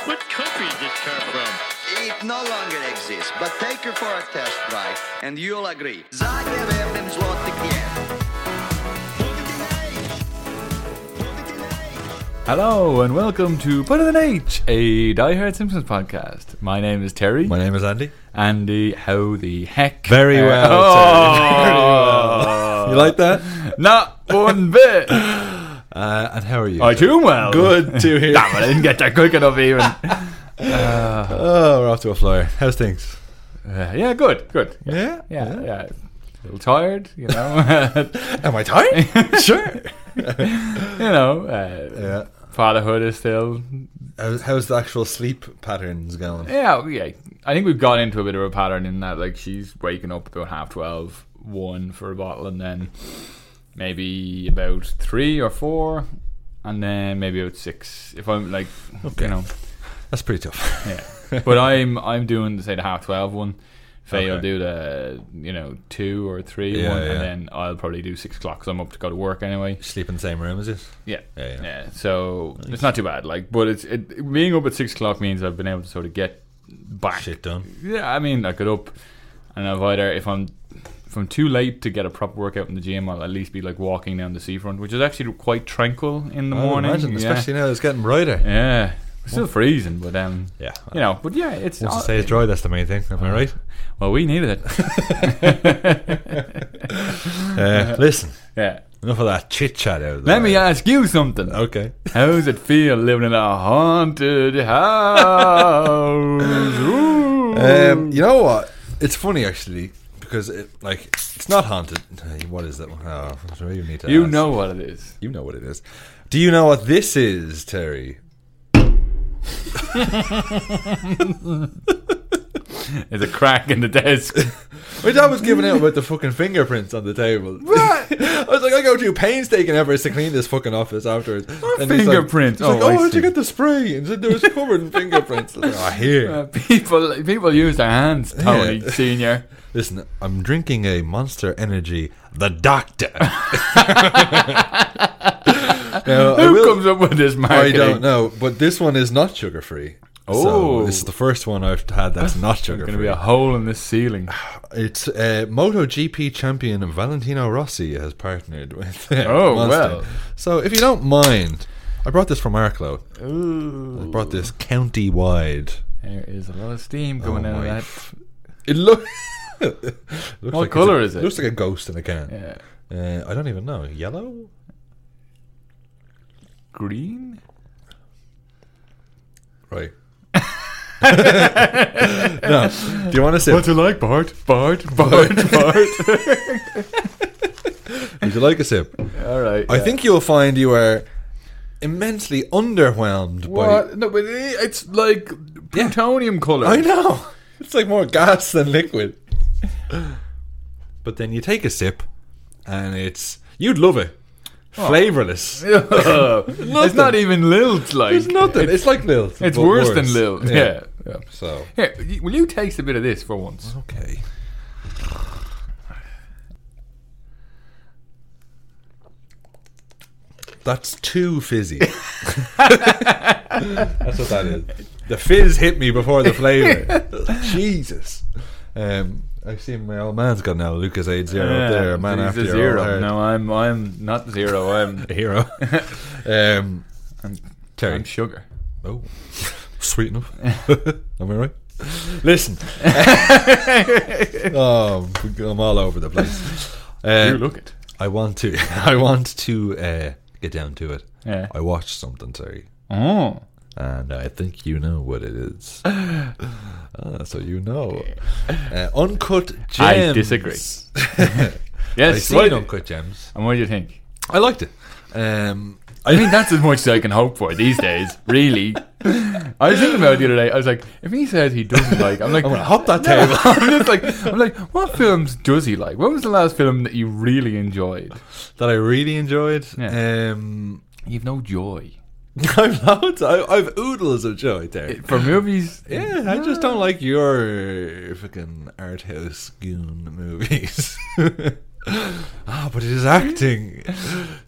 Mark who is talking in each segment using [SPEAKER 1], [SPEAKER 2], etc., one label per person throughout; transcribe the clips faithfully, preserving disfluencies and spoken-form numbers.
[SPEAKER 1] What country is this car from?
[SPEAKER 2] It no longer exists, but take her for a test drive, and you'll agree. Sage wer dem Zlote geht.
[SPEAKER 3] Hello and welcome to Put It in H, a Die Hard Simpsons podcast. My name is Terry.
[SPEAKER 4] My name is Andy.
[SPEAKER 3] Andy, how the heck?
[SPEAKER 4] Very
[SPEAKER 3] uh,
[SPEAKER 4] well,
[SPEAKER 3] oh,
[SPEAKER 4] Terry. Very well. You like that?
[SPEAKER 3] Not one bit.
[SPEAKER 4] Uh, and how are you?
[SPEAKER 3] I do well.
[SPEAKER 4] Good to hear.
[SPEAKER 3] Damn it, I didn't get that quick enough even. Uh,
[SPEAKER 4] Oh, we're off to a flyer. How's things?
[SPEAKER 3] uh, yeah, good, good.
[SPEAKER 4] Yeah?
[SPEAKER 3] Yeah, yeah. A little tired, you know.
[SPEAKER 4] Am I tired? Sure.
[SPEAKER 3] you know, uh,
[SPEAKER 4] Yeah.
[SPEAKER 3] fatherhood is still...
[SPEAKER 4] How's, how's the actual sleep patterns going?
[SPEAKER 3] Yeah, yeah. I think we've got into a bit of a pattern in that, like, she's waking up about half twelve, one for a bottle, and then maybe about three or four, and then maybe about six. If I'm like,
[SPEAKER 4] Okay.
[SPEAKER 3] you know,
[SPEAKER 4] That's pretty tough.
[SPEAKER 3] yeah. But I'm I'm doing the say the half twelve one. Faye will
[SPEAKER 4] Okay.
[SPEAKER 3] do the you know two or three
[SPEAKER 4] Yeah,
[SPEAKER 3] one,
[SPEAKER 4] yeah.
[SPEAKER 3] and then I'll probably do six o'clock because I'm up to go to work anyway.
[SPEAKER 4] Sleep in the same room, is it?
[SPEAKER 3] Yeah,
[SPEAKER 4] Yeah, yeah.
[SPEAKER 3] yeah. So it's not too bad. Like, but it's it being up at six o'clock means I've been able to sort of get back.
[SPEAKER 4] Shit done.
[SPEAKER 3] Yeah, I mean, I get up and I've either if I'm if I'm too late to get a proper workout in the gym, I'll at least be like walking down the seafront, which is actually quite tranquil in the
[SPEAKER 4] I would
[SPEAKER 3] morning.
[SPEAKER 4] imagine,
[SPEAKER 3] yeah.
[SPEAKER 4] especially now it's getting brighter.
[SPEAKER 3] Yeah, it's still freezing, but um,
[SPEAKER 4] Yeah.
[SPEAKER 3] you know, but yeah, it's
[SPEAKER 4] Once
[SPEAKER 3] uh,
[SPEAKER 4] you say it's dry, that's the main thing. Am I right?
[SPEAKER 3] well, we needed it.
[SPEAKER 4] Uh, listen,
[SPEAKER 3] yeah.
[SPEAKER 4] enough of that chit chat out
[SPEAKER 3] Let
[SPEAKER 4] there.
[SPEAKER 3] me ask you something.
[SPEAKER 4] Okay.
[SPEAKER 3] How does it feel living in a haunted house? Ooh.
[SPEAKER 4] Um, you know what? It's funny actually because it like it's not haunted. What is that? Oh, I'm sure you need to.
[SPEAKER 3] you
[SPEAKER 4] ask.
[SPEAKER 3] know what it is.
[SPEAKER 4] You know what it is. Do you know what this is, Terry?
[SPEAKER 3] There's a crack in the desk.
[SPEAKER 4] My dad was giving out about the fucking fingerprints on the table. What? I was like, I go through painstaking efforts to clean this fucking office afterwards.
[SPEAKER 3] What
[SPEAKER 4] And he's like-
[SPEAKER 3] fingerprints?
[SPEAKER 4] He's like,
[SPEAKER 3] Oh,
[SPEAKER 4] oh,
[SPEAKER 3] I
[SPEAKER 4] where'd you
[SPEAKER 3] see.
[SPEAKER 4] get the spray? And said there was covered in fingerprints. Like, oh, here.
[SPEAKER 3] Uh, people, people use their hands. Tony
[SPEAKER 4] Yeah.
[SPEAKER 3] Senior.
[SPEAKER 4] Listen, I'm drinking a Monster Energy, the Doctor. Now, I
[SPEAKER 3] Who
[SPEAKER 4] will-
[SPEAKER 3] comes up with this
[SPEAKER 4] I
[SPEAKER 3] marketing?
[SPEAKER 4] don't know, but this one is not sugar free.
[SPEAKER 3] Oh.
[SPEAKER 4] So this is the first one I've had that's not sugar
[SPEAKER 3] There's going to
[SPEAKER 4] free.
[SPEAKER 3] be a hole in this ceiling.
[SPEAKER 4] It's uh, MotoGP champion Valentino Rossi has partnered with uh,
[SPEAKER 3] Oh,
[SPEAKER 4] Monster.
[SPEAKER 3] well.
[SPEAKER 4] So if you don't mind, I brought this from Arklow.
[SPEAKER 3] Ooh.
[SPEAKER 4] I brought this county wide.
[SPEAKER 3] There is a lot of steam going
[SPEAKER 4] Oh,
[SPEAKER 3] out of
[SPEAKER 4] my
[SPEAKER 3] that.
[SPEAKER 4] f- It look. looks
[SPEAKER 3] What
[SPEAKER 4] like
[SPEAKER 3] colour
[SPEAKER 4] it's
[SPEAKER 3] is
[SPEAKER 4] a,
[SPEAKER 3] it?
[SPEAKER 4] Looks like a ghost in a can.
[SPEAKER 3] Yeah.
[SPEAKER 4] Uh, I don't even know. Yellow?
[SPEAKER 3] Green?
[SPEAKER 4] Right. No. Do you want to say?
[SPEAKER 3] What's it like, Bart? Bart? Bart? Bart?
[SPEAKER 4] Would you like a sip?
[SPEAKER 3] All right.
[SPEAKER 4] I
[SPEAKER 3] yeah.
[SPEAKER 4] think you'll find you are immensely underwhelmed
[SPEAKER 3] What? No, but it- it's like plutonium colour.
[SPEAKER 4] by. I know. It's like more gas than liquid. But then you take a sip, and it's you'd love it. Flavorless.
[SPEAKER 3] It's not even lilt. Like
[SPEAKER 4] There's nothing. It's, like Lilt.
[SPEAKER 3] It's
[SPEAKER 4] but
[SPEAKER 3] worse, than lilt. Yeah. yeah.
[SPEAKER 4] So
[SPEAKER 3] Here, y- will you taste a bit of this for once?
[SPEAKER 4] okay. That's too fizzy. That's what that is. The fizz hit me before the flavour. Jesus. Um, I see my old man's got now Lucas Aid Zero up there. A man
[SPEAKER 3] he's
[SPEAKER 4] after
[SPEAKER 3] a
[SPEAKER 4] your
[SPEAKER 3] zero.
[SPEAKER 4] old heart.
[SPEAKER 3] No, I'm I'm not zero. I'm
[SPEAKER 4] A hero. um,
[SPEAKER 3] I'm,
[SPEAKER 4] Terry.
[SPEAKER 3] I'm sugar.
[SPEAKER 4] Oh, sweet enough. Am I right? Listen. Oh, I'm all over the place. Uh,
[SPEAKER 3] you look it.
[SPEAKER 4] I want to. I want to uh, get down to it.
[SPEAKER 3] Yeah.
[SPEAKER 4] I watched something, Terry,
[SPEAKER 3] Oh.
[SPEAKER 4] and I think you know what it is. Ah, so you know, uh, Uncut Gems.
[SPEAKER 3] I disagree.
[SPEAKER 4] I
[SPEAKER 3] Yes.
[SPEAKER 4] seen
[SPEAKER 3] what-
[SPEAKER 4] Uncut Gems.
[SPEAKER 3] And what do you think?
[SPEAKER 4] I liked it. Um,
[SPEAKER 3] I mean, that's as much as I can hope for these days. Really. I was thinking about it the other day. I was like, if he says he doesn't like, I'm like,
[SPEAKER 4] I'm gonna hop that table.
[SPEAKER 3] I'm just like, I'm like, what films does he like? What was the last film that you really enjoyed?
[SPEAKER 4] that I really enjoyed.
[SPEAKER 3] Yeah.
[SPEAKER 4] Um,
[SPEAKER 3] You've no joy
[SPEAKER 4] I've loads. I, I've oodles of joy, Terry.
[SPEAKER 3] for movies.
[SPEAKER 4] Yeah, I just don't like your fucking art house goon movies. Ah, but it is acting.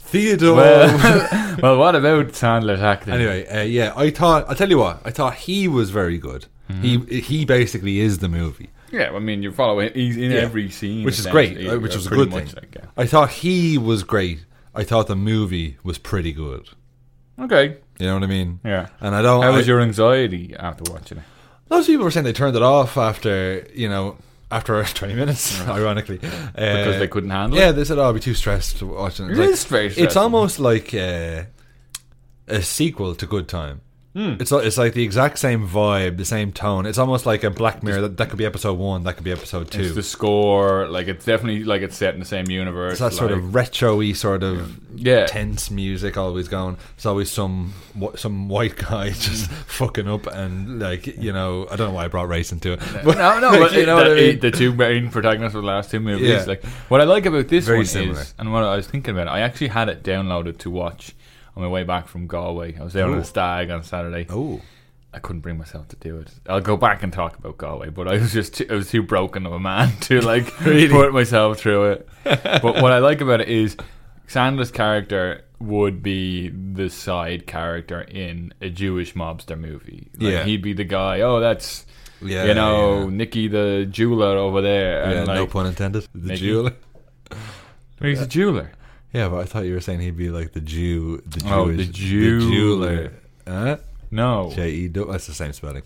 [SPEAKER 4] Theodore.
[SPEAKER 3] Well, well, what about Sandler's acting?
[SPEAKER 4] Anyway, uh, yeah, I thought. I'll tell you what. I thought he was very good.
[SPEAKER 3] Mm-hmm.
[SPEAKER 4] He he basically is the movie.
[SPEAKER 3] Yeah, I mean, you follow it. He's in
[SPEAKER 4] Yeah.
[SPEAKER 3] every scene,
[SPEAKER 4] Which is great,
[SPEAKER 3] essentially,
[SPEAKER 4] uh, which
[SPEAKER 3] or
[SPEAKER 4] was a
[SPEAKER 3] pretty
[SPEAKER 4] good
[SPEAKER 3] much,
[SPEAKER 4] thing.
[SPEAKER 3] Like, yeah.
[SPEAKER 4] I thought he was great. I thought the movie was pretty good.
[SPEAKER 3] Okay.
[SPEAKER 4] You know what I mean?
[SPEAKER 3] Yeah.
[SPEAKER 4] And I don't.
[SPEAKER 3] How was
[SPEAKER 4] I,
[SPEAKER 3] your anxiety after watching it?
[SPEAKER 4] Lots of people were saying they turned it off after you know after twenty minutes. Ironically, uh,
[SPEAKER 3] Because they couldn't handle
[SPEAKER 4] Yeah,
[SPEAKER 3] it?
[SPEAKER 4] they said, "Oh, I'll be too stressed to watch it." It's
[SPEAKER 3] It
[SPEAKER 4] like-
[SPEAKER 3] is very
[SPEAKER 4] It's
[SPEAKER 3] stressful.
[SPEAKER 4] almost like uh, a sequel to Good Time.
[SPEAKER 3] Hmm.
[SPEAKER 4] It's li- it's like the exact same vibe, the same tone. It's almost like a Black Mirror. That, that could be episode one. That could be episode two.
[SPEAKER 3] It's the score, like it's definitely like it's set in the same universe.
[SPEAKER 4] It's that sort
[SPEAKER 3] like-
[SPEAKER 4] of retro-y sort of
[SPEAKER 3] Yeah.
[SPEAKER 4] tense music always going. There's always some wh- some white guy just fucking up and like you know I don't know why I brought race into it. But,
[SPEAKER 3] No, no,
[SPEAKER 4] like,
[SPEAKER 3] but
[SPEAKER 4] you know
[SPEAKER 3] the,
[SPEAKER 4] what I mean?
[SPEAKER 3] the two main protagonists of the last two movies.
[SPEAKER 4] Yeah.
[SPEAKER 3] Like what I like about this
[SPEAKER 4] Very
[SPEAKER 3] one
[SPEAKER 4] similar.
[SPEAKER 3] is, and what I was thinking about, I actually had it downloaded to watch on my way back from Galway. I was there on
[SPEAKER 4] Ooh.
[SPEAKER 3] a stag on Saturday.
[SPEAKER 4] Oh,
[SPEAKER 3] I couldn't bring myself to do it. I'll go back and talk about Galway, but I was just too, I was too broken of a man to like
[SPEAKER 4] Really?
[SPEAKER 3] put myself through it. But what I like about it is Sandler's character would be the side character in a Jewish mobster movie. Like,
[SPEAKER 4] Yeah.
[SPEAKER 3] he'd be the guy. Oh, that's
[SPEAKER 4] yeah,
[SPEAKER 3] you know
[SPEAKER 4] yeah.
[SPEAKER 3] Nicky the jeweler over there. And
[SPEAKER 4] Yeah,
[SPEAKER 3] like,
[SPEAKER 4] no pun intended. The
[SPEAKER 3] Nicky.
[SPEAKER 4] jeweler.
[SPEAKER 3] he's a jeweler.
[SPEAKER 4] Yeah, but I thought you were saying he'd be like the Jew, the Jewish,
[SPEAKER 3] Oh, the jeweler.
[SPEAKER 4] jeweler. Huh?
[SPEAKER 3] No,
[SPEAKER 4] J E W. That's the same spelling.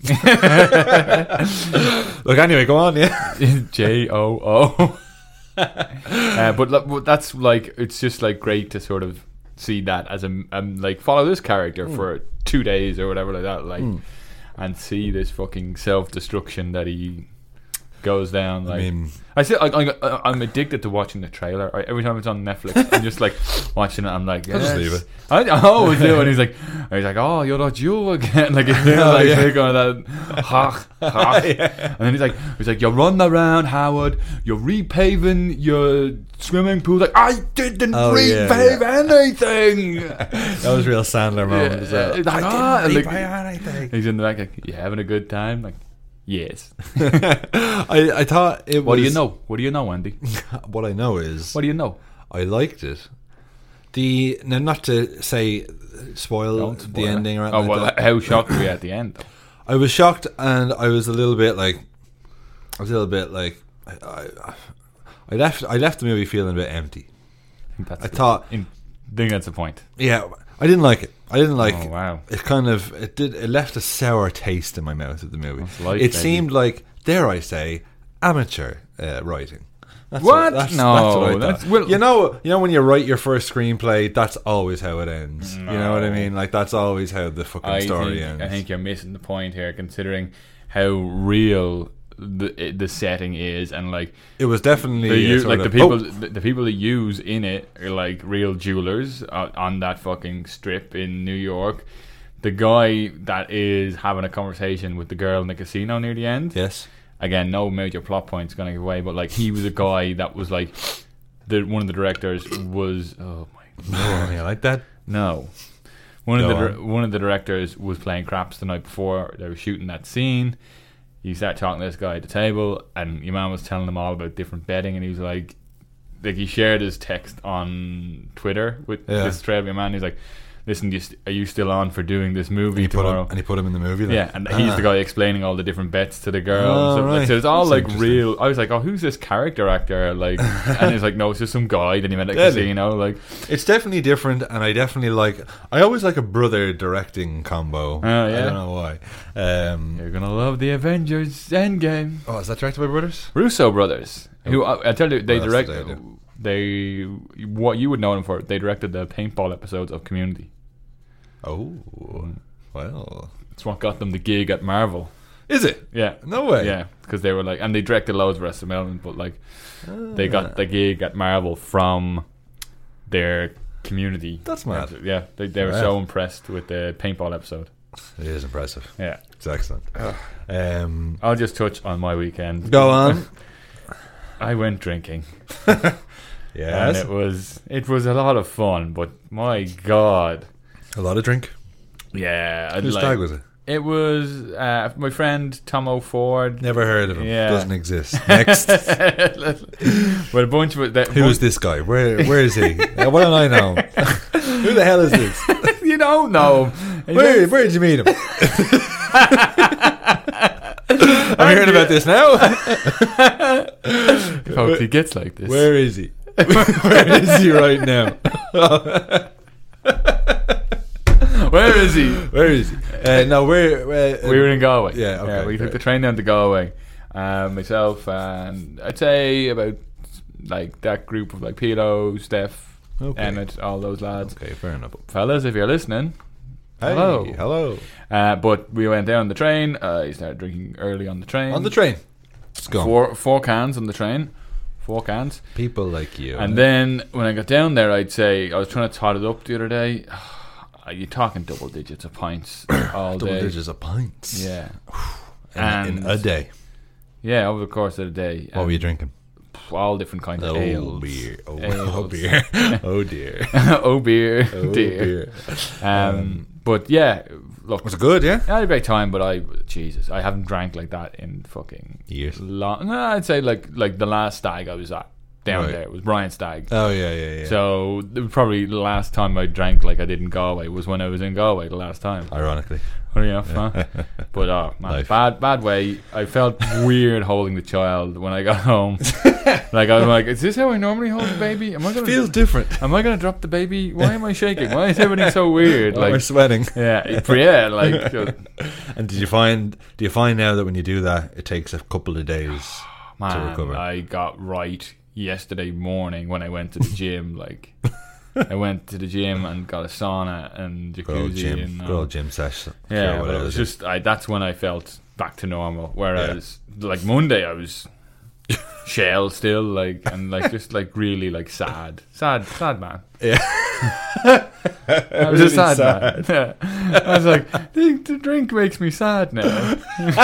[SPEAKER 4] Look, anyway, go on. Yeah.
[SPEAKER 3] J O O. Uh, but look, but that's like it's just like great to sort of see that as a um, like follow this character
[SPEAKER 4] Hmm.
[SPEAKER 3] for two days or whatever like that, like, and see this fucking self destruction that he goes down. Like,
[SPEAKER 4] I mean,
[SPEAKER 3] I see, I, I, I'm addicted to watching the trailer. I, every time it's on Netflix, I'm just like watching it. I'm like,
[SPEAKER 4] I'll just
[SPEAKER 3] yes.
[SPEAKER 4] leave it.
[SPEAKER 3] I, I always do. And he's like, he's like, oh, you're not you again. Like, it's
[SPEAKER 4] Oh,
[SPEAKER 3] like
[SPEAKER 4] yeah.
[SPEAKER 3] they're going that, ha, ha. And then he's like, he's like, you're running around, Howard. You're repaving your swimming pool. Like, I didn't
[SPEAKER 4] Oh, yeah,
[SPEAKER 3] repave anything.
[SPEAKER 4] that was real Sandler moment.
[SPEAKER 3] Yeah,
[SPEAKER 4] as well.
[SPEAKER 3] it's like,
[SPEAKER 4] I
[SPEAKER 3] ah,
[SPEAKER 4] didn't
[SPEAKER 3] like-
[SPEAKER 4] leave by anything.
[SPEAKER 3] He's in the back like, you having a good time? Like, yes.
[SPEAKER 4] I I thought it was.
[SPEAKER 3] What do you know? What do you know, Andy?
[SPEAKER 4] What I know is
[SPEAKER 3] What do you know?
[SPEAKER 4] I liked it. The now not to say spoil
[SPEAKER 3] Don't
[SPEAKER 4] the
[SPEAKER 3] spoil it.
[SPEAKER 4] ending or
[SPEAKER 3] Oh
[SPEAKER 4] anything
[SPEAKER 3] well,
[SPEAKER 4] like that.
[SPEAKER 3] how shocked were you at the end? Though?
[SPEAKER 4] I was shocked and I was a little bit like I was a little bit like I, I, I left I left the movie feeling a bit empty.
[SPEAKER 3] I think that's
[SPEAKER 4] I
[SPEAKER 3] the-
[SPEAKER 4] thought
[SPEAKER 3] in, I think that's the point.
[SPEAKER 4] yeah, I didn't like it. I didn't like
[SPEAKER 3] Oh, wow.
[SPEAKER 4] it. Kind of it did it left a sour taste in my mouth of the movie.
[SPEAKER 3] That's life,
[SPEAKER 4] it
[SPEAKER 3] baby.
[SPEAKER 4] seemed like, dare I say, amateur uh, writing. That's
[SPEAKER 3] What?
[SPEAKER 4] that's,
[SPEAKER 3] No,
[SPEAKER 4] that's what I
[SPEAKER 3] that's-
[SPEAKER 4] thought.
[SPEAKER 3] well-
[SPEAKER 4] you know, you know when you write your first screenplay, that's always how it ends. You know what I
[SPEAKER 3] No.
[SPEAKER 4] mean? Like that's always how the fucking
[SPEAKER 3] I
[SPEAKER 4] story
[SPEAKER 3] think,
[SPEAKER 4] ends.
[SPEAKER 3] I think you're missing the point here, considering how real the the setting is, and like
[SPEAKER 4] it was definitely
[SPEAKER 3] the
[SPEAKER 4] a
[SPEAKER 3] u-
[SPEAKER 4] sort
[SPEAKER 3] like the
[SPEAKER 4] of-
[SPEAKER 3] people
[SPEAKER 4] oh,
[SPEAKER 3] the, the people that use in it are like real jewelers uh, on that fucking strip in New York. The guy that is having a conversation with the girl in the casino near the end.
[SPEAKER 4] yes.
[SPEAKER 3] Again, no major plot points going to give away, but like he was a guy that was like the one of the directors was oh my
[SPEAKER 4] Oh, you like that?
[SPEAKER 3] no. One of
[SPEAKER 4] Go
[SPEAKER 3] the dir-
[SPEAKER 4] on.
[SPEAKER 3] one of the directors was playing craps the night before they were shooting that scene. You start talking to this guy at the table, and your man was telling him all about different betting, and he was like, like he shared his text on Twitter with
[SPEAKER 4] Yeah.
[SPEAKER 3] this Australian man. He's like, "Listen, do you st- are you still on for doing this movie
[SPEAKER 4] And he put
[SPEAKER 3] tomorrow?"
[SPEAKER 4] him, and he put him in the movie. Then.
[SPEAKER 3] Yeah, and he's
[SPEAKER 4] Ah.
[SPEAKER 3] the guy explaining all the different bets to the girl.
[SPEAKER 4] Oh,
[SPEAKER 3] and stuff. Like,
[SPEAKER 4] right.
[SPEAKER 3] so it's all
[SPEAKER 4] That's
[SPEAKER 3] like
[SPEAKER 4] interesting.
[SPEAKER 3] real. I was like, "Oh, who's this character actor?" Like, and it's like, "No, it's just some guy that he met at a
[SPEAKER 4] Deadly.
[SPEAKER 3] casino." Like,
[SPEAKER 4] It's definitely different, and I definitely like. I always like a brother directing combo.
[SPEAKER 3] Oh, yeah?
[SPEAKER 4] I don't know why. Um,
[SPEAKER 3] you're gonna love the Avengers Endgame.
[SPEAKER 4] oh, is that directed by brothers?
[SPEAKER 3] Russo brothers, who I, I tell you, they
[SPEAKER 4] What else
[SPEAKER 3] direct.
[SPEAKER 4] did they do?
[SPEAKER 3] They what you would know them for. They directed the paintball episodes of Community.
[SPEAKER 4] Oh, well,
[SPEAKER 3] It's what got them the gig at Marvel.
[SPEAKER 4] is it?
[SPEAKER 3] Yeah,
[SPEAKER 4] No way.
[SPEAKER 3] yeah, because they were like, and they directed loads of rest of Melbourne, but like, they
[SPEAKER 4] Ah.
[SPEAKER 3] got the gig at Marvel from their Community.
[SPEAKER 4] That's mad.
[SPEAKER 3] Yeah, they they were
[SPEAKER 4] Wow.
[SPEAKER 3] so impressed with the paintball episode.
[SPEAKER 4] It is impressive.
[SPEAKER 3] Yeah,
[SPEAKER 4] It's excellent. Um,
[SPEAKER 3] I'll just touch on my weekend.
[SPEAKER 4] go on.
[SPEAKER 3] I went drinking. And
[SPEAKER 4] Yes,
[SPEAKER 3] it was it was a lot of fun, but my god,
[SPEAKER 4] a lot of drink.
[SPEAKER 3] yeah, I'd
[SPEAKER 4] Whose
[SPEAKER 3] like,
[SPEAKER 4] stag was it?
[SPEAKER 3] It was uh, my friend Tomo Ford.
[SPEAKER 4] Never heard of him.
[SPEAKER 3] Yeah.
[SPEAKER 4] Doesn't exist. Next.
[SPEAKER 3] With a bunch of that.
[SPEAKER 4] Who is this guy? Where Where is he? Uh, why don't I know? Who the hell is this?
[SPEAKER 3] You don't know.
[SPEAKER 4] Where Where did you meet him? I'm hearing about this now.
[SPEAKER 3] Folks, he gets like this.
[SPEAKER 4] Where is he? Where is he right now?
[SPEAKER 3] Where is he?
[SPEAKER 4] Where is he? Uh, no, where? Uh,
[SPEAKER 3] We were in Galway.
[SPEAKER 4] Yeah, okay,
[SPEAKER 3] we took
[SPEAKER 4] great.
[SPEAKER 3] the train down to Galway. Um, myself and I'd say about like that group of like Pilo, Steph,
[SPEAKER 4] Okay.
[SPEAKER 3] Emmett, all those lads.
[SPEAKER 4] Okay, fair enough.
[SPEAKER 3] Fellas, if you're listening,
[SPEAKER 4] Hey,
[SPEAKER 3] hello.
[SPEAKER 4] hello.
[SPEAKER 3] Uh, but we went down the train. Uh, I started drinking early on the train.
[SPEAKER 4] On the train. Let's go.
[SPEAKER 3] Four four cans on the train. Four cans.
[SPEAKER 4] People like you.
[SPEAKER 3] And then when I got down there, I'd say I was trying to tot it up the other day. You're talking double digits of pints all
[SPEAKER 4] double
[SPEAKER 3] day.
[SPEAKER 4] digits of pints.
[SPEAKER 3] Yeah.
[SPEAKER 4] In, in a day.
[SPEAKER 3] Yeah, over the course of the day.
[SPEAKER 4] What were you drinking?
[SPEAKER 3] All different kinds of
[SPEAKER 4] Oh,
[SPEAKER 3] ales.
[SPEAKER 4] beer. Oh,
[SPEAKER 3] Ales.
[SPEAKER 4] oh, beer. Oh, dear.
[SPEAKER 3] oh beer.
[SPEAKER 4] Oh,
[SPEAKER 3] dear.
[SPEAKER 4] beer.
[SPEAKER 3] Um, but yeah, look.
[SPEAKER 4] Was it good, yeah?
[SPEAKER 3] I had a great time, but I, Jesus, I haven't drank like that in fucking
[SPEAKER 4] Years.
[SPEAKER 3] long. No, I'd say like like the last stag I was at down
[SPEAKER 4] Right.
[SPEAKER 3] there. It was Brian's stag.
[SPEAKER 4] Oh, yeah, yeah, yeah.
[SPEAKER 3] So it was probably the last time I drank like I did in Galway was when I was in Galway the last time.
[SPEAKER 4] Ironically.
[SPEAKER 3] Funny enough, huh? But oh man,
[SPEAKER 4] Life.
[SPEAKER 3] bad bad way. I felt weird holding the child when I got home. Like I was like, is this how I normally hold the baby? Am I gonna
[SPEAKER 4] Feels different.
[SPEAKER 3] Am I gonna drop the baby? Why am I shaking? Why is everything so weird?
[SPEAKER 4] Like, we're
[SPEAKER 3] Like
[SPEAKER 4] sweating.
[SPEAKER 3] yeah, it- yeah, like uh,
[SPEAKER 4] And did you find? Do you find now that when you do that, it takes a couple of days to
[SPEAKER 3] man,
[SPEAKER 4] recover?
[SPEAKER 3] I got right yesterday morning when I went to the gym. Like I went to the gym and got a sauna and
[SPEAKER 4] Good old
[SPEAKER 3] jacuzzi
[SPEAKER 4] gym.
[SPEAKER 3] and
[SPEAKER 4] Good
[SPEAKER 3] uh,
[SPEAKER 4] old gym session.
[SPEAKER 3] yeah,
[SPEAKER 4] Sure,
[SPEAKER 3] but it
[SPEAKER 4] whatever
[SPEAKER 3] was
[SPEAKER 4] it is.
[SPEAKER 3] just I, that's when I felt back to normal. Whereas like Monday I was shell still like and like just like really like sad, sad, sad man.
[SPEAKER 4] Yeah.
[SPEAKER 3] I was
[SPEAKER 4] Really
[SPEAKER 3] a sad,
[SPEAKER 4] sad.
[SPEAKER 3] man. Yeah. I was like, the, the drink makes me sad now.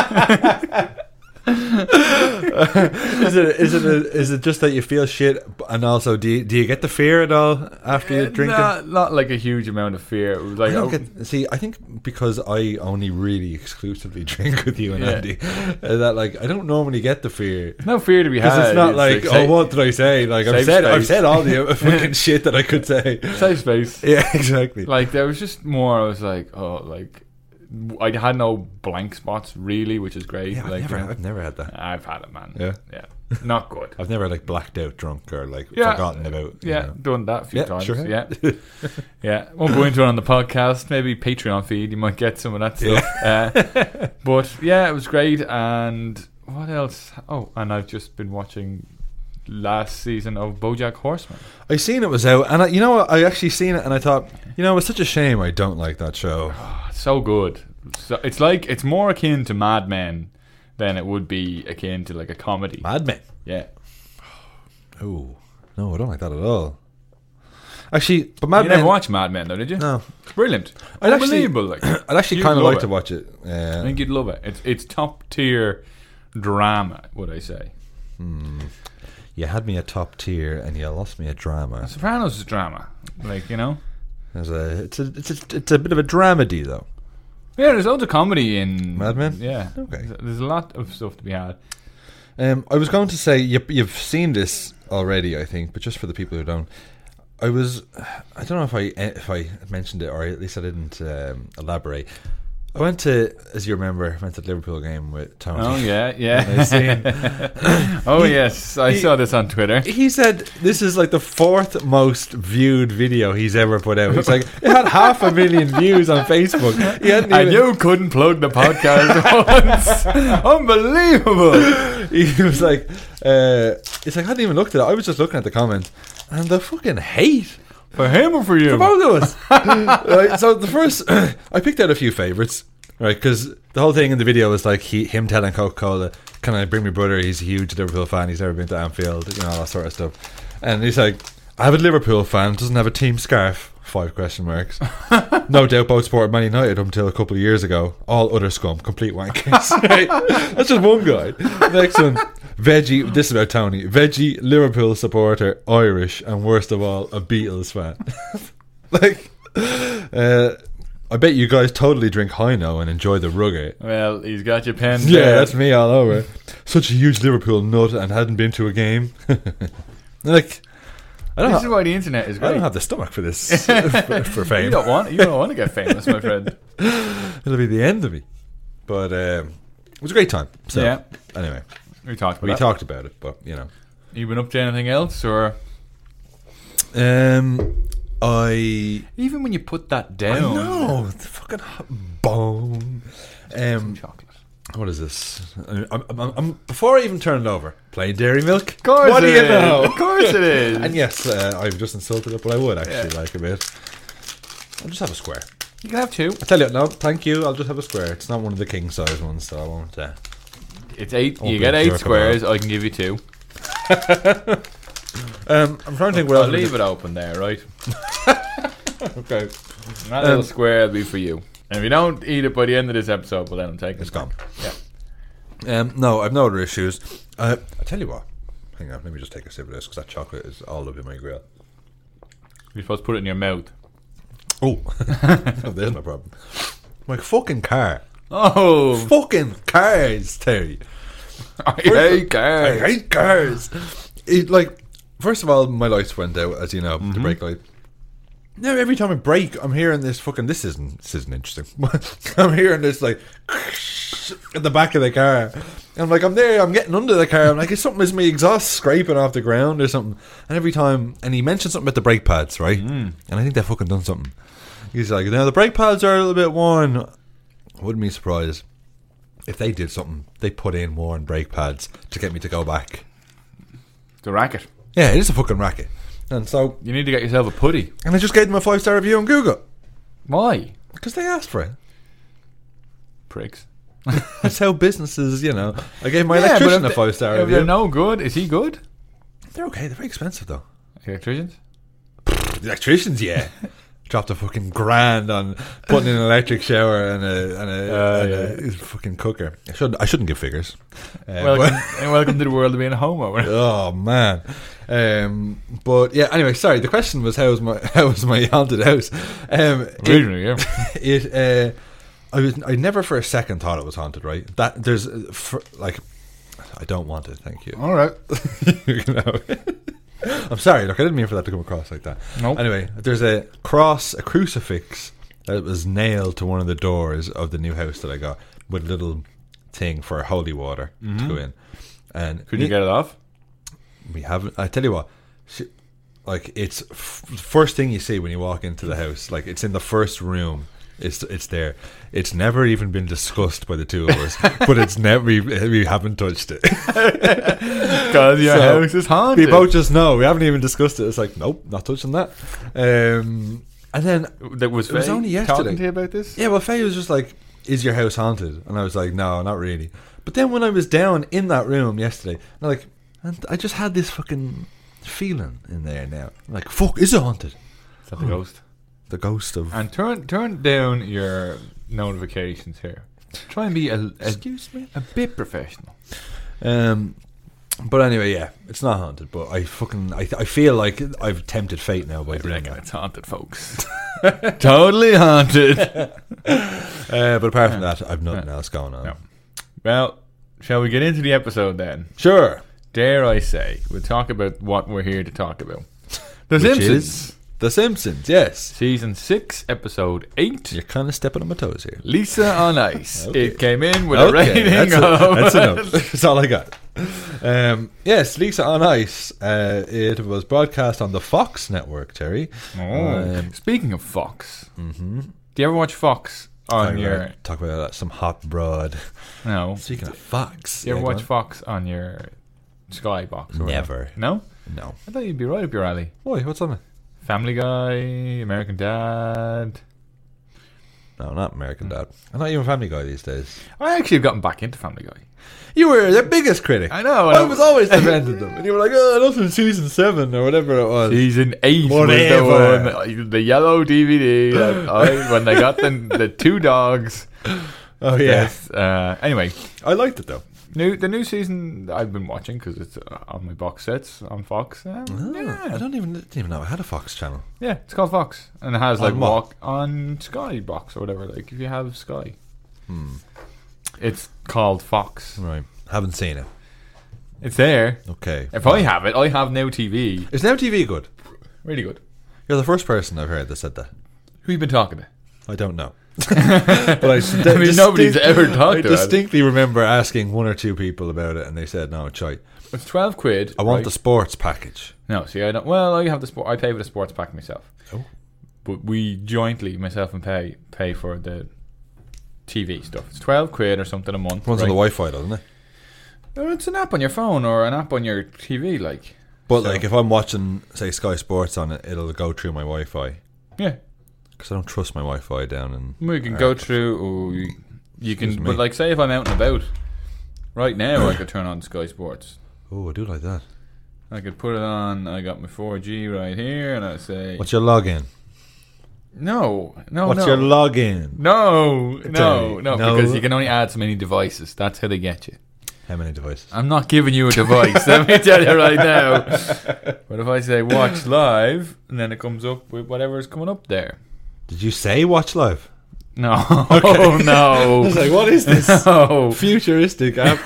[SPEAKER 4] is it is it a, is it just that you feel shit, and also do you, do you get the fear at all after you drink it?
[SPEAKER 3] Not, not like a huge amount of fear. It was like
[SPEAKER 4] I don't
[SPEAKER 3] oh,
[SPEAKER 4] get, see, I think because I only really exclusively drink with you and
[SPEAKER 3] Yeah.
[SPEAKER 4] Andy, uh, that like I don't normally get the fear
[SPEAKER 3] no fear to be had.
[SPEAKER 4] because it's not like, oh,
[SPEAKER 3] safe,
[SPEAKER 4] what did I say? Like I've
[SPEAKER 3] safe
[SPEAKER 4] said, I've
[SPEAKER 3] space.
[SPEAKER 4] said all the fucking shit that I could say.
[SPEAKER 3] safe space.
[SPEAKER 4] Yeah, exactly.
[SPEAKER 3] Like there was just more. I was like, oh, like I had no blank spots really, which is great.
[SPEAKER 4] yeah, I've
[SPEAKER 3] like
[SPEAKER 4] never,
[SPEAKER 3] you know,
[SPEAKER 4] I've never had that.
[SPEAKER 3] I've had it, man.
[SPEAKER 4] Yeah.
[SPEAKER 3] yeah, not good.
[SPEAKER 4] I've never like blacked out drunk or like
[SPEAKER 3] Yeah.
[SPEAKER 4] forgotten about. you
[SPEAKER 3] Yeah,
[SPEAKER 4] know.
[SPEAKER 3] done that a few
[SPEAKER 4] Yeah,
[SPEAKER 3] times.
[SPEAKER 4] sure have.
[SPEAKER 3] Yeah, yeah. Won't go into it on the podcast. Maybe Patreon feed. You might get some of that stuff. Uh, but yeah, it was great. And what else? Oh, and I've just been watching last season of BoJack Horseman.
[SPEAKER 4] I seen it was out, and I, you know what? I actually seen it, and I thought, you know, it's such a shame I don't like that show.
[SPEAKER 3] Oh, so good. So it's like it's more akin to Mad Men than it would be akin to like a comedy.
[SPEAKER 4] Mad Men.
[SPEAKER 3] Yeah.
[SPEAKER 4] Oh no, I don't like that at all. Actually, but Mad
[SPEAKER 3] You
[SPEAKER 4] Men.
[SPEAKER 3] never watched Mad Men though, did you?
[SPEAKER 4] No,
[SPEAKER 3] It's brilliant.
[SPEAKER 4] I'd actually-
[SPEAKER 3] Unbelievable. Like,
[SPEAKER 4] I'd actually
[SPEAKER 3] You'd
[SPEAKER 4] kind of
[SPEAKER 3] love
[SPEAKER 4] like
[SPEAKER 3] it.
[SPEAKER 4] to watch it.
[SPEAKER 3] I
[SPEAKER 4] Yeah.
[SPEAKER 3] think you'd love it. It's it's top tier drama, would I say?
[SPEAKER 4] You had me a top tier, and you lost me a drama.
[SPEAKER 3] Sopranos is drama, like you know.
[SPEAKER 4] There's a, it's a, it's a, it's a bit of a dramedy though.
[SPEAKER 3] Yeah, there's loads of comedy in
[SPEAKER 4] Mad Men?
[SPEAKER 3] Yeah,
[SPEAKER 4] Okay.
[SPEAKER 3] There's, there's a lot of stuff to be had.
[SPEAKER 4] Um, I was going to say you, you've seen this already, I think, but just for the people who don't, I was, I don't know if I if I mentioned it or at least I didn't um, elaborate. I went to, as you remember, I went to the Liverpool game with Tony.
[SPEAKER 3] Oh yeah, yeah.
[SPEAKER 4] I seen-
[SPEAKER 3] oh
[SPEAKER 4] He-
[SPEAKER 3] yes, I
[SPEAKER 4] he-
[SPEAKER 3] saw this on Twitter.
[SPEAKER 4] He said this is like the fourth most viewed video he's ever put out. He's like, it had half a million views on Facebook. He hadn't
[SPEAKER 3] And
[SPEAKER 4] even,
[SPEAKER 3] you couldn't plug the podcast once. Unbelievable.
[SPEAKER 4] he was like, uh, it's like I hadn't even looked at it. I was just looking at the comments, and the fucking hate.
[SPEAKER 3] For him or for you?
[SPEAKER 4] For both of us. Right, so the first, I picked out a few favourites, right? Because the whole thing in the video was like he, him telling Coca-Cola, "Can I bring my brother? He's a huge Liverpool fan. He's never been to Anfield, you know, all that sort of stuff." And he's like, "I have a Liverpool fan, doesn't have a team scarf." Five question marks. No doubt both supported Man United until a couple of years ago. All other scum, complete wankers. Right? That's just one guy. Next one. Veggie, this is about Tony. Veggie, Liverpool supporter, Irish, and worst of all, a Beatles fan. Like, uh, I bet you guys totally drink Hino and enjoy the Rugger.
[SPEAKER 3] Well, he's got your pen.
[SPEAKER 4] Yeah,
[SPEAKER 3] there.
[SPEAKER 4] that's me all over. Such a huge Liverpool nut and hadn't been to a game. Like, I don't
[SPEAKER 3] This
[SPEAKER 4] ha-
[SPEAKER 3] is why the internet is
[SPEAKER 4] I
[SPEAKER 3] great.
[SPEAKER 4] don't have the stomach for this for, for fame.
[SPEAKER 3] You don't want. You don't want to get famous, my friend.
[SPEAKER 4] It'll be the end of me. But um, it was a great time. So
[SPEAKER 3] Yeah.
[SPEAKER 4] anyway,
[SPEAKER 3] We talked about
[SPEAKER 4] we
[SPEAKER 3] that.
[SPEAKER 4] talked about it, but you know,
[SPEAKER 3] You been up to anything else, or
[SPEAKER 4] um, I
[SPEAKER 3] even when you put that
[SPEAKER 4] I
[SPEAKER 3] down?
[SPEAKER 4] know the fucking hot bone. Um,
[SPEAKER 3] Chocolate.
[SPEAKER 4] what is this? I'm, I'm, I'm, before I even turn it over, plain dairy milk.
[SPEAKER 3] Of course
[SPEAKER 4] What
[SPEAKER 3] it
[SPEAKER 4] do you
[SPEAKER 3] is.
[SPEAKER 4] know?
[SPEAKER 3] Of course it is.
[SPEAKER 4] And yes, uh, I've just insulted it, but I would actually
[SPEAKER 3] Yeah.
[SPEAKER 4] like a bit. I'll just have a square.
[SPEAKER 3] You can have two.
[SPEAKER 4] I tell you, no, thank you. I'll just have a square. It's not one of the king size ones, so I won't. Uh,
[SPEAKER 3] It's eight.
[SPEAKER 4] Won't
[SPEAKER 3] You
[SPEAKER 4] be
[SPEAKER 3] get
[SPEAKER 4] a
[SPEAKER 3] eight
[SPEAKER 4] jerk
[SPEAKER 3] squares. I can give you two.
[SPEAKER 4] um, I'm trying to think what
[SPEAKER 3] I'll
[SPEAKER 4] else.
[SPEAKER 3] leave it open there, right?
[SPEAKER 4] Okay,
[SPEAKER 3] That little
[SPEAKER 4] Um,
[SPEAKER 3] square will be for you. And if you don't eat it by the end of this episode, well, then I'm taking
[SPEAKER 4] it's
[SPEAKER 3] it
[SPEAKER 4] gone.
[SPEAKER 3] back. Yeah.
[SPEAKER 4] Um, no, I've no other issues. Uh, I tell you what. Hang on, let me just take a sip of this because that chocolate is all up in my grill.
[SPEAKER 3] You're supposed to put it in your mouth.
[SPEAKER 4] Oh, there's my problem. My fucking car.
[SPEAKER 3] Oh,
[SPEAKER 4] Fucking cars, Terry.
[SPEAKER 3] I hate cars.
[SPEAKER 4] I hate cars. It, like, first of all, my lights went out, as you know, the brake light. Now every time I brake, I'm hearing this fucking. This isn't. This isn't interesting. I'm hearing this like at the back of the car. And I'm like, I'm there. I'm getting under the car. I'm like, it's something. Is my exhaust scraping off the ground or something? And every time, and he mentioned something about the brake pads, right? Mm. And I think they fucking done something. He's like, now the brake pads are a little bit worn. I wouldn't be surprised if they did something. They put in worn brake pads to get me to go back.
[SPEAKER 3] The racket.
[SPEAKER 4] Yeah, it is a fucking racket. And so,
[SPEAKER 3] You need to get yourself a putty.
[SPEAKER 4] and I just gave them a five star review on Google
[SPEAKER 3] Why?
[SPEAKER 4] because they asked for it.
[SPEAKER 3] Pricks.
[SPEAKER 4] That's how businesses, you know. I gave my
[SPEAKER 3] Yeah, but
[SPEAKER 4] electrician
[SPEAKER 3] if
[SPEAKER 4] a five star
[SPEAKER 3] they- If
[SPEAKER 4] review.
[SPEAKER 3] they're no good, is he good?
[SPEAKER 4] They're okay. They're very expensive though.
[SPEAKER 3] Electricians?
[SPEAKER 4] The electricians, yeah. Dropped a fucking grand on putting in an electric shower and a and a,
[SPEAKER 3] Uh,
[SPEAKER 4] and a fucking cooker. I should I shouldn't give figures. Uh,
[SPEAKER 3] Welcome, and welcome to the world of being a homeowner.
[SPEAKER 4] Oh man, um, but yeah. Anyway, sorry. The question was how was my how was my haunted house? Um, it,
[SPEAKER 3] Originally, yeah.
[SPEAKER 4] it uh, I was I never for a second thought it was haunted. Right? That there's uh, for, like I don't want it. Thank you.
[SPEAKER 3] All right.
[SPEAKER 4] You know. I'm sorry. Look, I didn't mean for that to come across like that.
[SPEAKER 3] Nope.
[SPEAKER 4] Anyway, there's a cross, a crucifix that was nailed to one of the doors of the new house that I got with a little thing for holy water
[SPEAKER 3] Mm-hmm.
[SPEAKER 4] to go in. And
[SPEAKER 3] Could you get it off?
[SPEAKER 4] we haven't. I tell you what, she, like it's f- first thing you see when you walk into the house. Like it's in the first room. It's it's there. It's never even been discussed by the two of us, but it's never we, we haven't touched it.
[SPEAKER 3] Because your
[SPEAKER 4] So,
[SPEAKER 3] house is haunted.
[SPEAKER 4] We both just know we haven't even discussed it. It's like nope, not touching that. Um, and then
[SPEAKER 3] That was,
[SPEAKER 4] It was
[SPEAKER 3] Faye
[SPEAKER 4] only yesterday.
[SPEAKER 3] talking to you about this?
[SPEAKER 4] yeah, well, Faye was just like, "Is your house haunted?" And I was like, "No, not really." But then when I was down in that room yesterday, I'm like, and I just had this fucking feeling in there now. I'm like, fuck, is it haunted?
[SPEAKER 3] Is that the ghost?
[SPEAKER 4] The ghost of.
[SPEAKER 3] And turn turn down your notifications here. Try and be a, a,
[SPEAKER 4] Excuse me.
[SPEAKER 3] a bit professional.
[SPEAKER 4] Um, but anyway, yeah, it's not haunted. But I fucking, I, I feel like I've tempted fate now by doing
[SPEAKER 3] Reckon
[SPEAKER 4] that.
[SPEAKER 3] it's haunted, folks. Totally haunted.
[SPEAKER 4] Uh, but apart from that, I've nothing else going on.
[SPEAKER 3] No. Well, shall we get into the episode then?
[SPEAKER 4] Sure.
[SPEAKER 3] Dare I say, we'll talk about what we're here to talk about. The
[SPEAKER 4] Which
[SPEAKER 3] Simpsons.
[SPEAKER 4] is The Simpsons, yes.
[SPEAKER 3] Season six, episode eight.
[SPEAKER 4] You're kind of stepping on my toes here.
[SPEAKER 3] Lisa on Ice.
[SPEAKER 4] Okay.
[SPEAKER 3] It came in with a rating
[SPEAKER 4] that's,
[SPEAKER 3] of...
[SPEAKER 4] a, that's enough. That's all I got. Um, yes, Lisa on Ice. Uh, it was broadcast on the Fox network, Terry.
[SPEAKER 3] Oh.
[SPEAKER 4] Um,
[SPEAKER 3] Speaking of Fox, mm-hmm. do you ever watch Fox on
[SPEAKER 4] I
[SPEAKER 3] your...
[SPEAKER 4] read- talk about that, some hot broad.
[SPEAKER 3] No.
[SPEAKER 4] Speaking of Fox,
[SPEAKER 3] Do you ever
[SPEAKER 4] yeah,
[SPEAKER 3] watch
[SPEAKER 4] go
[SPEAKER 3] Fox on your Sky box? Or
[SPEAKER 4] Never.
[SPEAKER 3] whatever? No?
[SPEAKER 4] on. No.
[SPEAKER 3] I thought you'd be right up your alley.
[SPEAKER 4] Why? What's on it?
[SPEAKER 3] Family Guy, American Dad.
[SPEAKER 4] No, not American Dad. I'm not even Family Guy these days.
[SPEAKER 3] I actually have gotten back into Family Guy.
[SPEAKER 4] You were their biggest critic.
[SPEAKER 3] I know.
[SPEAKER 4] I was always defending them, and you were like, "Oh, that's in season seven or whatever it was."
[SPEAKER 3] Season eight
[SPEAKER 4] Whatever.
[SPEAKER 3] was the one, the yellow D V D that I, when they got the, the two dogs.
[SPEAKER 4] Oh yeah,
[SPEAKER 3] Yes. Uh, anyway,
[SPEAKER 4] I liked it though.
[SPEAKER 3] New the new season I've been watching because it's uh, on my box sets on Fox. Um,
[SPEAKER 4] Oh,
[SPEAKER 3] yeah.
[SPEAKER 4] I don't even didn't even know I had a Fox channel.
[SPEAKER 3] Yeah, it's called Fox, and it has
[SPEAKER 4] On
[SPEAKER 3] like
[SPEAKER 4] what?
[SPEAKER 3] walk on Sky Box or whatever. Like if you have Sky,
[SPEAKER 4] Hmm.
[SPEAKER 3] it's called Fox.
[SPEAKER 4] Right, haven't seen it.
[SPEAKER 3] It's there.
[SPEAKER 4] Okay.
[SPEAKER 3] If I have it, I have Now T V.
[SPEAKER 4] Is Now T V good?
[SPEAKER 3] Really good.
[SPEAKER 4] You're the first person I've heard that said that.
[SPEAKER 3] Who you been talking to?
[SPEAKER 4] I don't know. But I, s-
[SPEAKER 3] I mean, nobody's ever talked
[SPEAKER 4] I
[SPEAKER 3] about it.
[SPEAKER 4] distinctly remember asking one or two people about it, and they said, "No, chai.
[SPEAKER 3] It's twelve quid.
[SPEAKER 4] I want
[SPEAKER 3] right?
[SPEAKER 4] the sports package."
[SPEAKER 3] No, see, I don't. Well, I have the sport. I pay for the sports pack myself.
[SPEAKER 4] Oh.
[SPEAKER 3] But we jointly, myself and Pay, pay for the T V stuff. It's twelve quid or something a month.
[SPEAKER 4] Runs
[SPEAKER 3] right?
[SPEAKER 4] on the Wi-Fi, doesn't it?
[SPEAKER 3] Well, it's an app on your phone or an app on your T V, like.
[SPEAKER 4] But
[SPEAKER 3] So-
[SPEAKER 4] like, if I'm watching, say, Sky Sports on it, it'll go through my Wi-Fi
[SPEAKER 3] Yeah,
[SPEAKER 4] because I don't trust my Wi-Fi down in.
[SPEAKER 3] we can go through. Or you, you can,
[SPEAKER 4] Excuse me.
[SPEAKER 3] but like, say if I'm out and about, right now I could turn on Sky Sports.
[SPEAKER 4] Oh, I do like that.
[SPEAKER 3] I could put it on. I got my four G right here, and I say,
[SPEAKER 4] What's your login?
[SPEAKER 3] no, no,
[SPEAKER 4] What's
[SPEAKER 3] no.
[SPEAKER 4] your login?
[SPEAKER 3] No,
[SPEAKER 4] Tell
[SPEAKER 3] no,
[SPEAKER 4] me.
[SPEAKER 3] no,
[SPEAKER 4] No.
[SPEAKER 3] because you can only add so many devices. That's how they get you.
[SPEAKER 4] How many devices?
[SPEAKER 3] I'm not giving you a device. Let me tell you right now. But if I say watch live, and then it comes up with whatever is coming up there.
[SPEAKER 4] Did you say watch live?
[SPEAKER 3] No, oh no.
[SPEAKER 4] I was like, what is this?
[SPEAKER 3] No.
[SPEAKER 4] Futuristic app.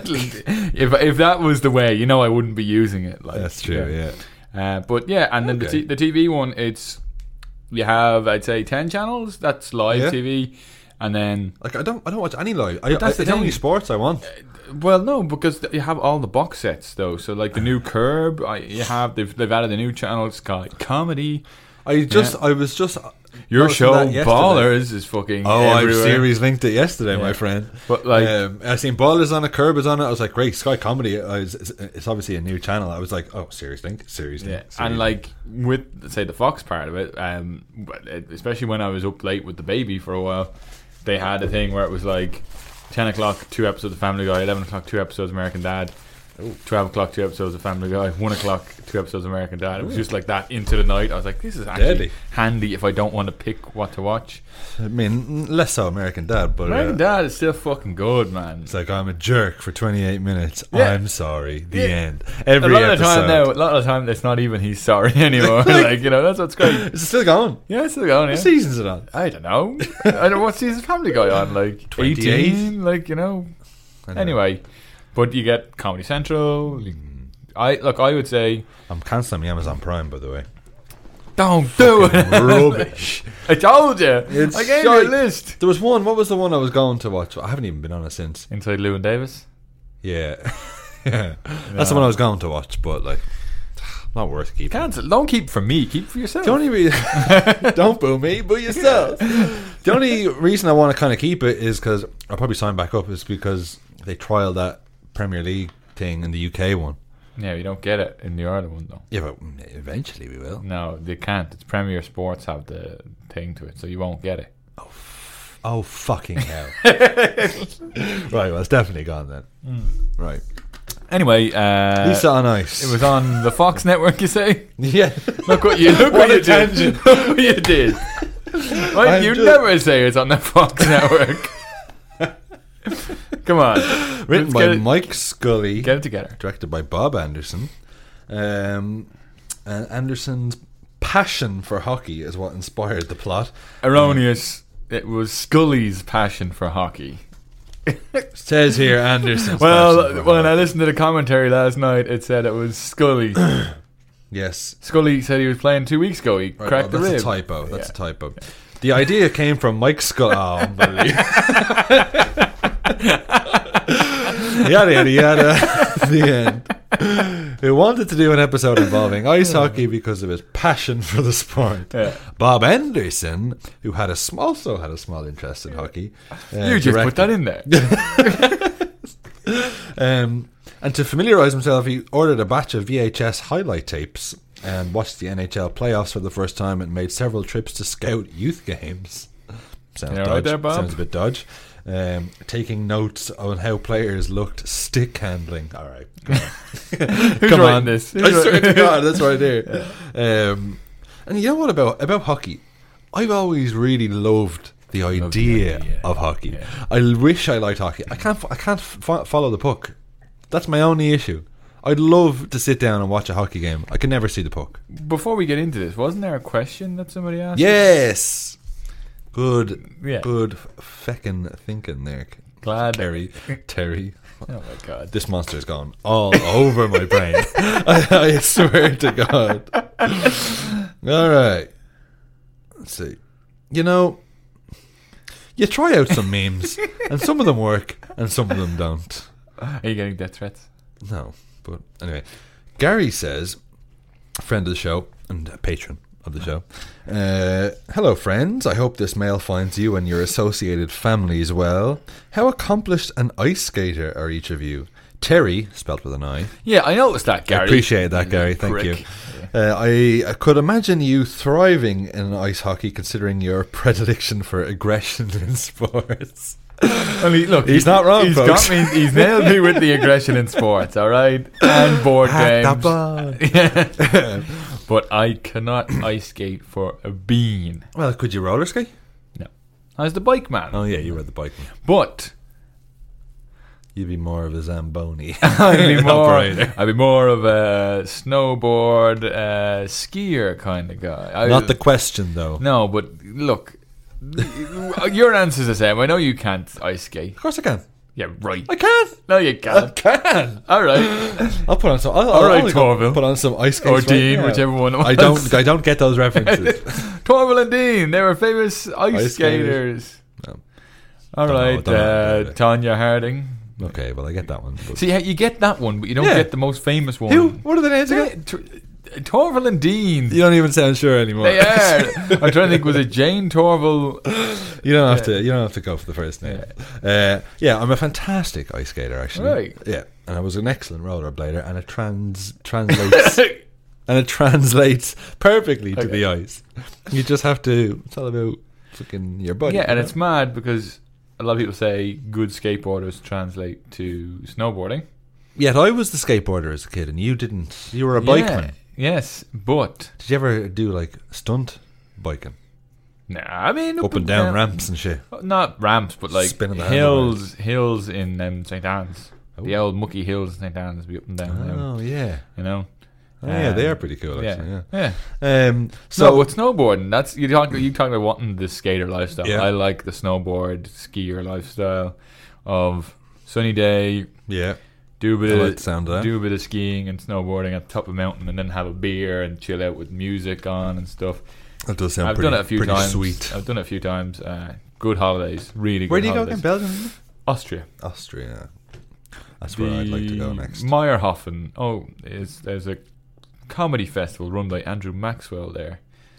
[SPEAKER 3] if if that was the way, you know, I wouldn't be using it. Like,
[SPEAKER 4] That's true. Yeah.
[SPEAKER 3] Uh, but yeah, and then the
[SPEAKER 4] Okay.
[SPEAKER 3] t- the T V one, it's you have I'd say ten channels. That's live
[SPEAKER 4] Yeah.
[SPEAKER 3] T V, and then
[SPEAKER 4] Like I don't, I don't watch any live. I, I,
[SPEAKER 3] that's the
[SPEAKER 4] it's only
[SPEAKER 3] thing.
[SPEAKER 4] sports I want.
[SPEAKER 3] well, no, because you have all the box sets though. So like the new Curb, I, you have they've they've added a new channel. It's called Comedy.
[SPEAKER 4] I just,
[SPEAKER 3] Yeah.
[SPEAKER 4] I was just.
[SPEAKER 3] Your
[SPEAKER 4] noticing
[SPEAKER 3] show
[SPEAKER 4] that yesterday.
[SPEAKER 3] Ballers is fucking
[SPEAKER 4] Oh, I've
[SPEAKER 3] everywhere.
[SPEAKER 4] series linked it yesterday,
[SPEAKER 3] Yeah.
[SPEAKER 4] my friend.
[SPEAKER 3] But like,
[SPEAKER 4] um, I seen Ballers on it, Curb is on it. I was like, great, Sky Comedy. I was, it's, it's obviously a new channel. I was like, oh, series link, series link.
[SPEAKER 3] yeah,
[SPEAKER 4] series
[SPEAKER 3] and
[SPEAKER 4] link.
[SPEAKER 3] like with say the Fox part of it, um, but it- especially when I was up late with the baby for a while, they had a thing where it was like ten o'clock, two episodes of Family Guy, eleven o'clock, two episodes of American Dad, twelve o'clock, two episodes of Family Guy, one o'clock, two episodes of American Dad. It was just like that into the night. I was like, this is actually
[SPEAKER 4] Deadly.
[SPEAKER 3] handy if I don't want to pick what to watch.
[SPEAKER 4] I mean, less so American Dad, but
[SPEAKER 3] American
[SPEAKER 4] uh,
[SPEAKER 3] Dad is still fucking good, man.
[SPEAKER 4] it's like I'm a jerk for twenty-eight minutes.
[SPEAKER 3] Yeah.
[SPEAKER 4] I'm sorry. The
[SPEAKER 3] Yeah.
[SPEAKER 4] end.
[SPEAKER 3] A
[SPEAKER 4] Every
[SPEAKER 3] lot of
[SPEAKER 4] episode.
[SPEAKER 3] the time now, a lot of the time, it's not even he's sorry anymore. like you know, that's what's great.
[SPEAKER 4] Is it still going?
[SPEAKER 3] Yeah, it's still going.
[SPEAKER 4] What
[SPEAKER 3] Yeah.
[SPEAKER 4] season's it on?
[SPEAKER 3] I don't know. I don't know what season's Family Guy on, like
[SPEAKER 4] twenty-eight?
[SPEAKER 3] eighteen, like you know.
[SPEAKER 4] I don't know.
[SPEAKER 3] Anyway, but you get Comedy Central. I look. I would say
[SPEAKER 4] I'm cancelling my Amazon Prime, by the way.
[SPEAKER 3] don't do it.
[SPEAKER 4] Rubbish.
[SPEAKER 3] I told you.
[SPEAKER 4] It's
[SPEAKER 3] I gave you a
[SPEAKER 4] shite.
[SPEAKER 3] list.
[SPEAKER 4] There was one. What was the one I was going to watch? I haven't even been on it since.
[SPEAKER 3] Inside Llewyn Davis.
[SPEAKER 4] Yeah, yeah. That's the one I was going to watch, but like, not worth keeping.
[SPEAKER 3] Cancel. Don't keep for me. Keep for yourself.
[SPEAKER 4] The only reason, don't boo me, boo yourself. The only reason I want to kind of keep it is because I'll probably sign back up is because they trialed that Premier League thing in the U K one.
[SPEAKER 3] Yeah, you don't get it in the Ireland one though.
[SPEAKER 4] Yeah, but eventually we will.
[SPEAKER 3] No, they can't. It's Premier Sports have the thing to it, so you won't get it.
[SPEAKER 4] Oh fucking hell! Right, well, it's definitely gone then. Right,
[SPEAKER 3] Anyway, uh,
[SPEAKER 4] Lisa on Ice.
[SPEAKER 3] it was on the Fox network. You say?
[SPEAKER 4] yeah.
[SPEAKER 3] Look what you look
[SPEAKER 4] What
[SPEAKER 3] what,
[SPEAKER 4] a
[SPEAKER 3] you did.
[SPEAKER 4] tangent.
[SPEAKER 3] Look what you did. Right,
[SPEAKER 4] I'm
[SPEAKER 3] you
[SPEAKER 4] just-
[SPEAKER 3] never say it's on the Fox network. Come on,
[SPEAKER 4] Written
[SPEAKER 3] Let's
[SPEAKER 4] by
[SPEAKER 3] get it,
[SPEAKER 4] Mike Scully,
[SPEAKER 3] get it together.
[SPEAKER 4] directed by Bob Anderson. Um, and Anderson's passion for hockey is what inspired the plot.
[SPEAKER 3] Erroneous. It was Scully's passion for hockey.
[SPEAKER 4] It says here Anderson's passion
[SPEAKER 3] Well,
[SPEAKER 4] for
[SPEAKER 3] when I
[SPEAKER 4] hockey.
[SPEAKER 3] listened to the commentary last night, it said it was Scully.
[SPEAKER 4] Yes.
[SPEAKER 3] Scully said he was playing two weeks ago. He
[SPEAKER 4] Right,
[SPEAKER 3] cracked
[SPEAKER 4] well,
[SPEAKER 3] the
[SPEAKER 4] that's
[SPEAKER 3] rib.
[SPEAKER 4] a typo. That's
[SPEAKER 3] Yeah.
[SPEAKER 4] a typo. The idea came from Mike Scully. Oh, unbelievable. Yada yada yada. The end. Who wanted to do an episode involving ice hockey because of his passion for the sport.
[SPEAKER 3] Yeah.
[SPEAKER 4] Bob Anderson, who had a small, also had a small interest in hockey. uh,
[SPEAKER 3] You just put that in there.
[SPEAKER 4] Um, and to familiarise himself, he ordered a batch of V H S highlight tapes and watched the N H L playoffs for the first time and made several trips to scout youth games. Sounds
[SPEAKER 3] You all
[SPEAKER 4] dodge.
[SPEAKER 3] right there, Bob?
[SPEAKER 4] Sounds a bit dodge. Um, taking notes on how players looked stick handling. All right. Come on.
[SPEAKER 3] Who's
[SPEAKER 4] Come
[SPEAKER 3] writing
[SPEAKER 4] on.
[SPEAKER 3] this?
[SPEAKER 4] I
[SPEAKER 3] Who's
[SPEAKER 4] swear to
[SPEAKER 3] writing-
[SPEAKER 4] God, that's right there. Um, and you know what about, about hockey? I've always really loved the idea,
[SPEAKER 3] idea.
[SPEAKER 4] of hockey.
[SPEAKER 3] Yeah.
[SPEAKER 4] I wish I liked hockey. I can't. I can't f- follow the puck. That's my only issue. I'd love to sit down and watch a hockey game. I can never see the puck.
[SPEAKER 3] Before we get into this, wasn't there a question that somebody asked?
[SPEAKER 4] Yes. Good.
[SPEAKER 3] Yeah.
[SPEAKER 4] Good feckin' thinking there.
[SPEAKER 3] Glad.
[SPEAKER 4] Terry. Terry.
[SPEAKER 3] Oh my god.
[SPEAKER 4] This monster's gone all over my brain. I, I swear to God. All right. Let's see. You know, you try out some memes, and some of them work, and some of them don't.
[SPEAKER 3] Are you getting death threats?
[SPEAKER 4] No, but anyway, Gary says, friend of the show and a patron of the show. Uh, Hello, friends. I hope this mail finds you and your associated families well. How accomplished an ice skater are each of you? Terry, spelt with an I.
[SPEAKER 3] Yeah, I noticed that, Gary.
[SPEAKER 4] I appreciate that, Gary. Thank
[SPEAKER 3] Prick.
[SPEAKER 4] you. Uh, I, I could imagine you thriving in ice hockey, considering your predilection for aggression in sports.
[SPEAKER 3] I mean, look,
[SPEAKER 4] He's not wrong,
[SPEAKER 3] He's
[SPEAKER 4] folks.
[SPEAKER 3] got me. He's nailed me with the aggression in sports. All right, and board games. Yeah. But I cannot ice skate for a bean.
[SPEAKER 4] Well, could you roller skate?
[SPEAKER 3] No, I was the bike man.
[SPEAKER 4] Oh yeah, you were the bike man.
[SPEAKER 3] But
[SPEAKER 4] You'd be more of a Zamboni.
[SPEAKER 3] I'd be more.
[SPEAKER 4] operator.
[SPEAKER 3] I'd be more of a snowboard uh, skier kind of guy. I,
[SPEAKER 4] Not the question, though.
[SPEAKER 3] No, but look, your answer's the same. I know you can't ice skate.
[SPEAKER 4] Of course I can.
[SPEAKER 3] Yeah, right.
[SPEAKER 4] I can.
[SPEAKER 3] No, you
[SPEAKER 4] I
[SPEAKER 3] can't.
[SPEAKER 4] can.
[SPEAKER 3] All right.
[SPEAKER 4] I'll put on some. I'll,
[SPEAKER 3] All
[SPEAKER 4] I'll
[SPEAKER 3] right,
[SPEAKER 4] only go
[SPEAKER 3] Torville.
[SPEAKER 4] Put on some ice skates.
[SPEAKER 3] Or
[SPEAKER 4] right
[SPEAKER 3] Dean,
[SPEAKER 4] now.
[SPEAKER 3] whichever one it
[SPEAKER 4] I
[SPEAKER 3] was.
[SPEAKER 4] don't. I don't get those references.
[SPEAKER 3] Torville and Dean, they were famous ice,
[SPEAKER 4] Ice
[SPEAKER 3] skaters.
[SPEAKER 4] skaters. No.
[SPEAKER 3] All
[SPEAKER 4] Don't know,
[SPEAKER 3] right,
[SPEAKER 4] don't know.
[SPEAKER 3] uh, Tanya Harding.
[SPEAKER 4] Okay, well I get that one. But
[SPEAKER 3] See, you get that one, but you don't
[SPEAKER 4] Yeah.
[SPEAKER 3] get the most famous one.
[SPEAKER 4] who? What are the names
[SPEAKER 3] Yeah,
[SPEAKER 4] again?
[SPEAKER 3] Tor- Torville and Dean.
[SPEAKER 4] You don't even sound sure anymore.
[SPEAKER 3] They are. I'm trying to think. Was it Jane Torville?
[SPEAKER 4] You don't have
[SPEAKER 3] Yeah.
[SPEAKER 4] to. You don't have to go for the first name. Yeah, uh, yeah I'm a fantastic ice skater, actually.
[SPEAKER 3] Right.
[SPEAKER 4] Yeah, and I was an excellent rollerblader, and it trans translates and it translates perfectly to
[SPEAKER 3] Okay.
[SPEAKER 4] the ice. You just have to. It's all about fucking your body.
[SPEAKER 3] Yeah, and
[SPEAKER 4] you
[SPEAKER 3] it's
[SPEAKER 4] know?
[SPEAKER 3] mad because a lot of people say good skateboarders translate to snowboarding.
[SPEAKER 4] Yet I was the skateboarder as a kid, and you didn't. You were a
[SPEAKER 3] Yeah,
[SPEAKER 4] bikeman.
[SPEAKER 3] yes, but
[SPEAKER 4] Did you ever do like stunt biking,
[SPEAKER 3] nah, I mean
[SPEAKER 4] up and down ramps and shit?
[SPEAKER 3] Not ramps, but like
[SPEAKER 4] Spinning the
[SPEAKER 3] hills, hills in um, Saint Anne's. The
[SPEAKER 4] Oh.
[SPEAKER 3] old mucky hills in Saint Anne's be up and down. them,
[SPEAKER 4] Oh yeah,
[SPEAKER 3] you know.
[SPEAKER 4] oh, yeah, they
[SPEAKER 3] Um,
[SPEAKER 4] are pretty cool. Actually, yeah.
[SPEAKER 3] yeah.
[SPEAKER 4] Um,
[SPEAKER 3] So,
[SPEAKER 4] so
[SPEAKER 3] no, but snowboarding, that's you talk. You talk about wanting the skater lifestyle.
[SPEAKER 4] Yeah.
[SPEAKER 3] I like the snowboard skier lifestyle of sunny day,
[SPEAKER 4] yeah,
[SPEAKER 3] do a bit
[SPEAKER 4] I
[SPEAKER 3] of
[SPEAKER 4] like the sound of that.
[SPEAKER 3] do a bit of skiing and snowboarding at the top of a mountain, and then have a beer and chill out with music on and stuff.
[SPEAKER 4] that does sound
[SPEAKER 3] I've
[SPEAKER 4] pretty,
[SPEAKER 3] done it a few
[SPEAKER 4] pretty
[SPEAKER 3] times.
[SPEAKER 4] sweet.
[SPEAKER 3] I've done it a few times. Uh, good holidays, really.
[SPEAKER 4] Where
[SPEAKER 3] good
[SPEAKER 4] do you go
[SPEAKER 3] holidays.
[SPEAKER 4] again? Belgium,
[SPEAKER 3] Austria.
[SPEAKER 4] Austria. That's where I'd like to go next.
[SPEAKER 3] Meyerhofen. Oh, is there's a comedy festival run by Andrew Maxwell there.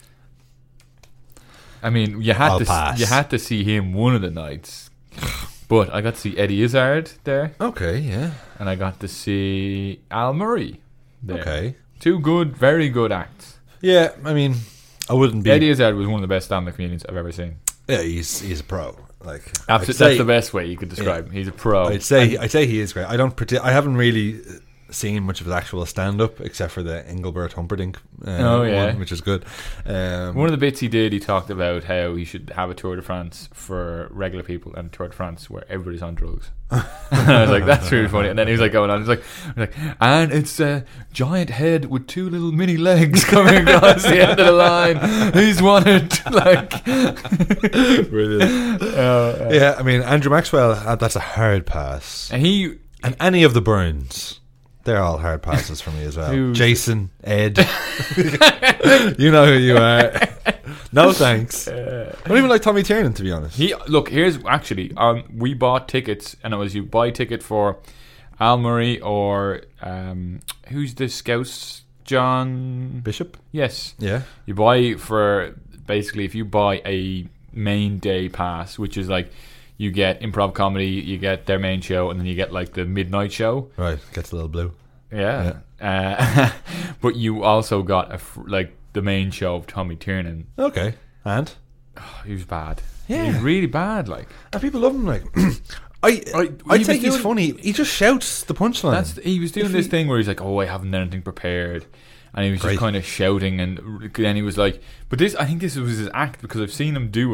[SPEAKER 3] I mean, you had
[SPEAKER 4] I'll
[SPEAKER 3] to
[SPEAKER 4] pass.
[SPEAKER 3] you had to see him one of the nights, but I got to see Eddie Izzard there,
[SPEAKER 4] Okay, yeah,
[SPEAKER 3] and I got to see Al Murray there.
[SPEAKER 4] okay,
[SPEAKER 3] Two good, very good acts.
[SPEAKER 4] yeah. I mean, I wouldn't be.
[SPEAKER 3] Eddie Izzard was one of the best stand-up comedians I've ever seen.
[SPEAKER 4] Yeah, he's he's a pro. Like
[SPEAKER 3] Absolutely,
[SPEAKER 4] I'd
[SPEAKER 3] that's
[SPEAKER 4] say-
[SPEAKER 3] the best way you could describe him. He's a pro.
[SPEAKER 4] I'd say I'd say he is great. I don't. Partic- I haven't really seen much of his actual stand-up except for the Engelbert Humperdinck uh,
[SPEAKER 3] Oh, yeah.
[SPEAKER 4] one, which is good. Um,
[SPEAKER 3] One of the bits he did, he talked about how he should have a Tour de France for regular people and a Tour de France where everybody's on drugs. And I was like, that's really funny. And then he was like going on, he's like, he's like, and it's a giant head with two little mini legs coming across the end of the line. He's wanted, like,
[SPEAKER 4] Brilliant.
[SPEAKER 3] uh,
[SPEAKER 4] Yeah, I mean Andrew Maxwell. Uh, that's a hard pass.
[SPEAKER 3] and he,
[SPEAKER 4] And any of the Burns, they're all hard passes for me as well.
[SPEAKER 3] Who's-
[SPEAKER 4] Jason, Ed, you know who you are. No thanks. I don't even like Tommy Tiernan, to be honest.
[SPEAKER 3] he, look, here's actually, um, we bought tickets, and it was you buy a ticket for Al Murray or, um, who's the Scouts? John
[SPEAKER 4] Bishop.
[SPEAKER 3] Yes.
[SPEAKER 4] Yeah.
[SPEAKER 3] You buy for basically if you buy a main day pass, which is like you get improv comedy, you get their main show, and then you get like the midnight show.
[SPEAKER 4] Right. Gets a little blue.
[SPEAKER 3] Yeah. Uh, but you also got a fr- like the main show of Tommy Tiernan.
[SPEAKER 4] Okay. And
[SPEAKER 3] Oh, he was bad.
[SPEAKER 4] Yeah.
[SPEAKER 3] He was really bad. Like
[SPEAKER 4] and people love him. Like I,
[SPEAKER 3] Right,
[SPEAKER 4] I'd
[SPEAKER 3] he
[SPEAKER 4] say
[SPEAKER 3] was
[SPEAKER 4] he's
[SPEAKER 3] doing-
[SPEAKER 4] funny. He just shouts the punchline.
[SPEAKER 3] that's he was doing
[SPEAKER 4] If
[SPEAKER 3] this
[SPEAKER 4] he-
[SPEAKER 3] thing where he's like, "Oh, I haven't anything prepared." And he was
[SPEAKER 4] Great.
[SPEAKER 3] just kind of shouting, and then he was like, "But this, I think this was his act because I've seen him do it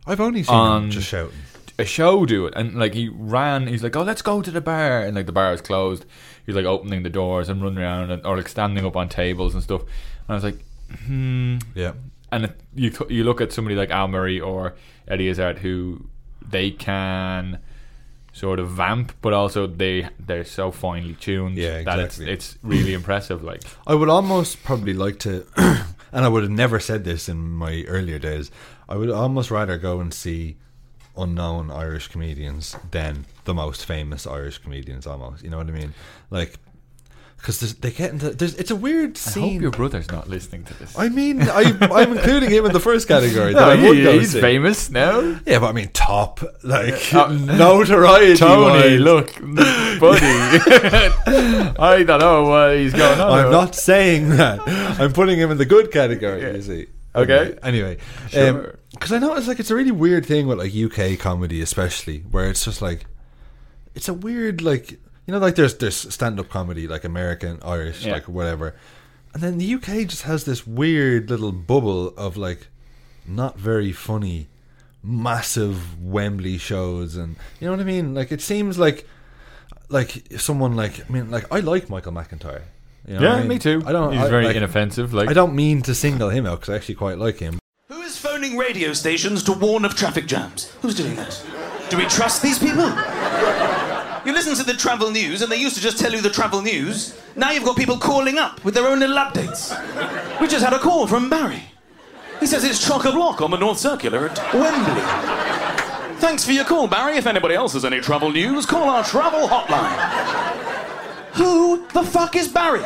[SPEAKER 4] I've only seen
[SPEAKER 3] on
[SPEAKER 4] him just shouting.
[SPEAKER 3] a show do it, and like he ran. He's like, "Oh, let's go to the bar," and like the bar is closed. He's like opening the doors and running around, and, or like standing up on tables and stuff. And I was like, "Hmm."
[SPEAKER 4] Yeah.
[SPEAKER 3] And it, you you look at somebody like Al Murray or Eddie Izzard, who they can sort of vamp, but also they they're so finely tuned
[SPEAKER 4] Yeah,
[SPEAKER 3] that
[SPEAKER 4] exactly.
[SPEAKER 3] it's it's really impressive. Like,
[SPEAKER 4] I would almost probably like to, and I would have never said this in my earlier days, I would almost rather go and see unknown Irish comedians than the most famous Irish comedians, almost. You know what I mean? Like, because they get into, there's, it's a weird
[SPEAKER 3] I
[SPEAKER 4] scene.
[SPEAKER 3] hope your brother's not listening to this.
[SPEAKER 4] I mean, I, I'm including him in the first category. That
[SPEAKER 3] No,
[SPEAKER 4] I would
[SPEAKER 3] he-
[SPEAKER 4] go
[SPEAKER 3] he's
[SPEAKER 4] see.
[SPEAKER 3] famous now.
[SPEAKER 4] Yeah, but I mean, top, like,
[SPEAKER 3] Uh,
[SPEAKER 4] notoriety.
[SPEAKER 3] Tony,
[SPEAKER 4] wise.
[SPEAKER 3] look, buddy. I don't know what he's going on.
[SPEAKER 4] I'm
[SPEAKER 3] about.
[SPEAKER 4] not saying that. I'm putting him in the good category, you see.
[SPEAKER 3] Okay.
[SPEAKER 4] Anyway,
[SPEAKER 3] Sure.
[SPEAKER 4] because I know it's like it's a really weird thing with like U K comedy, especially where it's just like it's a weird like you know like there's there's stand up comedy like American, Irish,
[SPEAKER 3] Yeah.
[SPEAKER 4] like whatever, and then the U K just has this weird little bubble of like not very funny, massive Wembley shows, and you know what I mean. Like it seems like like someone like I mean like I like Michael McIntyre. You know what
[SPEAKER 3] Yeah,
[SPEAKER 4] I mean?
[SPEAKER 3] me too.
[SPEAKER 4] I don't.
[SPEAKER 3] He's
[SPEAKER 4] I,
[SPEAKER 3] very
[SPEAKER 4] like,
[SPEAKER 3] inoffensive. Like,
[SPEAKER 4] I don't mean to single him out because I actually quite like him.
[SPEAKER 5] Who is phoning radio stations to warn of traffic jams? Who's doing that? Do we trust these people? You listen to the travel news and they used to just tell you the travel news. Now you've got people calling up with their own little updates. We just had a call from Barry. He says it's chock-a-block on the North Circular at Wembley. Thanks for your call, Barry. If anybody else has any travel news, call our travel hotline. Who the fuck is Barry?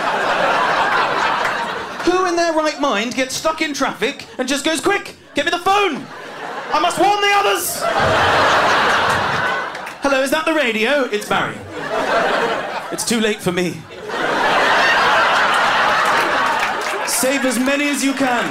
[SPEAKER 5] Who in their right mind gets stuck in traffic and just goes, quick, get me the phone. I must warn the others. Hello, is that the radio? It's Barry. It's too late for me. Save as many as you can.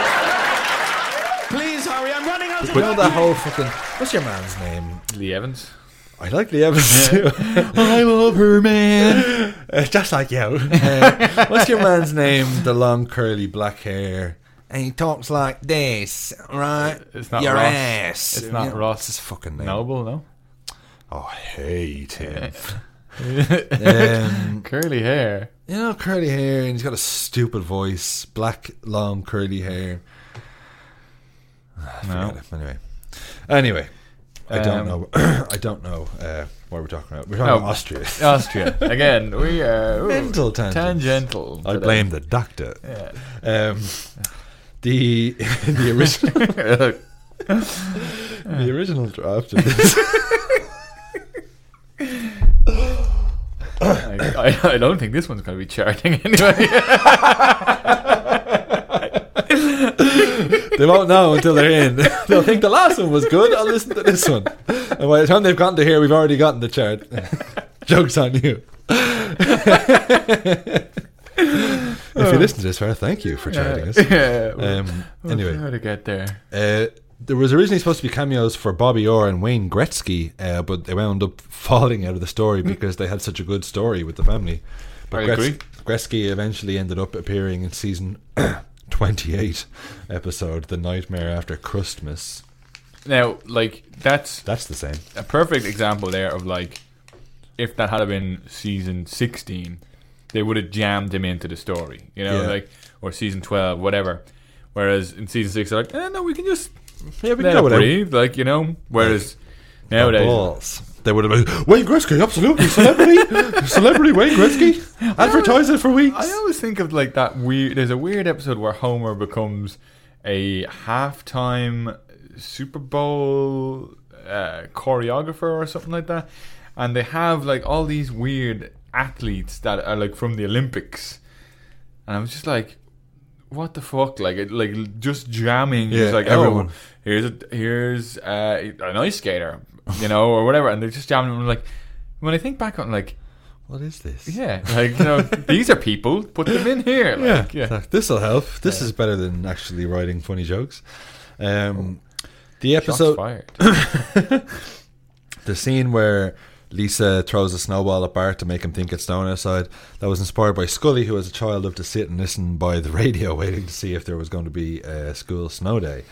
[SPEAKER 5] Please hurry, I'm running out of
[SPEAKER 4] But you know that
[SPEAKER 5] time.
[SPEAKER 4] whole fucking what's your man's name?
[SPEAKER 3] Lee Evans.
[SPEAKER 4] I like Lee Evans too.
[SPEAKER 3] I love her, man.
[SPEAKER 4] Uh, just like you. Uh, what's your man's name? The long curly black hair. And he talks like this, right?
[SPEAKER 3] It's not
[SPEAKER 4] your
[SPEAKER 3] Ross.
[SPEAKER 4] ass.
[SPEAKER 3] It's not
[SPEAKER 4] You know,
[SPEAKER 3] Ross.
[SPEAKER 4] What's his fucking name?
[SPEAKER 3] Noble, no.
[SPEAKER 4] Oh, I hate him. um,
[SPEAKER 3] Curly hair.
[SPEAKER 4] you know, curly hair, and he's got a stupid voice. Black, long, curly hair.
[SPEAKER 3] No.
[SPEAKER 4] Forget it. Anyway, anyway, I don't
[SPEAKER 3] Um,
[SPEAKER 4] know. I don't know uh, what we're talking about. We're talking
[SPEAKER 3] Oh,
[SPEAKER 4] about Austria.
[SPEAKER 3] Austria. Again, we are ooh,
[SPEAKER 4] Mental tangents.
[SPEAKER 3] tangential.
[SPEAKER 4] I
[SPEAKER 3] today.
[SPEAKER 4] blame the doctor.
[SPEAKER 3] Yeah.
[SPEAKER 4] Um, the the original the original draft of this.
[SPEAKER 3] I, I, I don't think this one's going to be charting anyway.
[SPEAKER 4] They won't know until they're in. They'll think the last one was good. I'll listen to this one. And by the time they've gotten to here, we've already gotten the chart. Joke's on you. If you listen to this far, thank you for charting us.
[SPEAKER 3] Yeah.
[SPEAKER 4] Um,
[SPEAKER 3] We'll
[SPEAKER 4] anyway,
[SPEAKER 3] try to get there.
[SPEAKER 4] uh, there was originally supposed to be cameos for Bobby Orr and Wayne Gretzky, uh, but they wound up falling out of the story because they had such a good story with the family. But
[SPEAKER 3] I
[SPEAKER 4] Gretz-
[SPEAKER 3] agree.
[SPEAKER 4] Gretzky eventually ended up appearing in season twenty-eight episode, The Nightmare After Christmas.
[SPEAKER 3] Now, like, that's
[SPEAKER 4] That's the same.
[SPEAKER 3] a perfect example there of, like, if that had been season sixteen, they would have jammed him into the story, you know,
[SPEAKER 4] Yeah.
[SPEAKER 3] like, or season twelve, whatever. Whereas in season six, they're like, eh, no, we can just
[SPEAKER 4] Yeah, we
[SPEAKER 3] let
[SPEAKER 4] can go
[SPEAKER 3] it
[SPEAKER 4] with it.
[SPEAKER 3] breathe, like, you know. Whereas nowadays,
[SPEAKER 4] Balls. They would have been Wayne Gretzky, absolutely celebrity, celebrity Wayne Gretzky. Advertise it for weeks.
[SPEAKER 3] I always think of like that weird. There's a weird episode where Homer becomes a halftime Super Bowl uh, choreographer or something like that, and they have like all these weird athletes that are like from the Olympics, and I was just like, what the fuck? Like, it, like just jamming.
[SPEAKER 4] Yeah,
[SPEAKER 3] just like
[SPEAKER 4] everyone.
[SPEAKER 3] oh, here's a, here's uh, an ice skater, you know, or whatever, and they're just jamming. And like, when I think back on like.
[SPEAKER 4] What is this?
[SPEAKER 3] Yeah, like, you know, these are people. Put them in here. Like,
[SPEAKER 4] Yeah,
[SPEAKER 3] yeah.
[SPEAKER 4] this will help. This
[SPEAKER 3] Yeah.
[SPEAKER 4] is better than actually writing funny jokes. Um, the
[SPEAKER 3] Shots
[SPEAKER 4] episode,
[SPEAKER 3] fired.
[SPEAKER 4] the scene where Lisa throws a snowball at Bart to make him think it's snowing outside, that was inspired by Scully, who as a child loved to sit and listen by the radio, waiting to see if there was going to be a school snow day.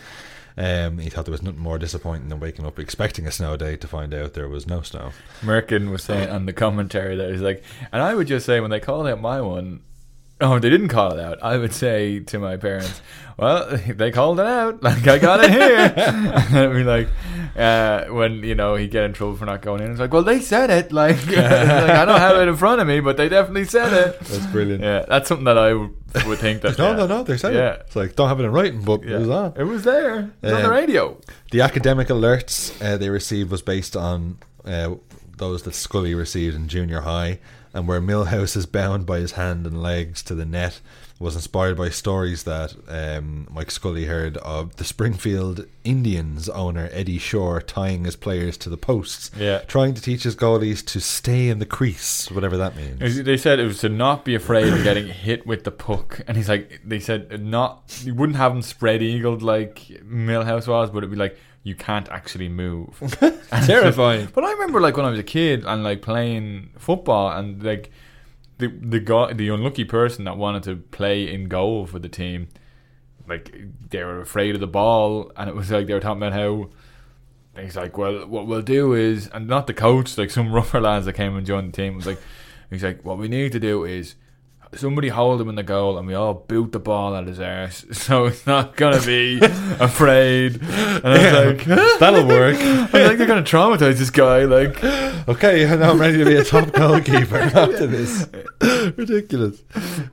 [SPEAKER 4] Um, he thought there was nothing more disappointing than waking up expecting a snow day to find out there was no snow.
[SPEAKER 3] Merkin was saying on the commentary that he's like, and I would just say when they called out my one, oh, they didn't call it out. I would say to my parents, well, they called it out. Like, I got it here. And I'd be like, uh, when, you know, he'd get in trouble for not going in. It's like, well, they said it. Like, like, I don't have it in front of me, but they definitely said it.
[SPEAKER 4] That's brilliant.
[SPEAKER 3] Yeah, that's something that I would, would think that.
[SPEAKER 4] no,
[SPEAKER 3] yeah.
[SPEAKER 4] no, no, they said
[SPEAKER 3] yeah.
[SPEAKER 4] it. It's like, don't have it in writing, but
[SPEAKER 3] Yeah.
[SPEAKER 4] it was on.
[SPEAKER 3] It was there. It was um, on the radio.
[SPEAKER 4] The academic alerts uh, they received was based on uh, those that Scully received in junior high, and where Milhouse is bound by his hand and legs to the net was inspired by stories that um, Mike Scully heard of the Springfield Indians owner Eddie Shore tying his players to the posts,
[SPEAKER 3] Yeah.
[SPEAKER 4] trying to teach his goalies to stay in the crease, whatever that means.
[SPEAKER 3] They said it was to not be afraid of getting hit with the puck, and he's like, they said not, you wouldn't have him spread eagled like Milhouse was, but it'd be like you can't actually move.
[SPEAKER 4] Terrifying.
[SPEAKER 3] But I remember like when I was a kid and like playing football, and like the the guy, the unlucky person that wanted to play in goal for the team, like they were afraid of the ball, and it was like they were talking about how. He's like, well, what we'll do is, and not the coach, like some rougher lads that came and joined the team, was like, he's like, what we need to do is somebody hold him in the goal and we all boot the ball at his arse, so he's not gonna be afraid. And I was
[SPEAKER 4] Yeah,
[SPEAKER 3] like,
[SPEAKER 4] that'll work.
[SPEAKER 3] I was like, they're gonna traumatize this guy. Like,
[SPEAKER 4] Okay, now I'm ready to be a top goalkeeper after this. Ridiculous.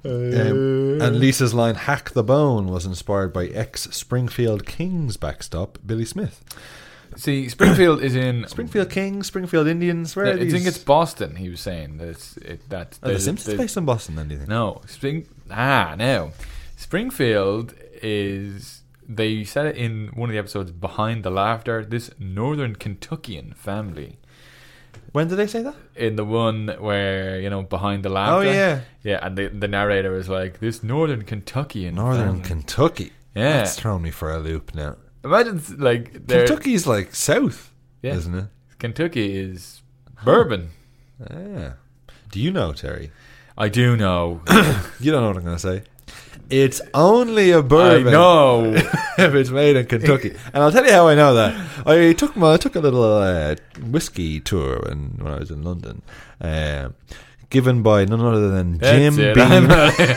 [SPEAKER 4] Um, and Lisa's line, hack the bone, was inspired by ex-Springfield Kings backstop Billy Smith.
[SPEAKER 3] see, Springfield is in
[SPEAKER 4] Springfield Kings, Springfield Indians, where are
[SPEAKER 3] I
[SPEAKER 4] these?
[SPEAKER 3] think it's Boston. He was saying that it's, it, that
[SPEAKER 4] Oh, the Simpsons based in Boston, then, do you think?
[SPEAKER 3] No, Spring. Ah, no. Springfield is. They said it in one of the episodes, Behind the Laughter. This Northern Kentuckian family.
[SPEAKER 4] When did they say that?
[SPEAKER 3] In the one where, you know, Behind the Laughter.
[SPEAKER 4] Oh, yeah.
[SPEAKER 3] Yeah, and the, the narrator is like, this Northern Kentuckian
[SPEAKER 4] Northern
[SPEAKER 3] family.
[SPEAKER 4] Kentucky.
[SPEAKER 3] Yeah.
[SPEAKER 4] That's thrown me for a loop now.
[SPEAKER 3] Imagine, like, they're-
[SPEAKER 4] Kentucky's like south,
[SPEAKER 3] Yeah.
[SPEAKER 4] isn't it?
[SPEAKER 3] Kentucky is bourbon.
[SPEAKER 4] Yeah. Do you know, Terry?
[SPEAKER 3] I do know.
[SPEAKER 4] You don't know what I'm going to say. It's only a bourbon.
[SPEAKER 3] I know.
[SPEAKER 4] If it's made in Kentucky. And I'll tell you how I know that. I took my, I took a little uh, whiskey tour when, when I was in London, uh, given by none other than Jim
[SPEAKER 3] That's it.
[SPEAKER 4] Beam.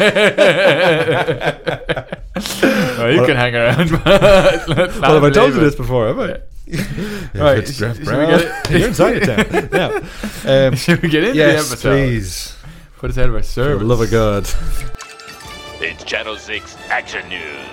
[SPEAKER 3] Oh, you can hang around.
[SPEAKER 4] Well, have I told you this before? Have I?
[SPEAKER 3] Right,
[SPEAKER 4] It's
[SPEAKER 3] sh-
[SPEAKER 4] Jeff
[SPEAKER 3] should we
[SPEAKER 4] Brown.
[SPEAKER 3] get it?
[SPEAKER 4] You're inside it now. Yeah. Um,
[SPEAKER 3] Should we get into
[SPEAKER 4] yes,
[SPEAKER 3] the episode?
[SPEAKER 4] please.
[SPEAKER 3] Put us out of our
[SPEAKER 4] For
[SPEAKER 3] service.
[SPEAKER 4] the love of God.
[SPEAKER 1] It's Channel six Action News.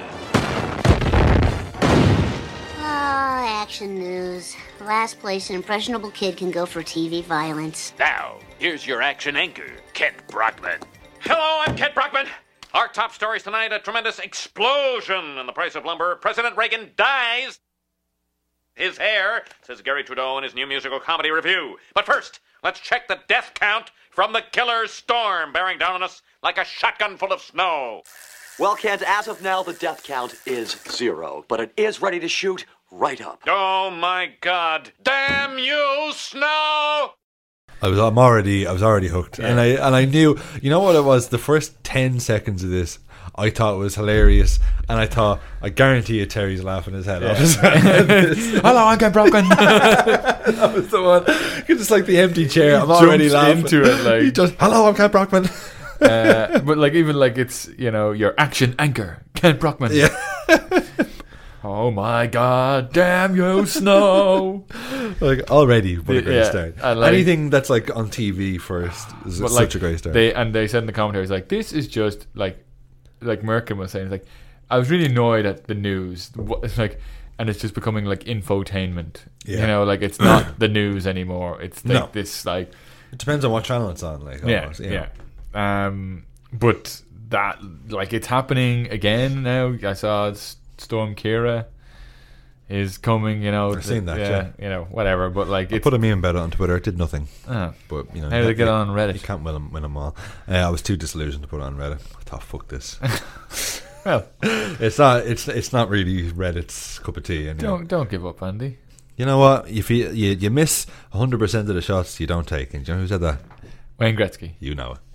[SPEAKER 6] Ah, action news. Last place an impressionable kid can go for T V violence.
[SPEAKER 1] Now, here's your action anchor, Kent Brockman. Hello, I'm Kent Brockman. Our top stories tonight, a tremendous explosion in the price of lumber. President Reagan dyes his hair, says Gary Trudeau in his new musical comedy review. But first, let's check the death count from the killer storm bearing down on us like a shotgun full of snow.
[SPEAKER 7] Well, Kent, as of now, the death count is zero, but it is ready to shoot right up.
[SPEAKER 1] Oh my God! Damn you, snow!
[SPEAKER 4] I was I'm already I was already hooked. And I and I knew, you know what it was, the first ten seconds of this I thought was hilarious, and I thought, I guarantee you Terry's laughing his head off.
[SPEAKER 3] Hello, I'm Ken Brockman.
[SPEAKER 4] That was the one. It's like the empty chair. I'm
[SPEAKER 3] Jumps
[SPEAKER 4] already laughing
[SPEAKER 3] into it, like-
[SPEAKER 4] he just, hello, I'm Ken Brockman.
[SPEAKER 3] uh, but like even like it's, you know, your action anchor, Ken Brockman.
[SPEAKER 4] Yeah.
[SPEAKER 3] Oh my God! Damn you, snow!
[SPEAKER 4] Like already, what a great
[SPEAKER 3] Yeah,
[SPEAKER 4] start.
[SPEAKER 3] and like-
[SPEAKER 4] Anything that's like on T V first is
[SPEAKER 3] But
[SPEAKER 4] such
[SPEAKER 3] like
[SPEAKER 4] a great start.
[SPEAKER 3] they and they said in the commentaries like this is just like like Merkin was saying, it's like I was really annoyed at the news. What- It's like, and it's just becoming like infotainment.
[SPEAKER 4] Yeah.
[SPEAKER 3] You know, like it's not the news anymore. It's like
[SPEAKER 4] No.
[SPEAKER 3] this like
[SPEAKER 4] It depends on what channel it's on. Like
[SPEAKER 3] yeah,
[SPEAKER 4] almost, you
[SPEAKER 3] yeah.
[SPEAKER 4] know.
[SPEAKER 3] Um, but that like it's happening again now. I saw S- Storm Kira is coming. You know,
[SPEAKER 4] I've seen that, yeah.
[SPEAKER 3] you know, whatever. But like
[SPEAKER 4] I
[SPEAKER 3] it's
[SPEAKER 4] put a meme about it on Twitter. It did nothing.
[SPEAKER 3] oh,
[SPEAKER 4] But you know,
[SPEAKER 3] how did
[SPEAKER 4] you
[SPEAKER 3] it get
[SPEAKER 4] can't-
[SPEAKER 3] on Reddit?
[SPEAKER 4] You can't win them, win them all. Uh, I was too disillusioned to put it on Reddit. I thought, fuck this.
[SPEAKER 3] Well,
[SPEAKER 4] It's not. It's it's not really Reddit's cup of tea. Anyway.
[SPEAKER 3] don't don't give up, Andy.
[SPEAKER 4] You know what? If you you, you miss one hundred percent of the shots you don't take, and do you know who said that?
[SPEAKER 3] Wayne Gretzky.
[SPEAKER 4] You know it.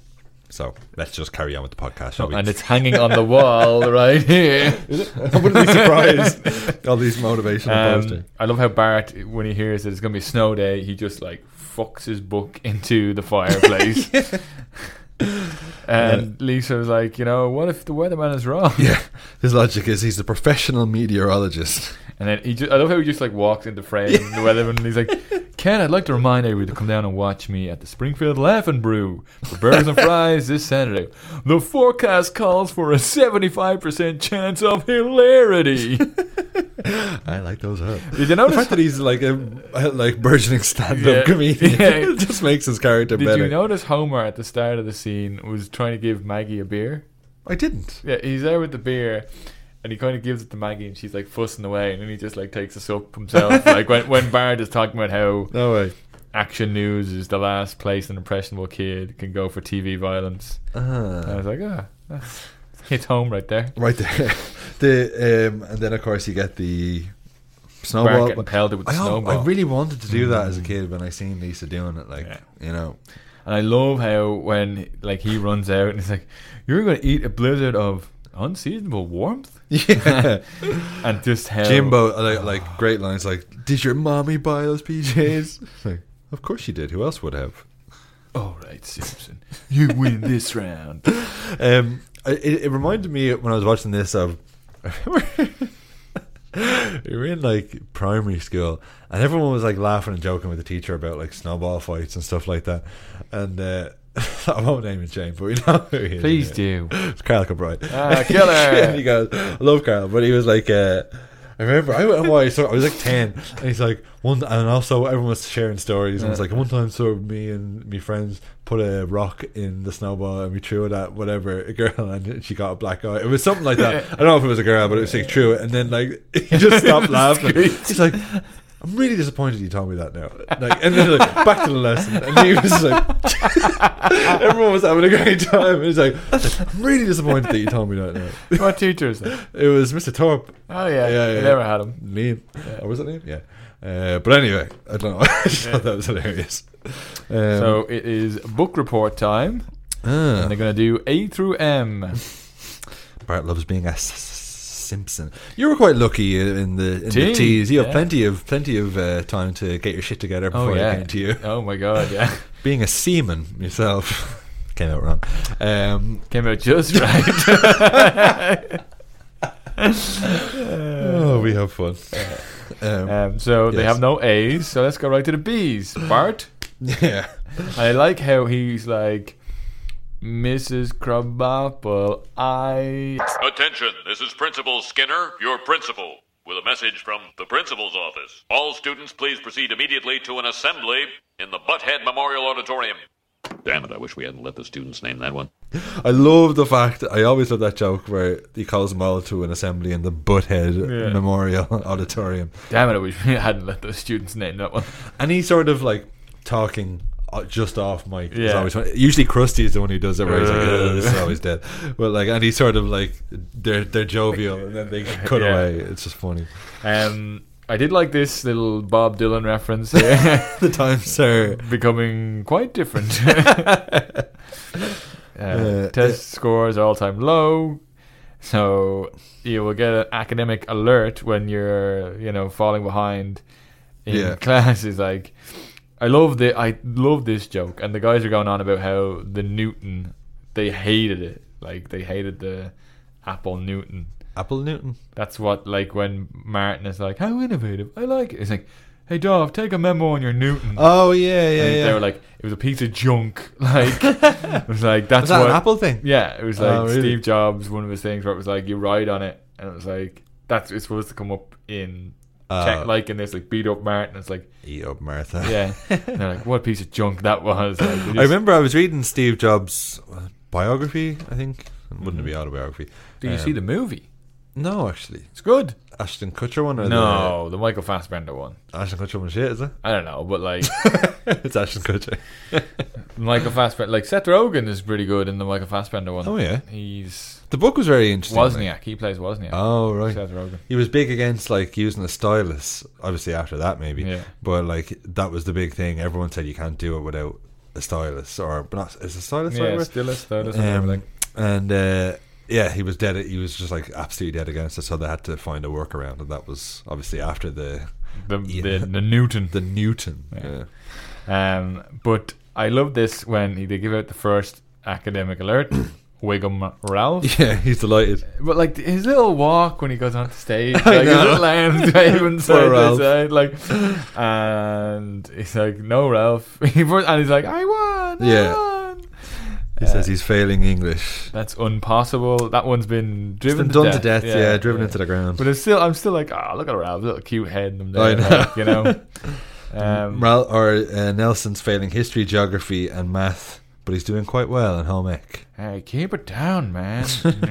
[SPEAKER 4] So let's just carry on with the podcast, shall we?
[SPEAKER 3] And it's hanging on the wall right here.
[SPEAKER 4] I wouldn't be surprised. All these motivational
[SPEAKER 3] Um,
[SPEAKER 4] posters.
[SPEAKER 3] I love how Bart, when he hears that it's going to be a snow day, he just like fucks his book into the fireplace. And Lisa was like, you know, what if the weatherman is wrong?
[SPEAKER 4] Yeah, his logic is he's a professional meteorologist.
[SPEAKER 3] And then he just, I love how he just like walks into frame, yeah. the weatherman, and he's like, Ken, I'd like to remind everybody to come down and watch me at the Springfield Laughing Brew for burgers and fries this Saturday. The forecast calls for a seventy-five percent chance of hilarity.
[SPEAKER 4] I like those up.
[SPEAKER 3] Did you notice
[SPEAKER 4] the fact that he's like a like burgeoning stand-up
[SPEAKER 3] yeah.
[SPEAKER 4] comedian?
[SPEAKER 3] Yeah.
[SPEAKER 4] It just makes his character
[SPEAKER 3] Did
[SPEAKER 4] better.
[SPEAKER 3] you notice Homer at the start of the scene was trying to give Maggie a beer?
[SPEAKER 4] I didn't.
[SPEAKER 3] Yeah, he's there with the beer, and he kind of gives it to Maggie, and she's like fussing away, and then he just like takes a sup himself. Like when when Bart is talking about how
[SPEAKER 4] no way.
[SPEAKER 3] Action News is the last place an impressionable kid can go for T V violence.
[SPEAKER 4] Uh,
[SPEAKER 3] I was like, ah, oh, hits home right there.
[SPEAKER 4] Right there. The um, and then of course you get the snowball.
[SPEAKER 3] Bart getting pelted with the
[SPEAKER 4] I,
[SPEAKER 3] snowball.
[SPEAKER 4] I really wanted to do that as a kid when I seen Lisa doing it. Like,
[SPEAKER 3] yeah.
[SPEAKER 4] you know.
[SPEAKER 3] And I love how when like he runs out and he's like, "You're going to eat a blizzard of unseasonable warmth."
[SPEAKER 4] Yeah.
[SPEAKER 3] And just how
[SPEAKER 4] Jimbo like, like great lines like, "Did your mommy buy those P Js?" Like, of course she did. Who else would have?
[SPEAKER 3] All right, Simpson, you win this round.
[SPEAKER 4] Um, it, it reminded me when I was watching this of. We were in like primary school, and everyone was like laughing and joking with the teacher about like snowball fights and stuff like that. And uh, I won't name him Shane, but we know who he is.
[SPEAKER 3] Please
[SPEAKER 4] anyway.
[SPEAKER 3] do.
[SPEAKER 4] It's Carl Kilbride.
[SPEAKER 3] Ah, killer.
[SPEAKER 4] And he goes, "I love Carl," but he was like, uh, I remember, I don't know why. So I was like ten, and he's like one, and also everyone was sharing stories. And it was like one time, so me and my friends put a rock in the snowball and we threw it at whatever a girl, and she got a black eye. It was something like that. I don't know if it was a girl, but it was like threw it, and then like he just stopped laughing. He's like, "I'm really disappointed you told me that now." Like, and then like back to the lesson, and he was like, everyone was having a great time. And he's like, "I'm really disappointed that you told me that now."
[SPEAKER 3] What teacher is that?
[SPEAKER 4] It was Mister Thorpe.
[SPEAKER 3] Oh yeah,
[SPEAKER 4] Yeah,
[SPEAKER 3] I
[SPEAKER 4] yeah.
[SPEAKER 3] never had him.
[SPEAKER 4] Liam.
[SPEAKER 3] Yeah.
[SPEAKER 4] Or was it Liam? Yeah. Uh, but anyway, I don't know. I just thought that was hilarious. Um,
[SPEAKER 3] So it is book report time,
[SPEAKER 4] ah,
[SPEAKER 3] and they're going to do A through M.
[SPEAKER 4] Bart loves being a s- s- Simpson. You were quite lucky in the in the
[SPEAKER 3] Tea,
[SPEAKER 4] teas. You have
[SPEAKER 3] yeah.
[SPEAKER 4] plenty of plenty of uh, time to get your shit together before
[SPEAKER 3] Oh
[SPEAKER 4] I
[SPEAKER 3] yeah.
[SPEAKER 4] came to you.
[SPEAKER 3] Oh my god, yeah.
[SPEAKER 4] Being a seaman yourself came out wrong. Um,
[SPEAKER 3] Came out just right.
[SPEAKER 4] oh, we have fun. Um,
[SPEAKER 3] Um, so they
[SPEAKER 4] Yes.
[SPEAKER 3] have no A's, so let's go right to the B's. Bart.
[SPEAKER 4] yeah.
[SPEAKER 3] I like how he's like, Missus Crabapple, I.
[SPEAKER 1] Attention, this is Principal Skinner, your principal, with a message from the principal's office. All students, please proceed immediately to an assembly in the Butthead Memorial Auditorium. Damn it, I wish we hadn't let the students name that one.
[SPEAKER 4] I love the fact, I always love that joke where he calls them all to an assembly in the Butthead
[SPEAKER 3] Yeah.
[SPEAKER 4] Memorial Auditorium.
[SPEAKER 3] Damn it, I wish we hadn't let those students name that one.
[SPEAKER 4] And he's sort of like talking uh, just off mic. It's
[SPEAKER 3] Yeah.
[SPEAKER 4] always funny. Usually Krusty is the one who does it where he's like,
[SPEAKER 3] Uh.
[SPEAKER 4] "Oh, this is always dead." But like, and he's sort of like, they're, they're jovial and then they cut
[SPEAKER 3] Yeah.
[SPEAKER 4] away. It's just funny.
[SPEAKER 3] Um, I did like this little Bob Dylan reference here.
[SPEAKER 4] The times are
[SPEAKER 3] Becoming quite different. uh,
[SPEAKER 4] Uh,
[SPEAKER 3] test scores are all time low, so you will get an academic alert when you're, you know, falling behind in
[SPEAKER 4] Yeah.
[SPEAKER 3] class. Is like, I love the I love this joke, and the guys are going on about how the Newton, they hated it, like they hated the Apple Newton.
[SPEAKER 4] Apple Newton.
[SPEAKER 3] That's what, like, when Martin is like, how innovative, I like it. It's like, hey Dov, take a memo on your Newton.
[SPEAKER 4] Oh yeah, yeah,
[SPEAKER 3] And
[SPEAKER 4] yeah.
[SPEAKER 3] they were like, it was a piece of junk. Like, it was like, that's
[SPEAKER 4] Was that
[SPEAKER 3] what.
[SPEAKER 4] an Apple thing?
[SPEAKER 3] Yeah, it was like
[SPEAKER 4] Oh, really?
[SPEAKER 3] Steve Jobs, one of his things where it was like, you ride on it, and it was like, that's it's supposed to come up in,
[SPEAKER 4] Uh,
[SPEAKER 3] check, like, in this, like, beat up Martin. It's like,
[SPEAKER 4] Eat up, Martha.
[SPEAKER 3] yeah. And they're like, what piece of junk that was. Like, they
[SPEAKER 4] I
[SPEAKER 3] just-
[SPEAKER 4] remember I was reading Steve Jobs' uh, biography, I think. It wouldn't be autobiography.
[SPEAKER 3] Did you
[SPEAKER 4] Um,
[SPEAKER 3] see the movie?
[SPEAKER 4] No, actually.
[SPEAKER 3] It's good.
[SPEAKER 4] Ashton Kutcher one? Or
[SPEAKER 3] No, the Michael Fassbender one.
[SPEAKER 4] The Ashton Kutcher one shit, is it?
[SPEAKER 3] I don't know, but like,
[SPEAKER 4] It's Ashton Kutcher.
[SPEAKER 3] Michael Fassbender, like, Seth Rogen is pretty good in the Michael Fassbender one.
[SPEAKER 4] Oh, yeah.
[SPEAKER 3] He's
[SPEAKER 4] The book was very interesting.
[SPEAKER 3] Wozniak. He plays Wozniak.
[SPEAKER 4] Oh, right.
[SPEAKER 3] Seth Rogen.
[SPEAKER 4] He was big against like using a stylus. Obviously, after that, maybe.
[SPEAKER 3] Yeah.
[SPEAKER 4] But like that was the big thing. Everyone said you can't do it without a stylist, or but not is a stylist.
[SPEAKER 3] Yeah,
[SPEAKER 4] right?
[SPEAKER 3] still a stylist.
[SPEAKER 4] Um,
[SPEAKER 3] like.
[SPEAKER 4] and uh, yeah, he was dead. He was just like absolutely dead against it. So they had to find a workaround, and that was obviously after the
[SPEAKER 3] The,
[SPEAKER 4] yeah.
[SPEAKER 3] the the Newton.
[SPEAKER 4] the Newton.
[SPEAKER 3] Yeah.
[SPEAKER 4] Yeah.
[SPEAKER 3] Um, but I love this when he, they give out the first academic alert, Wiggum Ralph.
[SPEAKER 4] Yeah, he's delighted.
[SPEAKER 3] But like his little walk when he goes onto stage,
[SPEAKER 4] I
[SPEAKER 3] like his
[SPEAKER 4] know.
[SPEAKER 3] little hands waving side to
[SPEAKER 4] Ralph.
[SPEAKER 3] side, like, and he's like, "No, Ralph," and he's like, "I won, I
[SPEAKER 4] Yeah.
[SPEAKER 3] won."
[SPEAKER 4] He
[SPEAKER 3] Uh,
[SPEAKER 4] says he's failing English.
[SPEAKER 3] That's impossible. That one's been
[SPEAKER 4] It's
[SPEAKER 3] driven
[SPEAKER 4] been
[SPEAKER 3] to
[SPEAKER 4] done
[SPEAKER 3] death.
[SPEAKER 4] to death. Yeah, driven into the ground.
[SPEAKER 3] But it's still, I'm still like, oh, look at Ralph's little cute head. And
[SPEAKER 4] I
[SPEAKER 3] there,
[SPEAKER 4] know.
[SPEAKER 3] like, you know. Um,
[SPEAKER 4] Ral- or uh, Nelson's failing history, geography, and math, but he's doing quite well in home ec.
[SPEAKER 3] Hey, keep it down, man.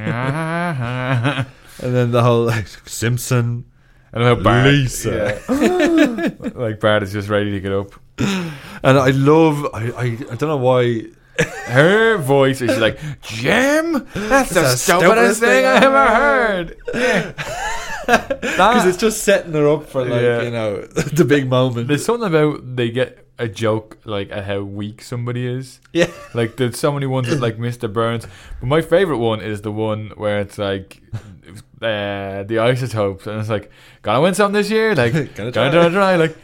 [SPEAKER 4] And then the whole like, Simpson.
[SPEAKER 3] And how Bart,
[SPEAKER 4] Lisa.
[SPEAKER 3] yeah. Like Bart is just ready to get up.
[SPEAKER 4] And I love. I I, I don't know why.
[SPEAKER 3] Her voice is like, Jim, that's the
[SPEAKER 4] the
[SPEAKER 3] stupidest
[SPEAKER 4] stupidest
[SPEAKER 3] thing
[SPEAKER 4] thing
[SPEAKER 3] I
[SPEAKER 4] I
[SPEAKER 3] ever heard. Yeah.
[SPEAKER 4] Because it's just setting her up for like
[SPEAKER 3] Yeah.
[SPEAKER 4] you know the big moment.
[SPEAKER 3] There's something about they get a joke like at how weak somebody is.
[SPEAKER 4] Yeah.
[SPEAKER 3] Like there's so many ones that like Mister Burns. But my favourite one is the one where it's like uh, the isotopes and it's like, gonna win something this year? Like
[SPEAKER 4] Gonna
[SPEAKER 3] gonna
[SPEAKER 4] try.
[SPEAKER 3] try, try like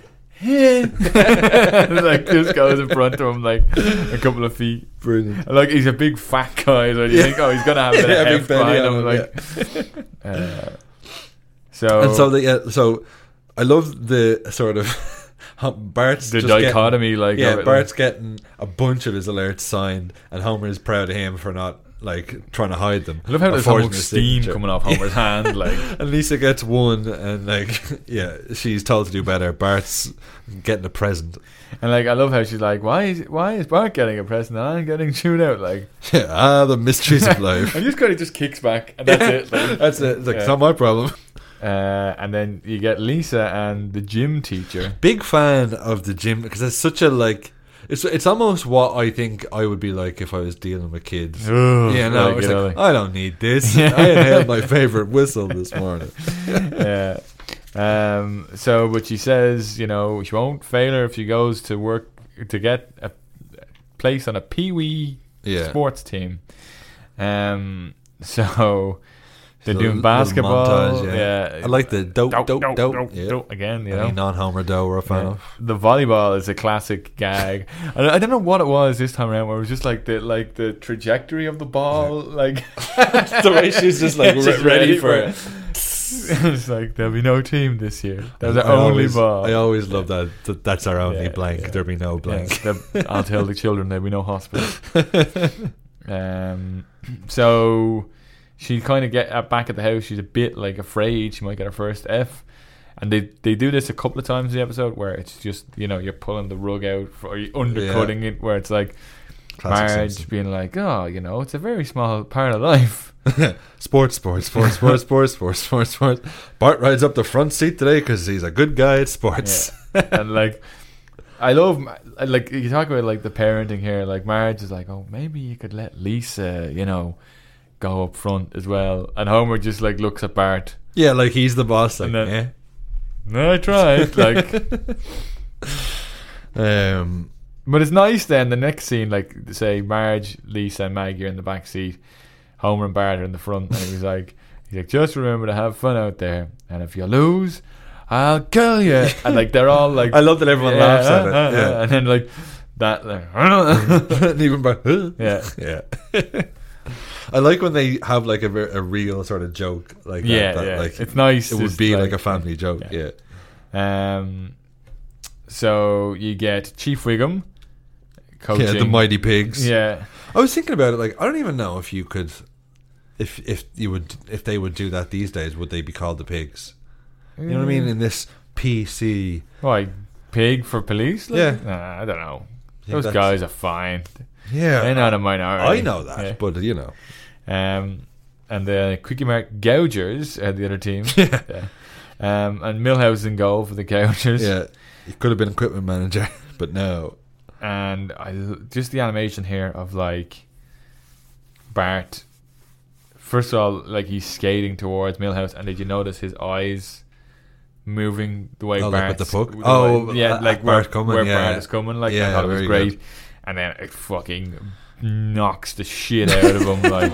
[SPEAKER 3] like just goes in front of him like a couple of feet.
[SPEAKER 4] Brilliant.
[SPEAKER 3] And, like he's a big fat guy, so you
[SPEAKER 4] Yeah.
[SPEAKER 3] think, oh, he's gonna have a bit
[SPEAKER 4] Yeah,
[SPEAKER 3] of
[SPEAKER 4] big
[SPEAKER 3] heft
[SPEAKER 4] belly
[SPEAKER 3] behind
[SPEAKER 4] on
[SPEAKER 3] him,
[SPEAKER 4] him,
[SPEAKER 3] like. uh, so
[SPEAKER 4] And so the, yeah, so I love the sort of Bart's
[SPEAKER 3] the
[SPEAKER 4] just getting-
[SPEAKER 3] dichotomy, like
[SPEAKER 4] yeah,
[SPEAKER 3] of it,
[SPEAKER 4] Bart's getting a bunch of his alerts signed, and Homer is proud of him for not like trying to hide them.
[SPEAKER 3] I love how
[SPEAKER 4] or
[SPEAKER 3] there's so
[SPEAKER 4] forging
[SPEAKER 3] much
[SPEAKER 4] his
[SPEAKER 3] steam
[SPEAKER 4] signature.
[SPEAKER 3] coming off Homer's hand, like.
[SPEAKER 4] And Lisa gets one, and like yeah, she's told to do better. Bart's getting a present.
[SPEAKER 3] And like I love how she's like, why is why is Bart getting a present and I'm getting chewed out? Like,
[SPEAKER 4] Yeah, ah, the mysteries of life.
[SPEAKER 3] and just kind of just kicks back, and that's it. Like,
[SPEAKER 4] That's it. It's like
[SPEAKER 3] Yeah.
[SPEAKER 4] it's not my problem.
[SPEAKER 3] uh, and then you get Lisa and the gym teacher.
[SPEAKER 4] Big fan of the gym because it's such a like. It's it's almost what I think I would be like if I was dealing with kids.
[SPEAKER 3] Ugh,
[SPEAKER 4] yeah, no,
[SPEAKER 3] like,
[SPEAKER 4] it's
[SPEAKER 3] you know,
[SPEAKER 4] like,
[SPEAKER 3] like-
[SPEAKER 4] I don't need this. I inhaled my favorite whistle this morning.
[SPEAKER 3] Yeah. Um. So, but she says, you know, she won't fail her if she goes to work to get a place on a Pee Wee
[SPEAKER 4] Yeah.
[SPEAKER 3] sports team. Um. So they're
[SPEAKER 4] Little-
[SPEAKER 3] doing
[SPEAKER 4] little
[SPEAKER 3] basketball.
[SPEAKER 4] montage,
[SPEAKER 3] yeah.
[SPEAKER 4] I like the dope,
[SPEAKER 3] Dope,
[SPEAKER 4] dope,
[SPEAKER 3] dope,
[SPEAKER 4] dope.
[SPEAKER 3] dope,
[SPEAKER 4] Yeah.
[SPEAKER 3] dope again. You
[SPEAKER 4] Any
[SPEAKER 3] know.
[SPEAKER 4] non-Homer dough we're a fan
[SPEAKER 3] Yeah.
[SPEAKER 4] of.
[SPEAKER 3] The volleyball is a classic gag. I, I don't know what it was this time around. Where it was just like the like the trajectory of the ball, like
[SPEAKER 4] The way she's just like
[SPEAKER 3] Yeah,
[SPEAKER 4] re-
[SPEAKER 3] she's
[SPEAKER 4] ready,
[SPEAKER 3] ready
[SPEAKER 4] for
[SPEAKER 3] for
[SPEAKER 4] it.
[SPEAKER 3] it's like there'll be no team this year. That was our
[SPEAKER 4] I
[SPEAKER 3] only
[SPEAKER 4] always,
[SPEAKER 3] ball.
[SPEAKER 4] I always love that, that. That's our only
[SPEAKER 3] Yeah,
[SPEAKER 4] blank.
[SPEAKER 3] yeah.
[SPEAKER 4] There'll be no
[SPEAKER 3] Yeah,
[SPEAKER 4] blank.
[SPEAKER 3] the- I'll tell the children there'll be no hospital. um, so she kind of get uh, back at the house. She's a bit like afraid she might get her first F, and they they do this a couple of times in the episode where it's just, you know, you're pulling the rug out for, or you're undercutting it, where it's like
[SPEAKER 4] Classic
[SPEAKER 3] Marge
[SPEAKER 4] Simpson.
[SPEAKER 3] being like, oh, you know, it's a very small part of life.
[SPEAKER 4] Sports, sports, sports, sports, sports, sports, sports, sports. Bart rides up the front seat today because he's a good guy at sports.
[SPEAKER 3] And like, I love, like, you talk about like the parenting here. Like, Marge is like, oh, maybe you could let Lisa, you know, go up front as well. And Homer just like looks at Bart.
[SPEAKER 4] Yeah, like he's the boss. Like,
[SPEAKER 3] And then-
[SPEAKER 4] eh.
[SPEAKER 3] No, I tried. Like,
[SPEAKER 4] Um,
[SPEAKER 3] but it's nice then. The next scene, like, say Marge, Lisa, and Maggie are in the back seat. Homer and Bart are in the front, and he's like, he's like, just remember to have fun out there, and if you lose, I'll kill you. And like they're all like,
[SPEAKER 4] I love that everyone
[SPEAKER 3] yeah,
[SPEAKER 4] laughs at it.
[SPEAKER 3] uh, uh,
[SPEAKER 4] Yeah.
[SPEAKER 3] and then like that, like,
[SPEAKER 4] and even Bart, huh?
[SPEAKER 3] yeah,
[SPEAKER 4] yeah. I like when they have like a, ver- a real sort of joke like that.
[SPEAKER 3] yeah,
[SPEAKER 4] that,
[SPEAKER 3] yeah.
[SPEAKER 4] Like
[SPEAKER 3] It's nice.
[SPEAKER 4] it would
[SPEAKER 3] just
[SPEAKER 4] be like, a family joke.
[SPEAKER 3] yeah.
[SPEAKER 4] Yeah.
[SPEAKER 3] Um, so you get Chief Wiggum coaching.
[SPEAKER 4] Yeah, the Mighty Pigs.
[SPEAKER 3] Yeah,
[SPEAKER 4] I was thinking about it. Like, I don't even know if you could, if if you would, if they would do that these days, would they be called the Pigs? You know what I mean? In this P C,
[SPEAKER 3] why pig for police? Like?
[SPEAKER 4] Yeah.
[SPEAKER 3] Nah, I don't know.
[SPEAKER 4] think
[SPEAKER 3] Those
[SPEAKER 4] that's-
[SPEAKER 3] guys are fine.
[SPEAKER 4] yeah,
[SPEAKER 3] They're not a minority.
[SPEAKER 4] I know that,
[SPEAKER 3] Yeah.
[SPEAKER 4] but you know,
[SPEAKER 3] Um, and the Quickie Mart Gougers are the other team.
[SPEAKER 4] Yeah.
[SPEAKER 3] Yeah. Um, and Milhouse in goal for the Gougers.
[SPEAKER 4] yeah, you could have been equipment manager, but no.
[SPEAKER 3] And I just the animation here of like Bart. First of all, like he's skating towards Milhouse, and did you notice his eyes moving the way
[SPEAKER 4] Oh, like
[SPEAKER 3] Bart?
[SPEAKER 4] with the puck? Oh,
[SPEAKER 3] yeah,
[SPEAKER 4] uh,
[SPEAKER 3] like
[SPEAKER 4] Bart
[SPEAKER 3] where,
[SPEAKER 4] coming,
[SPEAKER 3] where
[SPEAKER 4] yeah.
[SPEAKER 3] Bart is coming. Like
[SPEAKER 4] Yeah,
[SPEAKER 3] I thought it was
[SPEAKER 4] very
[SPEAKER 3] great.
[SPEAKER 4] good.
[SPEAKER 3] and then it fucking knocks the shit out of him. Like,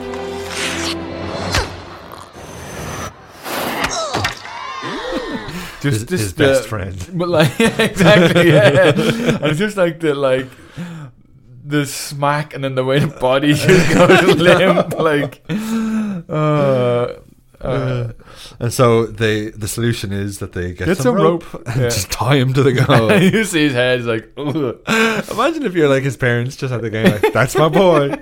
[SPEAKER 3] just,
[SPEAKER 4] his, his
[SPEAKER 3] just
[SPEAKER 4] best
[SPEAKER 3] the,
[SPEAKER 4] friend.
[SPEAKER 3] but like exactly, yeah. And it's just like the like the smack, and then the way the body just goes limp, like. Uh, Uh,
[SPEAKER 4] and so they the solution is that they get,
[SPEAKER 3] Get
[SPEAKER 4] some,
[SPEAKER 3] some
[SPEAKER 4] rope,
[SPEAKER 3] rope,
[SPEAKER 4] and
[SPEAKER 3] yeah.
[SPEAKER 4] just tie him to the goal.
[SPEAKER 3] you see his head, he's like, ugh.
[SPEAKER 4] Imagine if you're like his parents just at the game, like, that's my boy.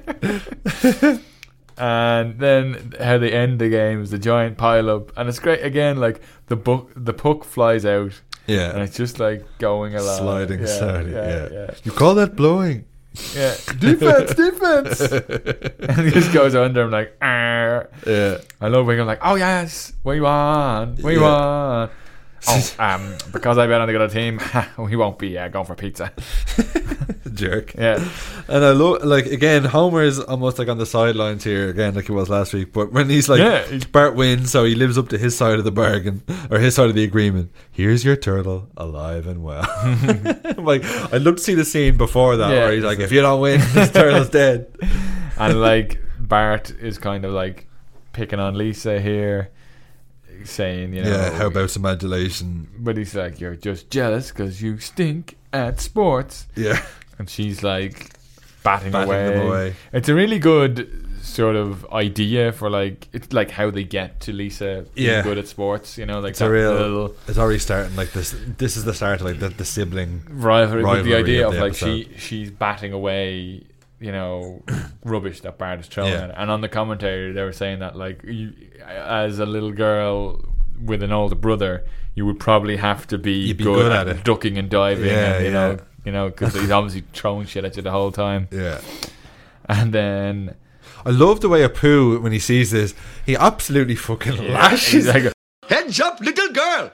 [SPEAKER 3] And then how they end the game is the giant pile up, and it's great again. Like the book, the puck flies out,
[SPEAKER 4] Yeah,
[SPEAKER 3] and it's just like going along,
[SPEAKER 4] sliding,
[SPEAKER 3] yeah,
[SPEAKER 4] sliding.
[SPEAKER 3] yeah,
[SPEAKER 4] Yeah,
[SPEAKER 3] yeah.
[SPEAKER 4] You call that blowing?
[SPEAKER 3] Yeah, defense, defense. And he just goes under him like, Arr.
[SPEAKER 4] Yeah.
[SPEAKER 3] I love when I'm like, oh yes, what you want? What you
[SPEAKER 4] Yeah.
[SPEAKER 3] want? Oh, um, because I bet on the other team, we won't be uh, going for pizza.
[SPEAKER 4] Jerk.
[SPEAKER 3] Yeah,
[SPEAKER 4] And I love, like, again, Homer is almost like on the sidelines here again, like he was last week. But when he's like,
[SPEAKER 3] Yeah, he's-
[SPEAKER 4] Bart wins, so he lives up to his side of the bargain or his side of the agreement. Here's your turtle, alive and well. I'm like, I'd love to see the scene before that,
[SPEAKER 3] Yeah.
[SPEAKER 4] where he's like, if you don't win, this turtle's dead.
[SPEAKER 3] and like Bart is kind of like picking on Lisa here, saying, you know,
[SPEAKER 4] Yeah, how about some adulation?
[SPEAKER 3] but he's like, you're just jealous because you stink at sports.
[SPEAKER 4] Yeah.
[SPEAKER 3] And she's like batting,
[SPEAKER 4] Batting
[SPEAKER 3] away.
[SPEAKER 4] them away.
[SPEAKER 3] It's a really good sort of idea for like, it's like how they get to Lisa being
[SPEAKER 4] Yeah.
[SPEAKER 3] good at sports, you know, like
[SPEAKER 4] It's
[SPEAKER 3] that
[SPEAKER 4] a real,
[SPEAKER 3] little
[SPEAKER 4] it's already starting like this. This is the start of like the, the sibling.
[SPEAKER 3] rivalry, with the
[SPEAKER 4] rivalry
[SPEAKER 3] idea
[SPEAKER 4] of
[SPEAKER 3] of
[SPEAKER 4] the
[SPEAKER 3] like she
[SPEAKER 4] episode.
[SPEAKER 3] she's batting away, you know, rubbish that Bart is throwing
[SPEAKER 4] Yeah.
[SPEAKER 3] at her. And on the commentary they were saying that like you, as a little girl with an older brother, you would probably have to be,
[SPEAKER 4] You'd be
[SPEAKER 3] good,
[SPEAKER 4] good
[SPEAKER 3] at,
[SPEAKER 4] at it.
[SPEAKER 3] ducking and diving,
[SPEAKER 4] Yeah,
[SPEAKER 3] and, you
[SPEAKER 4] yeah.
[SPEAKER 3] know, you know, because he's obviously throwing shit at you the whole time.
[SPEAKER 4] Yeah.
[SPEAKER 3] And then
[SPEAKER 4] I love the way Apu, when he sees this, he absolutely fucking
[SPEAKER 3] he's
[SPEAKER 4] lashes.
[SPEAKER 3] like,
[SPEAKER 2] Heads up, little girl!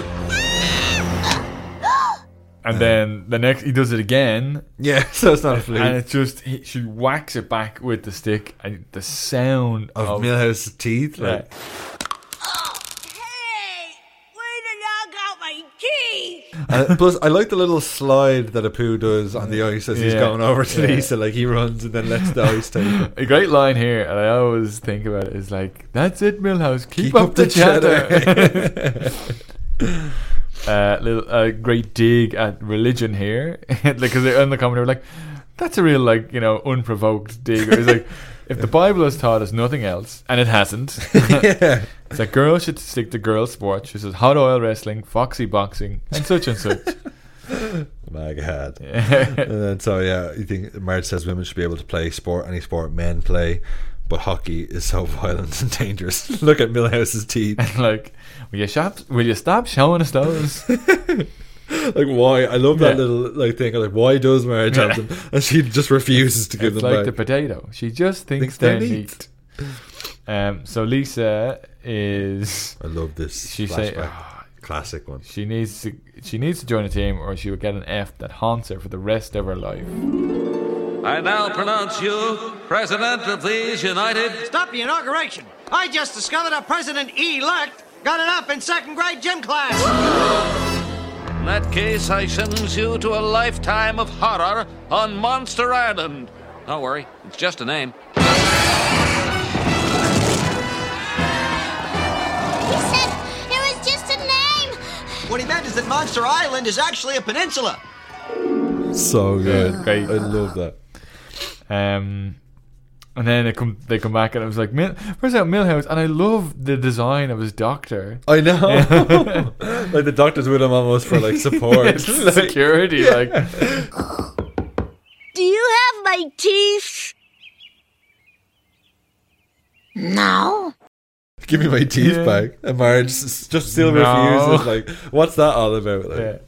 [SPEAKER 3] and then the next he does it again,
[SPEAKER 4] Yeah, so it's not a fluke.
[SPEAKER 3] and it's just he, she whacks it back with the stick, and the sound
[SPEAKER 4] Of
[SPEAKER 3] of,
[SPEAKER 4] Milhouse's teeth.
[SPEAKER 3] yeah.
[SPEAKER 4] Like,
[SPEAKER 8] Hey, way to knock out my teeth!
[SPEAKER 4] uh, plus, I like the little slide that Apu does on the ice as he's
[SPEAKER 3] Yeah.
[SPEAKER 4] going over to
[SPEAKER 3] Yeah.
[SPEAKER 4] Lisa. Like, he runs and then lets the ice take him.
[SPEAKER 3] A great line here, and I always think about it, is like, "That's it, Milhouse. Keep,
[SPEAKER 4] Keep
[SPEAKER 3] up,
[SPEAKER 4] up
[SPEAKER 3] the,
[SPEAKER 4] the
[SPEAKER 3] chatter." uh, little a great dig at religion here, because like, in the comment they were like, "That's a real like you know unprovoked dig." It's like, if the Bible has taught us nothing else, and it hasn't,
[SPEAKER 4] Yeah.
[SPEAKER 3] it's like girls should stick to girl sports. She says hot oil wrestling, foxy boxing, and such and such.
[SPEAKER 4] My God.
[SPEAKER 3] Yeah.
[SPEAKER 4] And then, so, yeah, you think Marge says women should be able to play sport, any sport men play, but hockey is so violent and dangerous. Look at Milhouse's teeth.
[SPEAKER 3] Like, will you stop? Will you stop showing us those?
[SPEAKER 4] Like, why? I love that
[SPEAKER 3] Yeah.
[SPEAKER 4] little like thing. Like, why does Marge have them? And she just refuses to give
[SPEAKER 3] It's
[SPEAKER 4] them
[SPEAKER 3] like the
[SPEAKER 4] back.
[SPEAKER 3] potato. She just thinks,
[SPEAKER 4] Thinks
[SPEAKER 3] they're,
[SPEAKER 4] they're
[SPEAKER 3] neat. Um, so Lisa is
[SPEAKER 4] I love this.
[SPEAKER 3] she say
[SPEAKER 4] flashback.
[SPEAKER 3] ah,
[SPEAKER 4] Classic one.
[SPEAKER 3] she needs to she needs to join a team, or she will get an F that haunts her for the rest of her life.
[SPEAKER 9] I now pronounce you President of these United...
[SPEAKER 10] Stop the inauguration. I just discovered our president-elect got an F in second grade gym class.
[SPEAKER 9] In that case, I sentence you to a lifetime of horror on Monster Island. Don't worry, it's just a name.
[SPEAKER 6] He said it was just a name.
[SPEAKER 10] What he meant is that Monster Island is actually a peninsula.
[SPEAKER 4] So good.
[SPEAKER 3] Yeah, great.
[SPEAKER 4] I love that.
[SPEAKER 3] Um, and then they come they come back, and it was like, Mil- where's that Milhouse? And I love the design of his doctor.
[SPEAKER 4] I know. Like, the doctor's with him almost for like support.
[SPEAKER 3] It's
[SPEAKER 4] Like,
[SPEAKER 3] security,
[SPEAKER 4] yeah.
[SPEAKER 3] like.
[SPEAKER 8] Do you have my teeth?
[SPEAKER 6] No.
[SPEAKER 4] give me my teeth
[SPEAKER 3] Yeah.
[SPEAKER 4] back. And Marge s- just still
[SPEAKER 3] No.
[SPEAKER 4] refuses. Like, what's that all about? Like,
[SPEAKER 3] Yeah.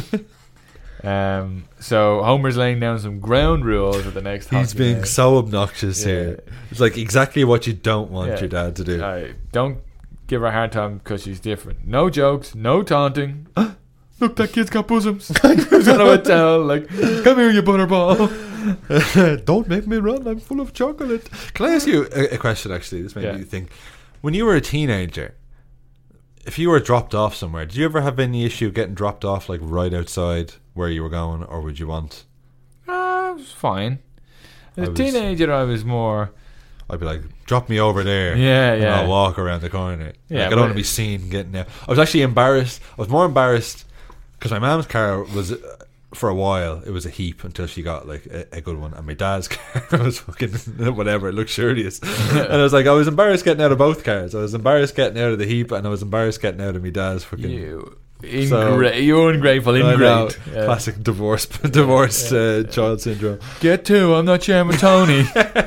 [SPEAKER 3] Um, so Homer's laying down some ground rules at the next.
[SPEAKER 4] he's
[SPEAKER 3] hockey
[SPEAKER 4] being
[SPEAKER 3] game.
[SPEAKER 4] so obnoxious
[SPEAKER 3] Yeah.
[SPEAKER 4] here. It's like exactly what you don't want
[SPEAKER 3] Yeah.
[SPEAKER 4] your dad to do.
[SPEAKER 3] Uh, don't give her a hard time because she's different. No jokes, no taunting. Look, that kid's got bosoms. Who's gonna tell? Like, come here, you butterball.
[SPEAKER 4] Don't make me run. I'm full of chocolate. Can I ask you a, a question? Actually, this made
[SPEAKER 3] Yeah.
[SPEAKER 4] me think. When you were a teenager, if you were dropped off somewhere, did you ever have any issue getting dropped off, like right outside where you were going, or would you want?
[SPEAKER 3] Uh, was fine. As
[SPEAKER 4] I
[SPEAKER 3] a
[SPEAKER 4] was-
[SPEAKER 3] teenager, I was more.
[SPEAKER 4] I'd be like, drop me over there.
[SPEAKER 3] Yeah,
[SPEAKER 4] and
[SPEAKER 3] yeah.
[SPEAKER 4] I'll walk around the corner.
[SPEAKER 3] Yeah,
[SPEAKER 4] like, I
[SPEAKER 3] but-
[SPEAKER 4] don't want to be seen getting out. I was actually embarrassed. I was more embarrassed because my mum's car was, uh, for a while, it was a heap until she got like a, a good one. And my dad's car was fucking whatever, luxurious. And I was like, I was embarrassed getting out of both cars. I was embarrassed getting out of the heap, and I was embarrassed getting out of my dad's fucking.
[SPEAKER 3] You,
[SPEAKER 4] So-
[SPEAKER 3] ingra- you ungrateful,
[SPEAKER 4] I know,
[SPEAKER 3] ingrate. Yeah.
[SPEAKER 4] Classic divorce, divorced uh, child syndrome.
[SPEAKER 3] Get to, I'm not Chairman Tony.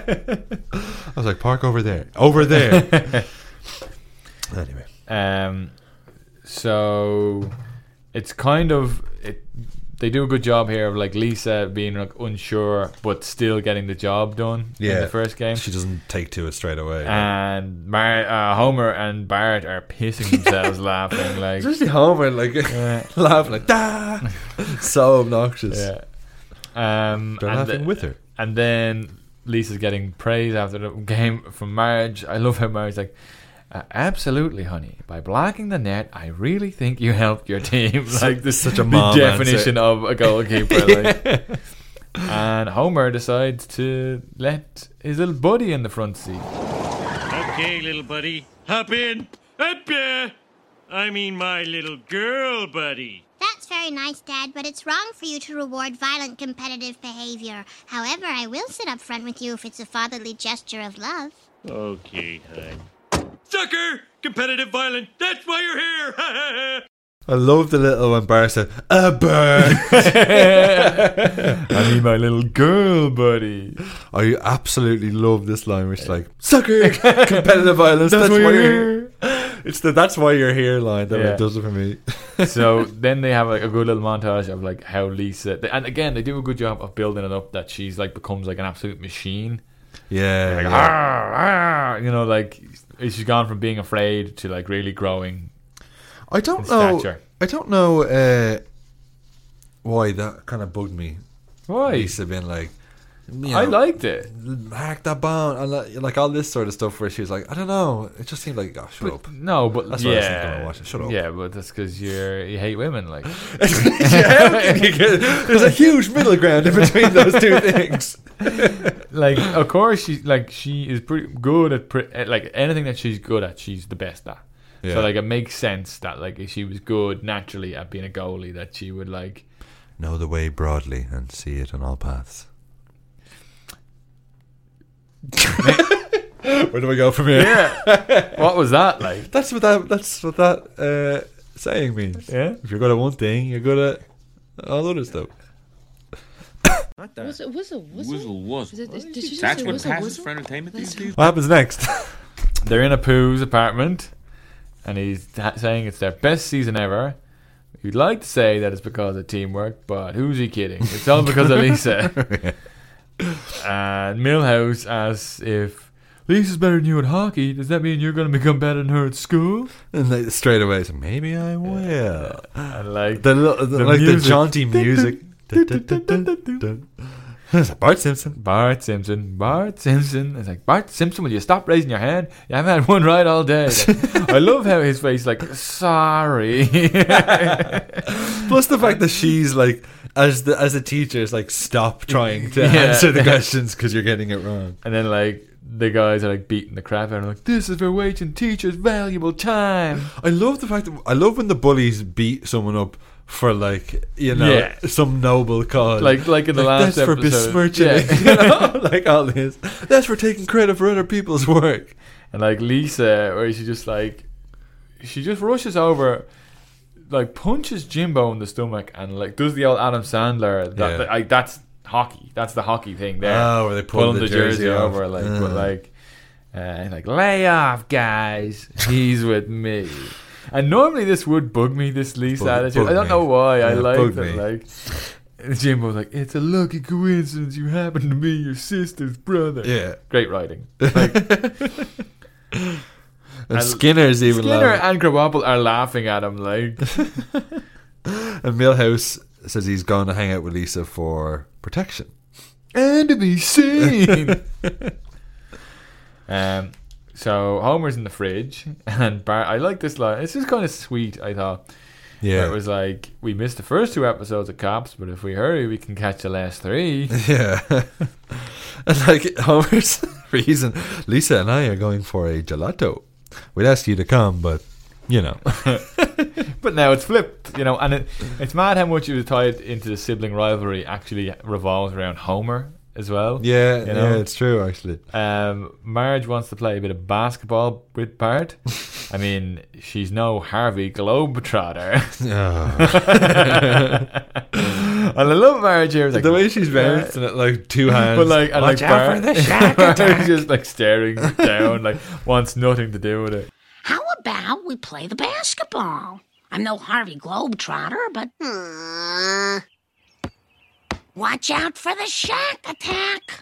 [SPEAKER 4] I was like, park over there, over there. Anyway,
[SPEAKER 3] Um, so it's kind of it. They do a good job here of like Lisa being like unsure but still getting the job done in
[SPEAKER 4] yeah,
[SPEAKER 3] the first game.
[SPEAKER 4] she doesn't take to it straight away.
[SPEAKER 3] And Mar- uh, Homer and Bart are pissing themselves laughing like
[SPEAKER 4] Especially Homer, like
[SPEAKER 3] Yeah.
[SPEAKER 4] laughing like da, so obnoxious.
[SPEAKER 3] yeah. Um,
[SPEAKER 4] They're
[SPEAKER 3] and
[SPEAKER 4] laughing
[SPEAKER 3] the-
[SPEAKER 4] with her.
[SPEAKER 3] And then Lisa's getting praise after the game from Marge. I love how Marge's like, uh, absolutely, honey. By blocking the net, I really think you helped your team. Like this,
[SPEAKER 4] such a
[SPEAKER 3] the
[SPEAKER 4] mom
[SPEAKER 3] definition
[SPEAKER 4] answer.
[SPEAKER 3] of a goalkeeper. Like. And Homer decides to let his little buddy in the front seat.
[SPEAKER 11] Okay, little buddy, hop in. Up, uh, I mean, my little girl buddy.
[SPEAKER 12] That's very nice, Dad, but it's wrong for you to reward violent competitive behavior. However, I will sit up front with you if it's a fatherly gesture of love.
[SPEAKER 11] Okay, hon. Sucker! Competitive violent. That's why you're here.
[SPEAKER 4] I love the little when Bart said, a bird.
[SPEAKER 3] I mean, my little girl buddy.
[SPEAKER 4] I absolutely love this line, which is like, sucker, competitive violence.
[SPEAKER 3] That's
[SPEAKER 4] That's,
[SPEAKER 3] why
[SPEAKER 4] why
[SPEAKER 3] you're
[SPEAKER 4] you're here. It's the that's why you're here line that
[SPEAKER 3] Yeah.
[SPEAKER 4] it does it for me.
[SPEAKER 3] So then they have like a good little montage of like how Lisa, and again they do a good job of building it up that she's like becomes like an absolute machine.
[SPEAKER 4] Yeah,
[SPEAKER 3] Like,
[SPEAKER 4] yeah.
[SPEAKER 3] "Arr, arr," you know, like she's gone from being afraid to like really growing.
[SPEAKER 4] I don't
[SPEAKER 3] in
[SPEAKER 4] know.
[SPEAKER 3] stature.
[SPEAKER 4] I don't know uh, why that kind of bugged me.
[SPEAKER 3] Why?
[SPEAKER 4] Lisa being like, you
[SPEAKER 3] I
[SPEAKER 4] know,
[SPEAKER 3] liked it.
[SPEAKER 4] hack that bone, and like, like all this sort of stuff. Where she was like, I don't know. It just seemed like, oh, shut
[SPEAKER 3] But,
[SPEAKER 4] up.
[SPEAKER 3] no, but
[SPEAKER 4] That's what I was thinking
[SPEAKER 3] yeah,
[SPEAKER 4] when I watched it. Shut up.
[SPEAKER 3] yeah, but that's because you're you hate women. Like,
[SPEAKER 4] Yeah, how can you get- there's a huge middle ground in between those two things.
[SPEAKER 3] like of course she like she is pretty good at pre- at, like anything that she's good at. She's the best at.
[SPEAKER 4] Yeah.
[SPEAKER 3] So like it makes sense that like if she was good naturally at being a goalie, that she would like
[SPEAKER 4] Know the way broadly and see it on all paths. Where do we go from here?
[SPEAKER 3] Yeah. What was that like?
[SPEAKER 4] That's what that. That's what that uh, saying means.
[SPEAKER 3] Yeah.
[SPEAKER 4] If you're good at one thing, you're good at all other stuff.
[SPEAKER 13] What the? Whistle, whistle, whistle.
[SPEAKER 9] Whistle, whistle.
[SPEAKER 13] Is it, is, did she just
[SPEAKER 9] That's
[SPEAKER 13] say
[SPEAKER 9] what
[SPEAKER 13] whistle,
[SPEAKER 9] passes
[SPEAKER 13] whistle?
[SPEAKER 9] for entertainment these days.
[SPEAKER 4] What happens next?
[SPEAKER 3] They're in a Pooh's apartment, and he's ta- saying it's their best season ever. You'd like to say that it's because of teamwork, but who's he kidding? It's all because of Lisa. And Milhouse asks if Lisa's better than you at hockey. Does that mean you're going to become better than her at school?
[SPEAKER 4] And like, straight away, so maybe I will.
[SPEAKER 3] And like
[SPEAKER 4] The, the,
[SPEAKER 3] the
[SPEAKER 4] like
[SPEAKER 3] music.
[SPEAKER 4] the jaunty music. It's like Bart Simpson.
[SPEAKER 3] Bart Simpson, Bart Simpson. It's like, Bart Simpson, will you stop raising your hand? You haven't had one right all day. Like, I love how his face like, sorry.
[SPEAKER 4] Plus the fact that she's like, as the as a teacher, is like, stop trying to
[SPEAKER 3] Yeah.
[SPEAKER 4] answer the questions because you're getting it wrong.
[SPEAKER 3] And then like the guys are like beating the crap out of him, like, this is for wasting teachers' valuable time.
[SPEAKER 4] I love the fact that I love when the bullies beat someone up for like, you know,
[SPEAKER 3] Yeah.
[SPEAKER 4] some noble cause.
[SPEAKER 3] Like like in the last
[SPEAKER 4] that's for
[SPEAKER 3] episode.
[SPEAKER 4] besmirching
[SPEAKER 3] Yeah.
[SPEAKER 4] it, you know? Like all this. That's for taking credit for other people's work.
[SPEAKER 3] And like Lisa, where she just like she just rushes over, like punches Jimbo in the stomach, and like does the old Adam Sandler. That,
[SPEAKER 4] Yeah.
[SPEAKER 3] that- like that's hockey. That's the hockey thing there.
[SPEAKER 4] Oh, where they pull
[SPEAKER 3] pulling
[SPEAKER 4] the
[SPEAKER 3] the jersey,
[SPEAKER 4] jersey off.
[SPEAKER 3] over, like
[SPEAKER 4] Uh.
[SPEAKER 3] but like, uh, and like lay off, guys. He's with me. And normally this would bug me. This Lisa
[SPEAKER 4] Bug-
[SPEAKER 3] attitude.
[SPEAKER 4] bug
[SPEAKER 3] I don't
[SPEAKER 4] me.
[SPEAKER 3] know why. I
[SPEAKER 4] Yeah,
[SPEAKER 3] like
[SPEAKER 4] bug
[SPEAKER 3] it.
[SPEAKER 4] me.
[SPEAKER 3] Like. And Jimbo's like, it's a lucky coincidence you happen to be your sister's brother.
[SPEAKER 4] Yeah.
[SPEAKER 3] Great writing. Like,
[SPEAKER 4] And,
[SPEAKER 3] And
[SPEAKER 4] Skinner's even
[SPEAKER 3] Skinner
[SPEAKER 4] laughing.
[SPEAKER 3] and Krabappel are laughing at him like
[SPEAKER 4] And Milhouse says he's going to hang out with Lisa for protection.
[SPEAKER 3] and to be seen. um so Homer's in the fridge, and Bart, I like this line. It's just kind of sweet, I thought.
[SPEAKER 4] Yeah.
[SPEAKER 3] Where it was like, we missed the first two episodes of Cops, but if we hurry, we can catch the last three.
[SPEAKER 4] Yeah. And like Homer's reason, Lisa and I are going for a gelato. We'd ask you to come, but you know.
[SPEAKER 3] But now it's flipped, you know, and it, it's mad how much it was tied into the sibling rivalry actually revolves around Homer as well.
[SPEAKER 4] Yeah,
[SPEAKER 3] you know?
[SPEAKER 4] yeah, it's true actually.
[SPEAKER 3] Um, Marge wants to play a bit of basketball with Bart. I mean, she's no Harvey Globetrotter.
[SPEAKER 4] Oh.
[SPEAKER 3] And I love Marge here. Like,
[SPEAKER 4] the way she's bouncing it like two hands.
[SPEAKER 3] But like, and
[SPEAKER 4] watch
[SPEAKER 3] like
[SPEAKER 4] out
[SPEAKER 3] Bart,
[SPEAKER 4] for the shack attack.
[SPEAKER 3] just like staring down, like wants nothing to do with it.
[SPEAKER 14] How about we play the basketball? I'm no Harvey Globetrotter, but...
[SPEAKER 6] Aww.
[SPEAKER 14] Watch out for the shack attack.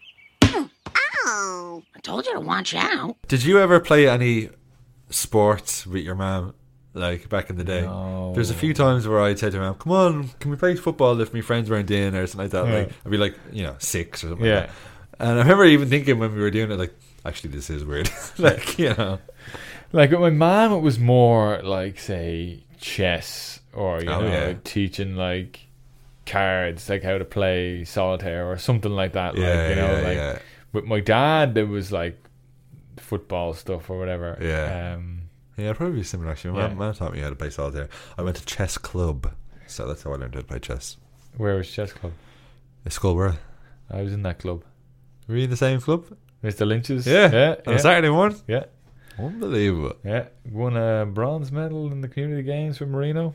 [SPEAKER 6] Ow.
[SPEAKER 14] I told you to watch out.
[SPEAKER 4] Did you ever play any sports with your mum, like back in the day?
[SPEAKER 3] No.
[SPEAKER 4] There's a few times where I'd say to my mum, come on, can we play football if my friends weren't in or something like that?
[SPEAKER 3] Yeah.
[SPEAKER 4] Like, I'd be like, you know, six or something
[SPEAKER 3] Yeah.
[SPEAKER 4] like that. And I remember even thinking when we were doing it, like, actually this is weird. Like, you know.
[SPEAKER 3] Like with my mom, it was more like, say, chess or, you
[SPEAKER 4] Oh,
[SPEAKER 3] know,
[SPEAKER 4] yeah.
[SPEAKER 3] teaching like cards, like how to play solitaire or something like that.
[SPEAKER 4] Yeah,
[SPEAKER 3] like, you know,
[SPEAKER 4] yeah,
[SPEAKER 3] like
[SPEAKER 4] yeah.
[SPEAKER 3] with my dad, there was like football stuff or whatever.
[SPEAKER 4] Yeah.
[SPEAKER 3] Um,
[SPEAKER 4] Yeah, probably similar actually. My
[SPEAKER 3] Yeah.
[SPEAKER 4] mum yeah. taught me how to play solitaire. I went to chess club, so that's how I learned how to play chess.
[SPEAKER 3] Where was chess club?
[SPEAKER 4] It's Skullborough.
[SPEAKER 3] I was in that club.
[SPEAKER 4] Were you in the same club?
[SPEAKER 3] Mister Lynch's.
[SPEAKER 4] Yeah,
[SPEAKER 3] Yeah.
[SPEAKER 4] on
[SPEAKER 3] yeah.
[SPEAKER 4] a Saturday morning.
[SPEAKER 3] Yeah.
[SPEAKER 4] Unbelievable.
[SPEAKER 3] Yeah. Won a bronze medal in the community games for Marino.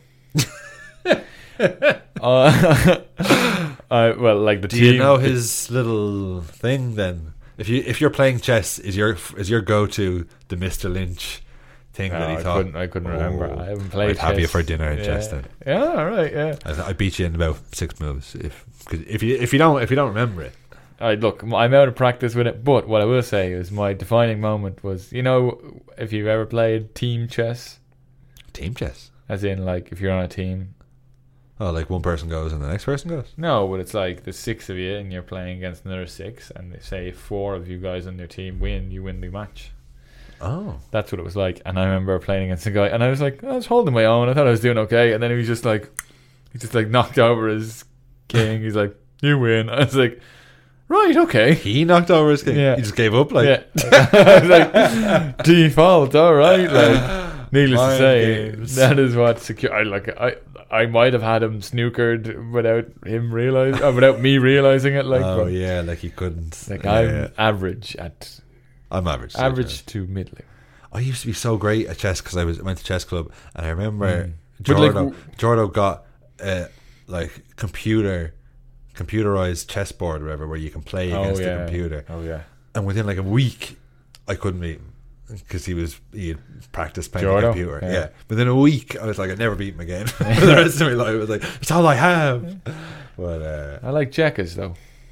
[SPEAKER 3] uh, I, well, like the
[SPEAKER 4] Do
[SPEAKER 3] team.
[SPEAKER 4] you know his little thing then? If you if you're playing chess, is your is your go to the Mister Lynch thing
[SPEAKER 3] No,
[SPEAKER 4] that he
[SPEAKER 3] I
[SPEAKER 4] taught?
[SPEAKER 3] couldn't- I couldn't remember. I haven't played
[SPEAKER 4] I'd have you
[SPEAKER 3] chess.
[SPEAKER 4] for dinner in
[SPEAKER 3] Yeah.
[SPEAKER 4] chess then.
[SPEAKER 3] Yeah, all right, yeah.
[SPEAKER 4] I, I beat you in about six moves. If cause if you if you don't if you don't remember it.
[SPEAKER 3] I look, I'm out of practice with it, but what I will say is my defining moment was, you know, if you've ever played team chess,
[SPEAKER 4] Team chess.
[SPEAKER 3] as in like if you're on a team.
[SPEAKER 4] Oh, like one person goes and the next person goes.
[SPEAKER 3] No, but it's like the six of you and you're playing against another six, and they say if four of you guys on your team win, you win the match.
[SPEAKER 4] Oh,
[SPEAKER 3] That's what it was like. And I remember playing against a guy, and I was like, I was holding my own. I thought I was doing okay, and then he was just like, he just like knocked over his king. He's like, you win. I was like, right, okay.
[SPEAKER 4] he knocked over his king.
[SPEAKER 3] Yeah.
[SPEAKER 4] He just gave up. Like,
[SPEAKER 3] Yeah. I was like, default, all right. Like, needless to
[SPEAKER 4] Mind
[SPEAKER 3] say,
[SPEAKER 4] games.
[SPEAKER 3] that is what secure. I like. I I might have had him snookered without him realize, uh, without me realizing it. Like,
[SPEAKER 4] oh
[SPEAKER 3] but,
[SPEAKER 4] yeah, like he couldn't.
[SPEAKER 3] like
[SPEAKER 4] yeah,
[SPEAKER 3] I'm
[SPEAKER 4] yeah.
[SPEAKER 3] average at
[SPEAKER 4] I'm average. too,
[SPEAKER 3] average
[SPEAKER 4] yeah.
[SPEAKER 3] to middling.
[SPEAKER 4] I used to be so great at chess because I was went to chess club, and I remember
[SPEAKER 3] Mm. But, like,
[SPEAKER 4] Jordo
[SPEAKER 3] w-
[SPEAKER 4] Jordo got uh, like computer computerized chessboard or whatever where you can play
[SPEAKER 3] Oh,
[SPEAKER 4] against
[SPEAKER 3] yeah.
[SPEAKER 4] the computer.
[SPEAKER 3] Oh yeah.
[SPEAKER 4] And within like a week, I couldn't beat him because he was he had practiced playing
[SPEAKER 3] Jordo?
[SPEAKER 4] the computer.
[SPEAKER 3] Yeah.
[SPEAKER 4] Yeah. Within a week, I was like, I'd never beat him again. For the rest of my life, I was like, it's all I have. But uh,
[SPEAKER 3] I like checkers though.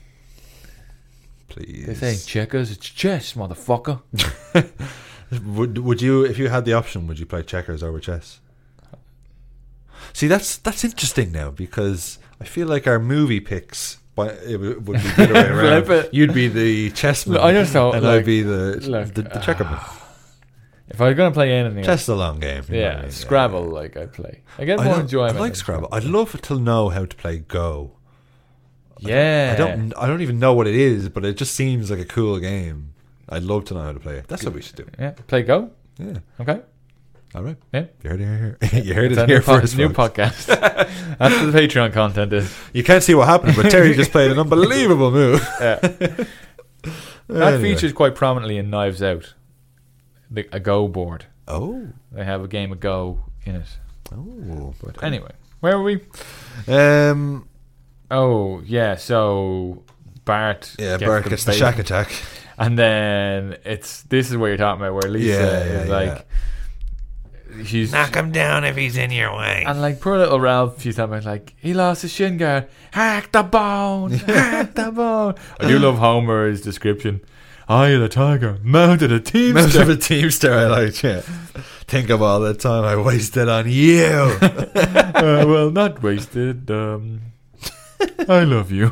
[SPEAKER 4] please,
[SPEAKER 3] This ain't checkers, it's chess, motherfucker.
[SPEAKER 4] would would you, if you had the option, would you play checkers over chess? See, that's that's interesting now because I feel like our movie picks, but it would would be the other way around.
[SPEAKER 3] Flip it.
[SPEAKER 4] You'd be the chessman,
[SPEAKER 3] Look, I just don't,
[SPEAKER 4] and
[SPEAKER 3] like-
[SPEAKER 4] I'd be the
[SPEAKER 3] look,
[SPEAKER 4] the, the checkerman.
[SPEAKER 3] If I was gonna play anything,
[SPEAKER 4] Chess is a long game. you know
[SPEAKER 3] yeah,
[SPEAKER 4] what I mean?
[SPEAKER 3] Scrabble, like I'd play. I get
[SPEAKER 4] I,
[SPEAKER 3] more
[SPEAKER 4] don't-
[SPEAKER 3] enjoyment.
[SPEAKER 4] I like
[SPEAKER 3] in
[SPEAKER 4] Scrabble. I'd love to know how to play Go.
[SPEAKER 3] Yeah,
[SPEAKER 4] I don't. I don't even know what it is, but it just seems like a cool game. I'd love to know how to play it. That's what we should do.
[SPEAKER 3] Yeah, play Go.
[SPEAKER 4] Yeah.
[SPEAKER 3] Okay.
[SPEAKER 4] All right.
[SPEAKER 3] Yeah.
[SPEAKER 4] You heard it here. You heard
[SPEAKER 3] It's
[SPEAKER 4] it
[SPEAKER 3] a
[SPEAKER 4] here
[SPEAKER 3] new, po-
[SPEAKER 4] first.
[SPEAKER 3] new
[SPEAKER 4] folks.
[SPEAKER 3] podcast. That's what the Patreon content is.
[SPEAKER 4] You can't see what happened, but Terry just played an unbelievable move.
[SPEAKER 3] Yeah. That
[SPEAKER 4] Anyway.
[SPEAKER 3] features quite prominently in Knives Out. The, a Go board.
[SPEAKER 4] Oh.
[SPEAKER 3] They have a game of Go in it.
[SPEAKER 4] Oh.
[SPEAKER 3] But anyway, where were we?
[SPEAKER 4] Um.
[SPEAKER 3] Oh yeah, so Bart.
[SPEAKER 4] Yeah,
[SPEAKER 3] gets
[SPEAKER 4] Bart
[SPEAKER 3] the
[SPEAKER 4] gets the
[SPEAKER 3] bait.
[SPEAKER 4] shack attack.
[SPEAKER 3] And then it's this is what you're talking about, where Lisa
[SPEAKER 4] Yeah,
[SPEAKER 3] is
[SPEAKER 4] yeah,
[SPEAKER 3] like, she's
[SPEAKER 4] Knock him down if he's in your way.
[SPEAKER 3] and like poor little Ralph. She's talking about like he lost his shin guard. Hack the bone, hack the bone. I do love Homer's description. I, the tiger, mounted a teamster.
[SPEAKER 4] Most of a teamster, I like. Yeah. Think of all the time I wasted on you.
[SPEAKER 3] uh, well, not wasted. Um, I love you.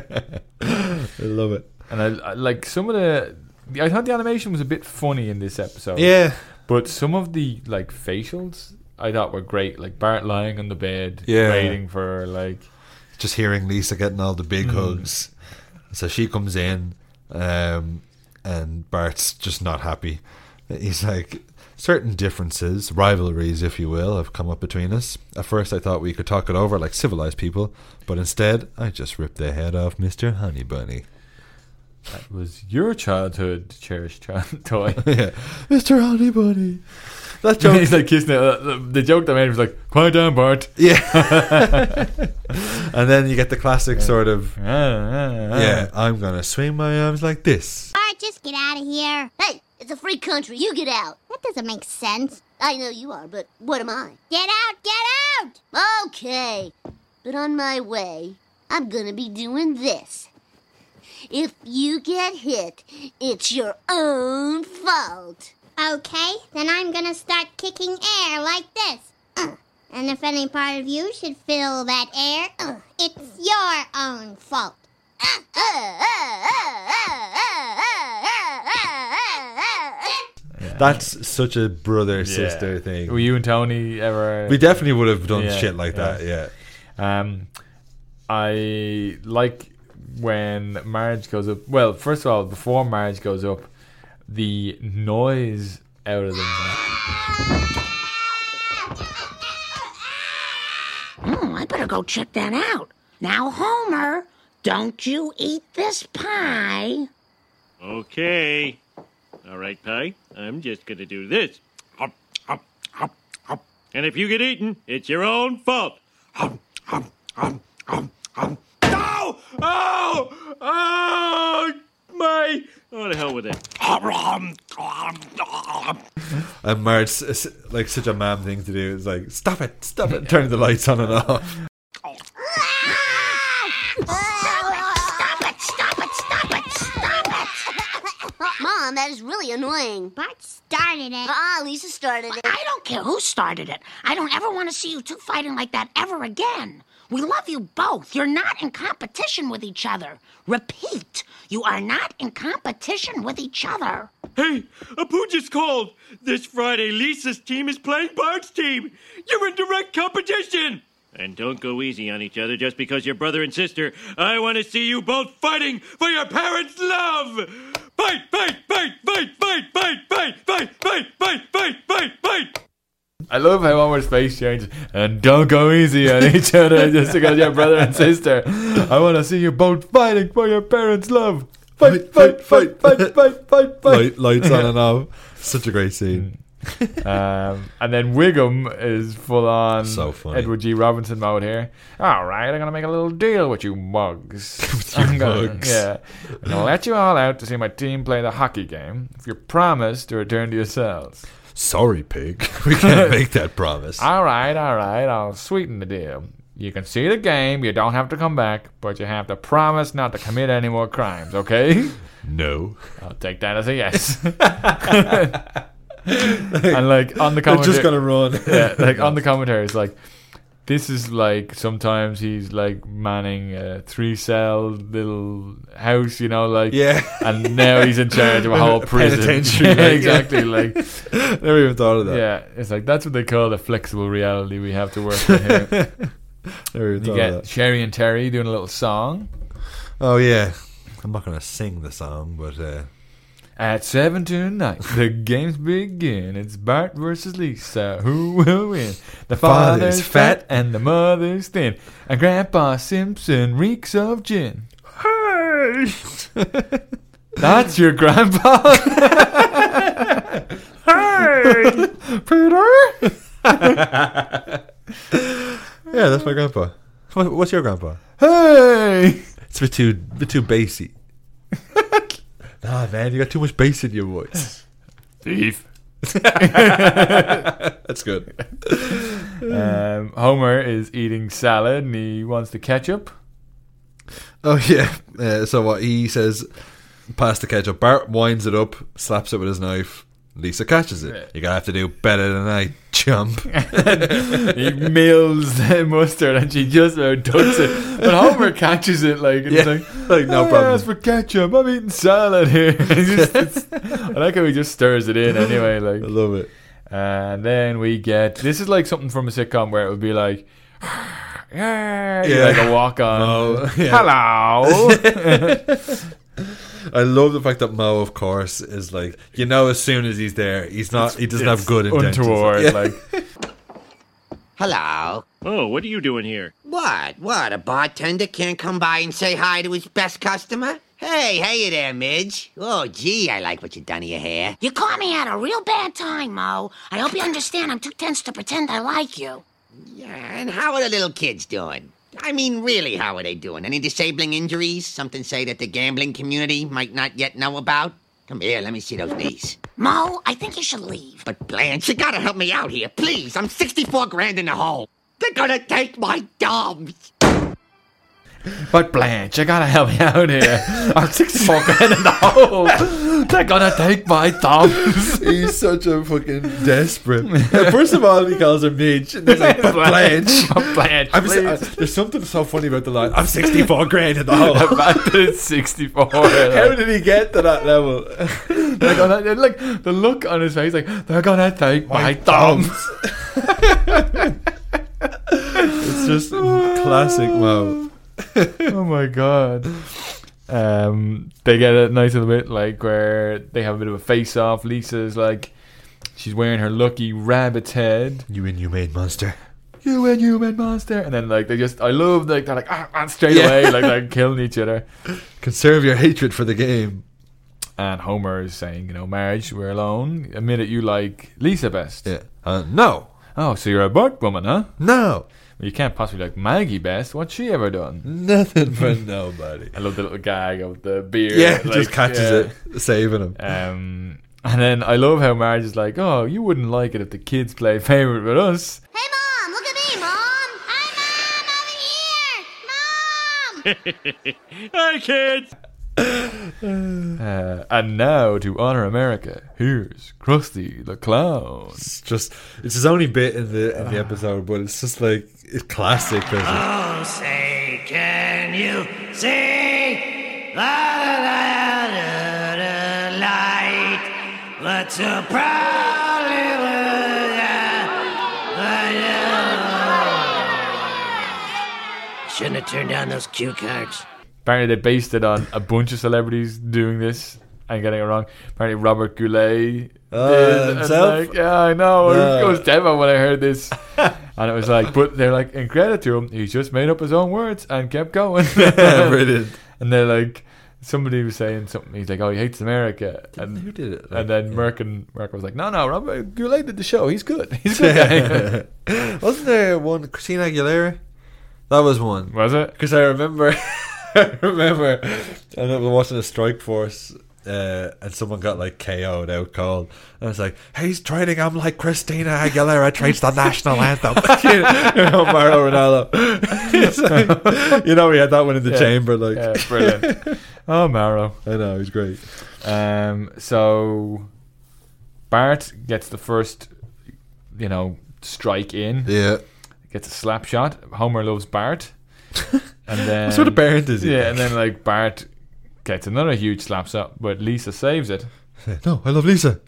[SPEAKER 4] I love it.
[SPEAKER 3] And I, I like some of the. I thought the animation was a bit funny in this episode.
[SPEAKER 4] Yeah.
[SPEAKER 3] But some of the like facials I thought were great. Like Bart lying on the bed,
[SPEAKER 4] Yeah.
[SPEAKER 3] waiting for her, like
[SPEAKER 4] just hearing Lisa getting all the big
[SPEAKER 3] Mm.
[SPEAKER 4] hugs. So she comes in, um, and Bart's just not happy. He's like, certain differences, rivalries, if you will, have come up between us. At first, I thought we could talk it over like civilized people, but instead, I just ripped the head off Mister Honey Bunny.
[SPEAKER 3] that was your childhood cherished child toy.
[SPEAKER 4] Yeah, Mister Honey Bunny. That joke.
[SPEAKER 3] He's like kissing it. Uh, the joke that made was like, "Quiet down, Bart."
[SPEAKER 4] Yeah. And then you get the classic sort of,
[SPEAKER 3] Uh, uh, uh.
[SPEAKER 4] yeah, I'm gonna swing my arms like this.
[SPEAKER 12] Bart, just get out of here.
[SPEAKER 6] Hey, it's a free country. You get out.
[SPEAKER 12] That doesn't make sense.
[SPEAKER 6] I know you are, but what am I?
[SPEAKER 12] Get out, get out!
[SPEAKER 6] Okay. But on my way, I'm gonna be doing this. If you get hit, it's your own fault.
[SPEAKER 12] Okay, then I'm gonna start kicking air like this. Uh, and if any part of you should feel that air, uh, it's your own fault.
[SPEAKER 4] That's such a brother sister
[SPEAKER 3] Yeah.
[SPEAKER 4] thing.
[SPEAKER 3] Were you and Tony ever?
[SPEAKER 4] We definitely would have done
[SPEAKER 3] Yeah,
[SPEAKER 4] shit like that. Yeah.
[SPEAKER 3] Um, I like when Marge goes up. Well, first of all, before Marge goes up, the noise out of the
[SPEAKER 14] Hmm, I better go check that out. Now, Homer, don't you eat this pie.
[SPEAKER 11] Okay. All right, Pie. I'm just gonna do this. Hop, hop, hop, hop. And if you get eaten, it's your own fault. Hop, hop, hop, hop, hop. Oh! Oh! Oh! My... Oh, the hell with it.
[SPEAKER 4] And Marge, it's like such a mom thing to do. It's like, stop it, stop it, turning the lights on and off.
[SPEAKER 6] Mom, that is really annoying.
[SPEAKER 12] Bart started it.
[SPEAKER 6] Ah, Lisa started it.
[SPEAKER 14] I don't care who started it. I don't ever want to see you two fighting like that ever again. We love you both. You're not in competition with each other. Repeat, you are not in competition with each other.
[SPEAKER 11] Hey, Apu just called. This Friday, Lisa's team is playing Bart's team. You're in direct competition. And don't go easy on each other just because you're brother and sister. I want to see you both fighting for your parents' love. Fight, fight, fight, fight, fight, fight, fight, fight, fight, fight, fight, fight, fight.
[SPEAKER 3] I love how Homer's face changes. And don't go easy on each other just because you're brother and sister. I want to see you both fighting for your parents' love. Fight, fight, fight, fight, fight, fight, fight.
[SPEAKER 4] Light, lights on and off. Such a great scene.
[SPEAKER 3] um, and then Wiggum is full on
[SPEAKER 4] So funny.
[SPEAKER 3] Edward G. Robinson mode here. All right, I'm gonna make a little deal with you mugs.
[SPEAKER 4] With you
[SPEAKER 3] I'm gonna,
[SPEAKER 4] mugs.
[SPEAKER 3] Yeah, I'm gonna let you all out to see my team play the hockey game. If you promise to return to your cells.
[SPEAKER 4] Sorry, pig. We can't make that promise.
[SPEAKER 3] All right, all right. I'll sweeten the deal. You can see the game. You don't have to come back, but you have to promise not to commit any more crimes. Okay?
[SPEAKER 4] No.
[SPEAKER 3] I'll take that as a yes. And like on the
[SPEAKER 4] They're
[SPEAKER 3] commentary,
[SPEAKER 4] just gonna run.
[SPEAKER 3] Yeah, like on the commentary, it's like this is like sometimes he's like manning a three cell little house, you know, like
[SPEAKER 4] Yeah.
[SPEAKER 3] and now he's in charge of a whole prison.
[SPEAKER 4] Penitentiary,
[SPEAKER 3] Yeah,
[SPEAKER 4] like,
[SPEAKER 3] exactly.
[SPEAKER 4] yeah.
[SPEAKER 3] Like
[SPEAKER 4] Never even thought of that.
[SPEAKER 3] yeah, it's like that's what they call the flexible reality we have to work with here.
[SPEAKER 4] Never even
[SPEAKER 3] You
[SPEAKER 4] thought
[SPEAKER 3] get
[SPEAKER 4] of that.
[SPEAKER 3] Sherry and Terry doing a little song.
[SPEAKER 4] Oh yeah. I'm not gonna sing the song, but uh,
[SPEAKER 3] At seven tonight, the games begin. It's Bart versus Lisa. Who will win? The father's,
[SPEAKER 4] Father's
[SPEAKER 3] fat
[SPEAKER 4] fat.
[SPEAKER 3] and the mother's thin. And Grandpa Simpson reeks of gin.
[SPEAKER 4] hey,
[SPEAKER 3] That's your grandpa?
[SPEAKER 4] hey, Peter. Yeah, that's my grandpa. What, what's your grandpa?
[SPEAKER 3] Hey!
[SPEAKER 4] It's a bit too, bit too bassy. Nah, man, you got too much bass in your voice.
[SPEAKER 3] Thief.
[SPEAKER 4] That's good.
[SPEAKER 3] Um, Homer is eating salad and he wants the ketchup.
[SPEAKER 4] Oh yeah. Uh, so what he says, pass the ketchup. Bart winds it up, slaps it with his knife. Lisa catches it.
[SPEAKER 3] Yeah.
[SPEAKER 4] You're gonna have to do better than I, chump.
[SPEAKER 3] He mills the mustard and she just about ducks it. But Homer catches it like, and
[SPEAKER 4] Yeah,
[SPEAKER 3] he's like,
[SPEAKER 4] like, no
[SPEAKER 3] "I
[SPEAKER 4] problem."
[SPEAKER 3] asked for ketchup. I'm eating salad here. He just, it's, I like how he just stirs it in anyway.
[SPEAKER 4] I
[SPEAKER 3] Like,
[SPEAKER 4] love it.
[SPEAKER 3] And then we get, this is like something from a sitcom where it would be like, yeah,
[SPEAKER 4] Yeah.
[SPEAKER 3] like a walk on.
[SPEAKER 4] Mo, yeah.
[SPEAKER 3] Hello.
[SPEAKER 4] I love the fact that Mo, of course, is like, you know, as soon as he's there, he's not. He doesn't
[SPEAKER 3] It's
[SPEAKER 4] have good intentions.
[SPEAKER 3] untoward,
[SPEAKER 4] Yeah.
[SPEAKER 3] like.
[SPEAKER 15] Hello.
[SPEAKER 11] Oh, what are you doing here?
[SPEAKER 15] What? What? A bartender can't come by and say hi to his best customer? Hey, hey there, Midge. Oh, gee, I like what you done to your hair.
[SPEAKER 14] You caught me at a real bad time, Mo. I hope you understand I'm too tense to pretend I like you.
[SPEAKER 15] Yeah, and how are the little kids doing? I mean, really, how are they doing? Any disabling injuries? Something say that the gambling community might not yet know about? Come here, let me see those knees.
[SPEAKER 14] Mo, I think you should leave.
[SPEAKER 15] But Blanche, you gotta help me out here, please. I'm sixty-four grand in the hole. They're gonna take my thumbs.
[SPEAKER 3] But Blanche, I gotta help you out here. I'm sixty-four grand in the hole. They're gonna take my thumbs.
[SPEAKER 4] He's such a fucking desperate. Yeah, first of all, he calls her Midge, and he's like, but Blanche.
[SPEAKER 3] But Blanche,
[SPEAKER 4] I'm si-
[SPEAKER 3] please.
[SPEAKER 4] uh, there's something so funny about the line. I'm sixty-four grand in the hole.
[SPEAKER 3] The fact that it's sixty-four.
[SPEAKER 4] How did he get to that level?
[SPEAKER 3] They're gonna, like the look on his face, like they're gonna take my,
[SPEAKER 4] My
[SPEAKER 3] thumbs.
[SPEAKER 4] It's just classic Mo.
[SPEAKER 3] Oh my god. Um, they get a nice little bit like where they have a bit of a face off. Lisa's like, she's wearing her lucky rabbit's head.
[SPEAKER 4] You inhumane monster.
[SPEAKER 3] You inhuman monster. And then like they just, I love like they're like ah, ah, straight
[SPEAKER 4] Yeah.
[SPEAKER 3] away like they're killing each other.
[SPEAKER 4] Conserve your hatred for the game.
[SPEAKER 3] And Homer is saying, you know, Marge, we're alone. Admit it, you like Lisa best.
[SPEAKER 4] Yeah. Uh, no.
[SPEAKER 3] Oh, so you're a Bart woman, huh?
[SPEAKER 4] No.
[SPEAKER 3] Well, you can't possibly like Maggie best. What's she ever done?
[SPEAKER 4] Nothing for nobody.
[SPEAKER 3] I love the little gag of the beer.
[SPEAKER 4] Yeah,
[SPEAKER 3] like,
[SPEAKER 4] just catches
[SPEAKER 3] yeah.
[SPEAKER 4] it, saving him.
[SPEAKER 3] Um, and then I love how Marge is like, oh, you wouldn't like it if the kids played favourite with us.
[SPEAKER 6] Hey, Mom, look at me, Mom. Hi, Mom, over here. Mom.
[SPEAKER 11] Hi, kids.
[SPEAKER 3] Uh, and now to honor America, here's Krusty the Clown.
[SPEAKER 4] It's just, it's his only bit in the in the episode, but it's just like, it's classic.
[SPEAKER 16] Oh, say, can you see the light? What's so proudly shouldn't have turned down those cue cards.
[SPEAKER 3] Apparently they based it on a bunch of celebrities doing this and getting it wrong. Apparently Robert Goulet
[SPEAKER 4] Uh,
[SPEAKER 3] did, and
[SPEAKER 4] himself?
[SPEAKER 3] like, yeah, I know.
[SPEAKER 4] No.
[SPEAKER 3] It was demo when I heard this. And it was like, but they're like, in credit to him, he just made up his own words and kept going.
[SPEAKER 4] Brilliant.
[SPEAKER 3] And they're like, somebody was saying something. He's like, oh, he hates America. And
[SPEAKER 4] who did it?
[SPEAKER 3] And then Merck and Merck was like, no, no, Robert Goulet did the show. He's good. He's a good guy.
[SPEAKER 4] Wasn't there one, Christina Aguilera? That was one.
[SPEAKER 3] Was it?
[SPEAKER 4] Because I remember, I remember, I was watching a Strike Force, uh, and someone got like K O'd out cold. And I was like, he's training him like Christina Aguilera treats the national anthem. you know, Mario Ronaldo. It's like, you know, we had that one in the
[SPEAKER 3] Yeah.
[SPEAKER 4] chamber. Like,
[SPEAKER 3] Yeah, brilliant. Oh, Maro.
[SPEAKER 4] I know, he's great.
[SPEAKER 3] Um, so Bart gets the first, you know, strike in.
[SPEAKER 4] Yeah.
[SPEAKER 3] Gets a slap shot. Homer loves Bart. And then
[SPEAKER 4] What sort of parent is he?
[SPEAKER 3] Yeah, and then like Bart gets another huge slap shot, but Lisa saves it.
[SPEAKER 4] No, I love Lisa.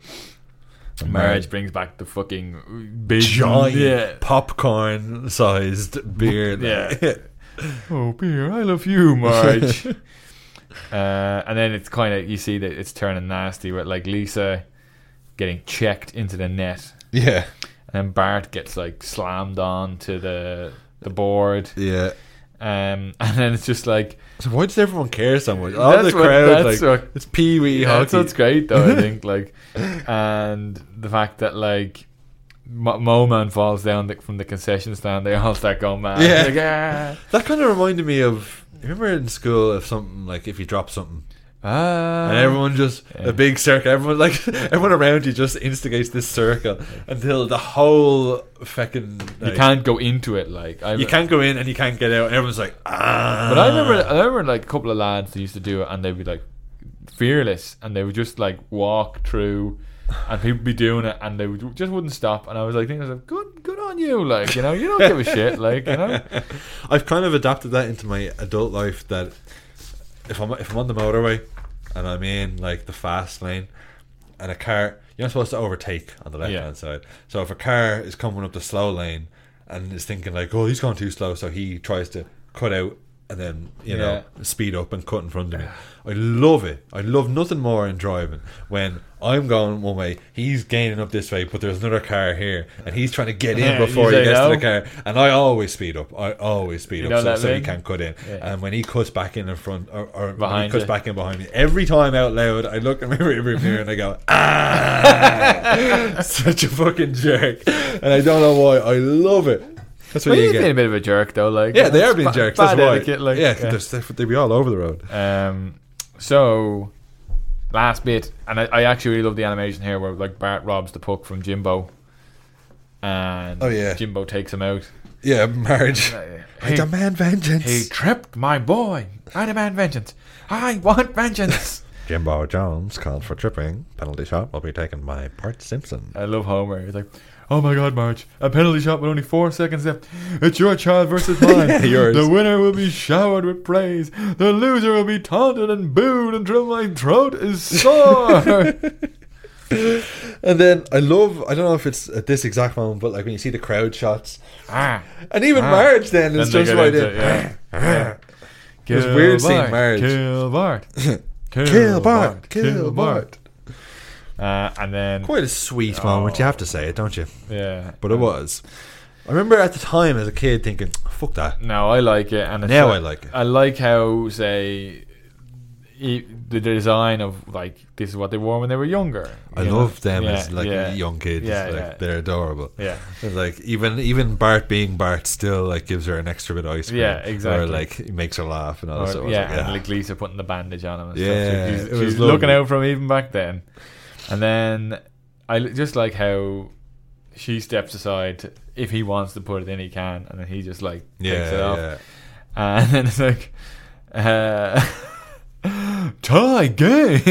[SPEAKER 3] Marge brings back the fucking big
[SPEAKER 4] giant
[SPEAKER 3] yeah.
[SPEAKER 4] popcorn sized beer. like.
[SPEAKER 3] Yeah. Oh, beer, I love you, Marge. uh, and then it's kind of, you see that it's turning nasty with like Lisa getting checked into the net.
[SPEAKER 4] Yeah.
[SPEAKER 3] And then Bart gets like slammed on to the the board.
[SPEAKER 4] Yeah.
[SPEAKER 3] Um, and then it's just like,
[SPEAKER 4] so why does everyone care so much? All
[SPEAKER 3] That's
[SPEAKER 4] the
[SPEAKER 3] what-
[SPEAKER 4] crowd,
[SPEAKER 3] that's
[SPEAKER 4] like,
[SPEAKER 3] what-
[SPEAKER 4] it's Pee Wee
[SPEAKER 3] yeah,
[SPEAKER 4] hockey.
[SPEAKER 3] that's what's great though, I think. Like, and the fact that like Mo Mo Man falls down the, from the concession stand, they all start going mad.
[SPEAKER 4] Yeah.
[SPEAKER 3] Like, ah.
[SPEAKER 4] That kind of reminded me of, remember in school, if something, like if you drop something,
[SPEAKER 3] Ah.
[SPEAKER 4] and everyone just,
[SPEAKER 3] Yeah.
[SPEAKER 4] a big circle, everyone like, everyone around you just instigates this circle until the whole fucking,
[SPEAKER 3] You
[SPEAKER 4] like,
[SPEAKER 3] can't go into it. Like, I
[SPEAKER 4] you can't go in and you can't get out, and everyone's like, ah.
[SPEAKER 3] But I remember, I remember like a couple of lads that used to do it, and they'd be like fearless, and they would just like walk through, and people be doing it, and they would just wouldn't stop. And I was like, thinking, I was like, good, good on you, like, you know, you don't give a shit, like, you know.
[SPEAKER 4] I've kind of adapted that into my adult life, that if I'm if I'm on the motorway and I'm in like the fast lane and a car, you're not supposed to overtake on the left hand
[SPEAKER 3] Yeah.
[SPEAKER 4] side. So if a car is coming up the slow lane and is thinking like, oh, he's going too slow, so he tries to cut out and then, you know,
[SPEAKER 3] Yeah.
[SPEAKER 4] speed up and cut in front of me. I love it. I love nothing more in driving when I'm going one way, he's gaining up this way, but there's another car here, and he's trying to get in
[SPEAKER 3] Yeah,
[SPEAKER 4] before
[SPEAKER 3] you
[SPEAKER 4] he
[SPEAKER 3] say
[SPEAKER 4] gets
[SPEAKER 3] no.
[SPEAKER 4] to the car. And I always speed up. I always speed
[SPEAKER 3] You
[SPEAKER 4] up
[SPEAKER 3] don't
[SPEAKER 4] so,
[SPEAKER 3] let
[SPEAKER 4] so
[SPEAKER 3] him
[SPEAKER 4] he
[SPEAKER 3] in?
[SPEAKER 4] can't cut in.
[SPEAKER 3] Yeah.
[SPEAKER 4] And when he cuts back in in front, or, or when he
[SPEAKER 3] Behind
[SPEAKER 4] cuts
[SPEAKER 3] you.
[SPEAKER 4] back in behind me, every time out loud, I look in my rearview mirror and I go, ah, such a fucking jerk. And I don't know why. I love it. That's what
[SPEAKER 3] Well,
[SPEAKER 4] you
[SPEAKER 3] he's
[SPEAKER 4] get.
[SPEAKER 3] being a bit of a jerk though. Like
[SPEAKER 4] Yeah, they are
[SPEAKER 3] it's
[SPEAKER 4] being
[SPEAKER 3] ba-
[SPEAKER 4] jerks.
[SPEAKER 3] Bad
[SPEAKER 4] That's why.
[SPEAKER 3] etiquette, like,
[SPEAKER 4] yeah, because they'd be all over the road.
[SPEAKER 3] Um, so last bit, and I, I actually really love the animation here where like Bart robs the puck from Jimbo, and
[SPEAKER 4] Oh, yeah.
[SPEAKER 3] Jimbo takes him out.
[SPEAKER 4] Yeah, Marge. I
[SPEAKER 3] He-
[SPEAKER 4] demand vengeance.
[SPEAKER 3] He tripped my boy. I demand vengeance. I want vengeance.
[SPEAKER 4] Jimbo Jones called for tripping. Penalty shot will be taken by Bart Simpson.
[SPEAKER 3] I love Homer. He's like, oh my God, Marge, a penalty shot with only four seconds left. It's your child versus mine.
[SPEAKER 4] Yeah, yours.
[SPEAKER 3] The winner will be showered with praise. The loser will be taunted and booed until my throat is sore.
[SPEAKER 4] And then I love, I don't know if it's at this exact moment, but like when you see the crowd shots.
[SPEAKER 3] Ah.
[SPEAKER 4] And even
[SPEAKER 3] Ah.
[SPEAKER 4] Marge then
[SPEAKER 3] Then
[SPEAKER 4] is
[SPEAKER 3] they
[SPEAKER 4] just
[SPEAKER 3] get
[SPEAKER 4] right
[SPEAKER 3] into
[SPEAKER 4] in.
[SPEAKER 3] it, yeah. Yeah.
[SPEAKER 4] It was
[SPEAKER 3] Kill
[SPEAKER 4] weird seeing
[SPEAKER 3] Bart,
[SPEAKER 4] Marge.
[SPEAKER 3] Kill Bart. Kill,
[SPEAKER 4] Kill Bart.
[SPEAKER 3] Bart.
[SPEAKER 4] Kill Bart.
[SPEAKER 3] Uh, and then
[SPEAKER 4] Quite a sweet
[SPEAKER 3] Oh.
[SPEAKER 4] moment, you have to say it, don't you?
[SPEAKER 3] Yeah.
[SPEAKER 4] But it was. I remember at the time as a kid thinking, fuck that.
[SPEAKER 3] No, I like it, and it's
[SPEAKER 4] Now
[SPEAKER 3] like-
[SPEAKER 4] I like it.
[SPEAKER 3] I like how say e- the design of like this is what they wore when they were younger.
[SPEAKER 4] I
[SPEAKER 3] you know?
[SPEAKER 4] love them
[SPEAKER 3] Yeah,
[SPEAKER 4] as like
[SPEAKER 3] yeah.
[SPEAKER 4] young kids.
[SPEAKER 3] Yeah,
[SPEAKER 4] like,
[SPEAKER 3] yeah.
[SPEAKER 4] They're adorable.
[SPEAKER 3] Yeah.
[SPEAKER 4] It's like even even Bart being Bart still like gives her an extra bit of ice cream.
[SPEAKER 3] Yeah, exactly.
[SPEAKER 4] Or like he makes her laugh and all
[SPEAKER 3] Or-
[SPEAKER 4] that stuff.
[SPEAKER 3] yeah,
[SPEAKER 4] Like,
[SPEAKER 3] and like Lisa putting the bandage on him. And
[SPEAKER 4] Yeah,
[SPEAKER 3] stuff. So
[SPEAKER 4] it
[SPEAKER 3] she's,
[SPEAKER 4] was
[SPEAKER 3] she's
[SPEAKER 4] lovely.
[SPEAKER 3] looking out for him even back then. And then I li- just like how she steps aside to, if he wants to put it in, he can, and then he just like takes
[SPEAKER 4] Yeah,
[SPEAKER 3] it off.
[SPEAKER 4] yeah.
[SPEAKER 3] And then it's like, uh, tie game.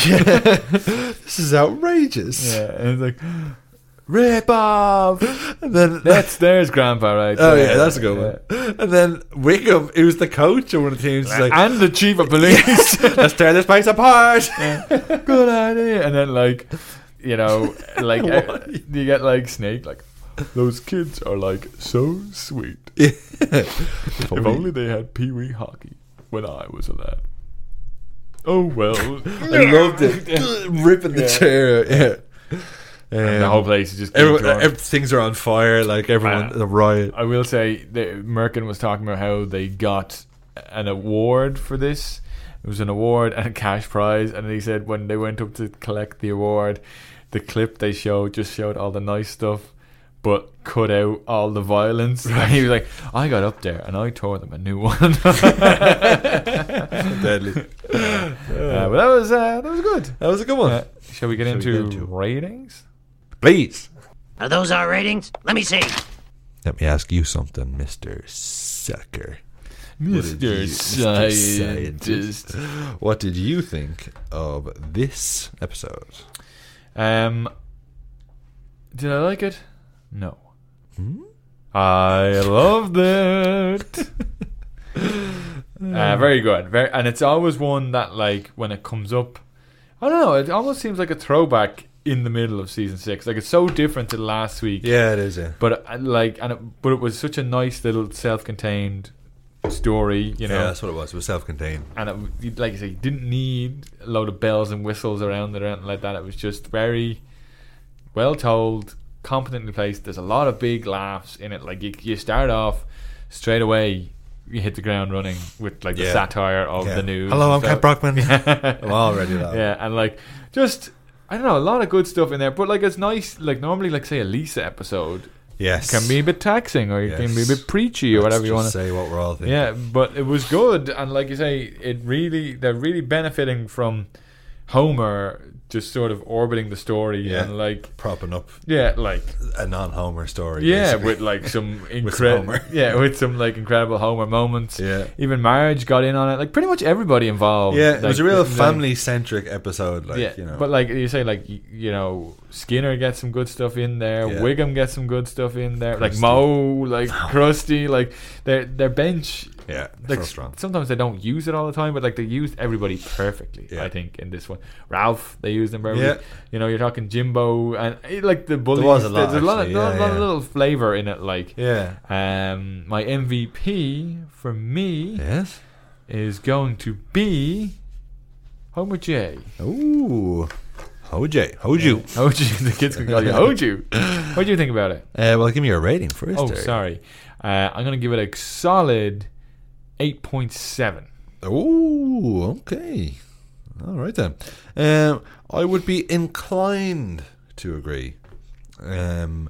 [SPEAKER 4] This is outrageous.
[SPEAKER 3] Yeah, and it's like, rip off.
[SPEAKER 4] And then
[SPEAKER 3] That's there's Grandpa right
[SPEAKER 4] Oh
[SPEAKER 3] there.
[SPEAKER 4] yeah, that's a good one. And then Wickham, who's the coach of one of the teams, is like,
[SPEAKER 3] and the chief of police.
[SPEAKER 4] let's tear this place apart.
[SPEAKER 3] Good idea. And then like, you know, like uh, you get like Snake like, those kids are like so sweet.
[SPEAKER 4] Yeah.
[SPEAKER 3] If only they had Pee Wee hockey when I was a lad. Oh well.
[SPEAKER 4] I loved it. Ripping the
[SPEAKER 3] Yeah.
[SPEAKER 4] chair. Yeah.
[SPEAKER 3] And the
[SPEAKER 4] Um,
[SPEAKER 3] whole place is just
[SPEAKER 4] everyone,
[SPEAKER 3] being drunk.
[SPEAKER 4] ev- things are on fire. Like everyone,
[SPEAKER 3] Uh,
[SPEAKER 4] a riot.
[SPEAKER 3] I will say that Merkin was talking about how they got an award for this. It was an award and a cash prize, and he said when they went up to collect the award, the clip they showed just showed all the nice stuff, but cut out all the violence. And he was like, "I got up there and I tore them a new one."
[SPEAKER 4] Deadly.
[SPEAKER 3] Uh, but that was uh, that was good.
[SPEAKER 4] That was a good one.
[SPEAKER 3] Uh, shall we get
[SPEAKER 4] Shall we
[SPEAKER 3] into
[SPEAKER 4] get into-
[SPEAKER 3] ratings?
[SPEAKER 4] Please.
[SPEAKER 16] Are those our ratings? Let me see.
[SPEAKER 4] Let me ask you something, Mister Sucker. What did
[SPEAKER 3] Mister
[SPEAKER 4] you-
[SPEAKER 3] Scientist.
[SPEAKER 4] What did you think of this episode?
[SPEAKER 3] Um, did I like it? No. I loved it. uh, very good. Very, and it's always one that, like, when it comes up, I don't know. It almost seems like a throwback in the middle of season six. Like, it's so different to last week.
[SPEAKER 4] Yeah, it is. Yeah.
[SPEAKER 3] But uh, like, and it, but it was such a nice little self-contained story. You know,
[SPEAKER 4] Yeah, that's what it was. It was self-contained.
[SPEAKER 3] and it, you- like you say, you didn't need a load of bells and whistles around it or anything like that. It was just very well told, competently placed. There's a lot of big laughs in it. Like you, you start off straight away, you hit the ground running with like the
[SPEAKER 4] Yeah.
[SPEAKER 3] satire of
[SPEAKER 4] Yeah.
[SPEAKER 3] the news.
[SPEAKER 4] Hello,
[SPEAKER 3] and
[SPEAKER 4] I'm Cat
[SPEAKER 3] stuff.
[SPEAKER 4] Brockman.
[SPEAKER 3] Yeah.
[SPEAKER 4] I'm already laughing.
[SPEAKER 3] Yeah, and like just I don't know, a lot of good stuff in there. But like it's nice. Like normally, like say a Lisa episode.
[SPEAKER 4] Yes.
[SPEAKER 3] Can be a bit taxing, or it can be a
[SPEAKER 4] Yes.
[SPEAKER 3] bit preachy, or
[SPEAKER 4] Let's
[SPEAKER 3] whatever you
[SPEAKER 4] just
[SPEAKER 3] want to
[SPEAKER 4] say what we're all thinking.
[SPEAKER 3] Yeah, but it was good, and like you say, it really they're really benefiting from Homer just sort of orbiting the story
[SPEAKER 4] Yeah.
[SPEAKER 3] and like
[SPEAKER 4] propping up.
[SPEAKER 3] Yeah, like
[SPEAKER 4] a non-Homer story.
[SPEAKER 3] Yeah,
[SPEAKER 4] basically.
[SPEAKER 3] with like some
[SPEAKER 4] With
[SPEAKER 3] incredible,
[SPEAKER 4] Homer.
[SPEAKER 3] yeah, with some like incredible Homer moments.
[SPEAKER 4] Yeah.
[SPEAKER 3] Even Marge got in on it. Like pretty much everybody involved.
[SPEAKER 4] Yeah, it was a
[SPEAKER 3] Like,
[SPEAKER 4] real
[SPEAKER 3] like-
[SPEAKER 4] family-centric episode. Like,
[SPEAKER 3] yeah,
[SPEAKER 4] you know.
[SPEAKER 3] but like you say, like y- you know, Skinner gets some good stuff in there.
[SPEAKER 4] Yeah.
[SPEAKER 3] Wiggum gets some good stuff in there.
[SPEAKER 4] Krusty.
[SPEAKER 3] Like Moe, like Krusty, like their their bench
[SPEAKER 4] Yeah,
[SPEAKER 3] like
[SPEAKER 4] so strong.
[SPEAKER 3] sometimes they don't use it all the time, but like they used everybody perfectly.
[SPEAKER 4] Yeah.
[SPEAKER 3] I think in this one, Ralph they used him perfectly.
[SPEAKER 4] Yeah.
[SPEAKER 3] You know, you're talking Jimbo and eh, like the bullies.
[SPEAKER 4] There was a lot,
[SPEAKER 3] There's a lot of,
[SPEAKER 4] actually,
[SPEAKER 3] lot,
[SPEAKER 4] yeah,
[SPEAKER 3] lot of
[SPEAKER 4] yeah.
[SPEAKER 3] little flavor in it. Like,
[SPEAKER 4] Yeah.
[SPEAKER 3] Um, my M V P for me,
[SPEAKER 4] Yes.
[SPEAKER 3] is going to be Homer J.
[SPEAKER 4] Ooh. Hoju. Hoju.
[SPEAKER 3] Hoju. The kids can call you Hoju. What do you think about it?
[SPEAKER 4] Uh, well, give me your rating first.
[SPEAKER 3] Oh,
[SPEAKER 4] Terry.
[SPEAKER 3] sorry. Uh, I'm going to give it a solid eight point seven.
[SPEAKER 4] Oh, okay. All right then. Um, I would be inclined to agree. Um,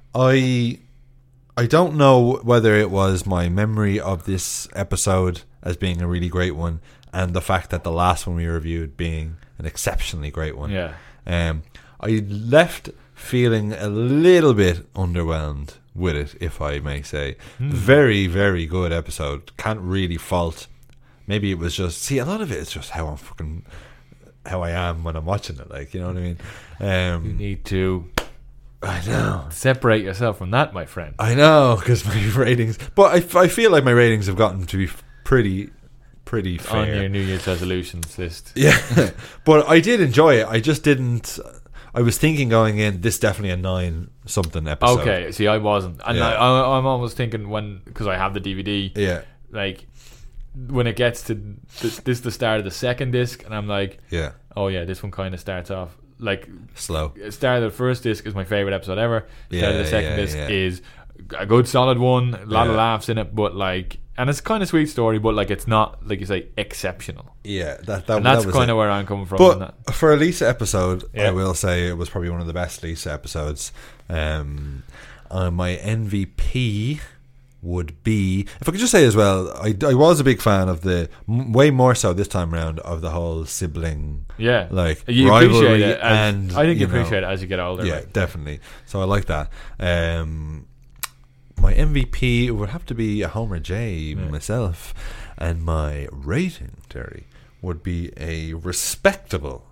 [SPEAKER 4] I I don't know whether it was my memory of this episode as being a really great one, and the fact that the last one we reviewed being an exceptionally great one.
[SPEAKER 3] Yeah.
[SPEAKER 4] Um, I left feeling a little bit underwhelmed with it, if I may say.
[SPEAKER 3] Mm.
[SPEAKER 4] Very, very good episode. Can't really fault. Maybe it was just, see, a lot of it is just how I'm fucking, how I am when I'm watching it. Like, you know what I mean? Um,
[SPEAKER 3] You need to
[SPEAKER 4] I know.
[SPEAKER 3] separate yourself from that, my friend.
[SPEAKER 4] I know, because my ratings, but I, I feel like my ratings have gotten to be pretty, pretty fair.
[SPEAKER 3] On your New Year's resolutions list.
[SPEAKER 4] Yeah, but I did enjoy it. I just didn't. I was thinking going in, this is definitely a nine something episode.
[SPEAKER 3] Okay, see, I wasn't, and
[SPEAKER 4] Yeah.
[SPEAKER 3] I, I, I'm almost thinking when because I have the D V D.
[SPEAKER 4] Yeah.
[SPEAKER 3] Like when it gets to this, this is the start of the second disc, and I'm like,
[SPEAKER 4] Yeah.
[SPEAKER 3] oh yeah, this one kind of starts off like
[SPEAKER 4] slow.
[SPEAKER 3] Start of the first disc is my favorite episode ever. Start
[SPEAKER 4] Yeah,
[SPEAKER 3] of the second
[SPEAKER 4] yeah,
[SPEAKER 3] disc
[SPEAKER 4] yeah.
[SPEAKER 3] is a good solid one. A lot of
[SPEAKER 4] Yeah.
[SPEAKER 3] laughs in it, but like, and it's kind of sweet story, but like it's not like you say exceptional.
[SPEAKER 4] Yeah, that, that
[SPEAKER 3] and that's
[SPEAKER 4] that was
[SPEAKER 3] kind
[SPEAKER 4] it.
[SPEAKER 3] of where I'm coming from. on that.
[SPEAKER 4] But for a Lisa episode,
[SPEAKER 3] Yeah.
[SPEAKER 4] I will say it was probably one of the best Lisa episodes. Um, uh, my M V P would be, if I could just say as well, I, I was a big fan of the m- way more so this time around of the whole sibling,
[SPEAKER 3] Yeah,
[SPEAKER 4] like
[SPEAKER 3] you
[SPEAKER 4] rivalry,
[SPEAKER 3] appreciate it, as,
[SPEAKER 4] and
[SPEAKER 3] I think you
[SPEAKER 4] you know,
[SPEAKER 3] appreciate it as you get older.
[SPEAKER 4] Yeah,
[SPEAKER 3] like.
[SPEAKER 4] definitely. So I like that. Um, my M V P would have to be a Homer J myself, and my rating, Terry, would be a respectable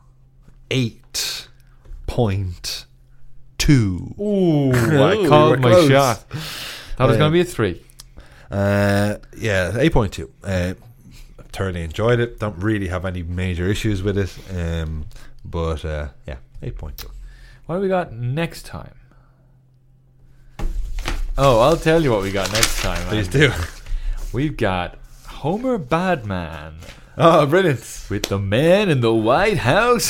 [SPEAKER 4] eight point two.
[SPEAKER 3] Ooh, I
[SPEAKER 4] Ooh,
[SPEAKER 3] called
[SPEAKER 4] we were
[SPEAKER 3] my
[SPEAKER 4] close.
[SPEAKER 3] shot. Thought it was
[SPEAKER 4] Uh,
[SPEAKER 3] going to be a three.
[SPEAKER 4] Uh, yeah, eight point two. Uh, thoroughly enjoyed it. Don't really have any major issues with it. Um, but uh, yeah, eight point two.
[SPEAKER 3] What do we got next time? Oh, I'll tell you what we got next time.
[SPEAKER 4] Please
[SPEAKER 3] Andy.
[SPEAKER 4] do.
[SPEAKER 3] We've got Homer Badman.
[SPEAKER 4] Oh, brilliant.
[SPEAKER 3] With the man in the White House.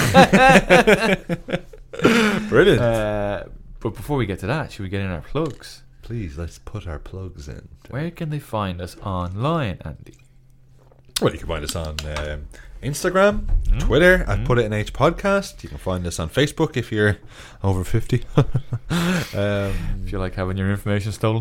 [SPEAKER 4] Brilliant.
[SPEAKER 3] Uh, but before we get to that, should we get in our plugs?
[SPEAKER 4] Please, let's put our plugs in.
[SPEAKER 3] Where can they find us online, Andy?
[SPEAKER 4] Well, you can find us on um, Instagram,
[SPEAKER 3] Mm.
[SPEAKER 4] Twitter at Put It In H Podcast. You can find us on Facebook if you're over fifty. um,
[SPEAKER 3] If you like having your information stolen.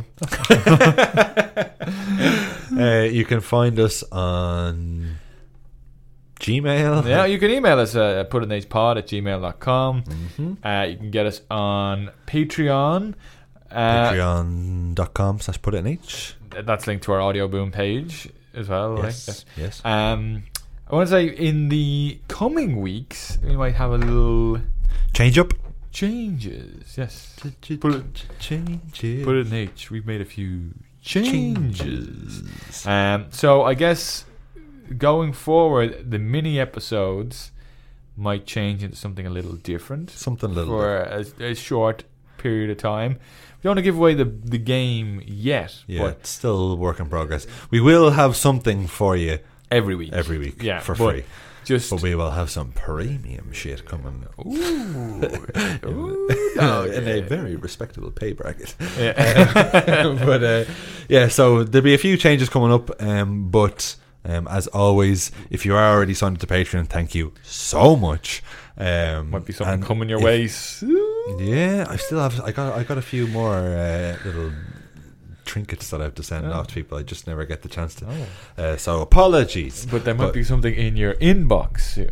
[SPEAKER 4] uh, you can find us on Gmail.
[SPEAKER 3] Yeah, you can email us uh, at putinhpod at gmail dot com.
[SPEAKER 4] Mm-hmm.
[SPEAKER 3] Uh, you can get us on Patreon. Uh,
[SPEAKER 4] Patreon dot com slash Put It In H.
[SPEAKER 3] That's linked to our Audio Boom page as well.
[SPEAKER 4] Yes,
[SPEAKER 3] right?
[SPEAKER 4] yes.
[SPEAKER 3] Um, I want to say in the coming weeks we might have a little
[SPEAKER 4] Change up.
[SPEAKER 3] changes. Yes, put it,
[SPEAKER 4] Changes.
[SPEAKER 3] put it in H. We've made a few changes. Um, so I guess going forward, the mini episodes might change into something a little different.
[SPEAKER 4] Something a little
[SPEAKER 3] for a, a short period of time. We don't want to give away the the game yet,
[SPEAKER 4] Yeah,
[SPEAKER 3] but
[SPEAKER 4] it's still a work in progress. We will have something for you
[SPEAKER 3] every week.
[SPEAKER 4] every week
[SPEAKER 3] Yeah,
[SPEAKER 4] for
[SPEAKER 3] but
[SPEAKER 4] free.
[SPEAKER 3] Just
[SPEAKER 4] But we will have some premium shit coming.
[SPEAKER 3] Ooh. Ooh,
[SPEAKER 4] in,
[SPEAKER 3] no,
[SPEAKER 4] in a
[SPEAKER 3] yeah.
[SPEAKER 4] very respectable pay bracket.
[SPEAKER 3] Yeah.
[SPEAKER 4] but uh, yeah, so there'll be a few changes coming up. Um, but um, as always, if you are already signed up to Patreon, thank you so much. Um,
[SPEAKER 3] Might be something
[SPEAKER 4] and
[SPEAKER 3] coming your
[SPEAKER 4] if-
[SPEAKER 3] way soon.
[SPEAKER 4] Yeah, I still have. I got. I got a few more uh, little trinkets that I have to send
[SPEAKER 3] Oh.
[SPEAKER 4] off to people. I just never get the chance to. Uh, so apologies.
[SPEAKER 3] But there might be something in your inbox soon.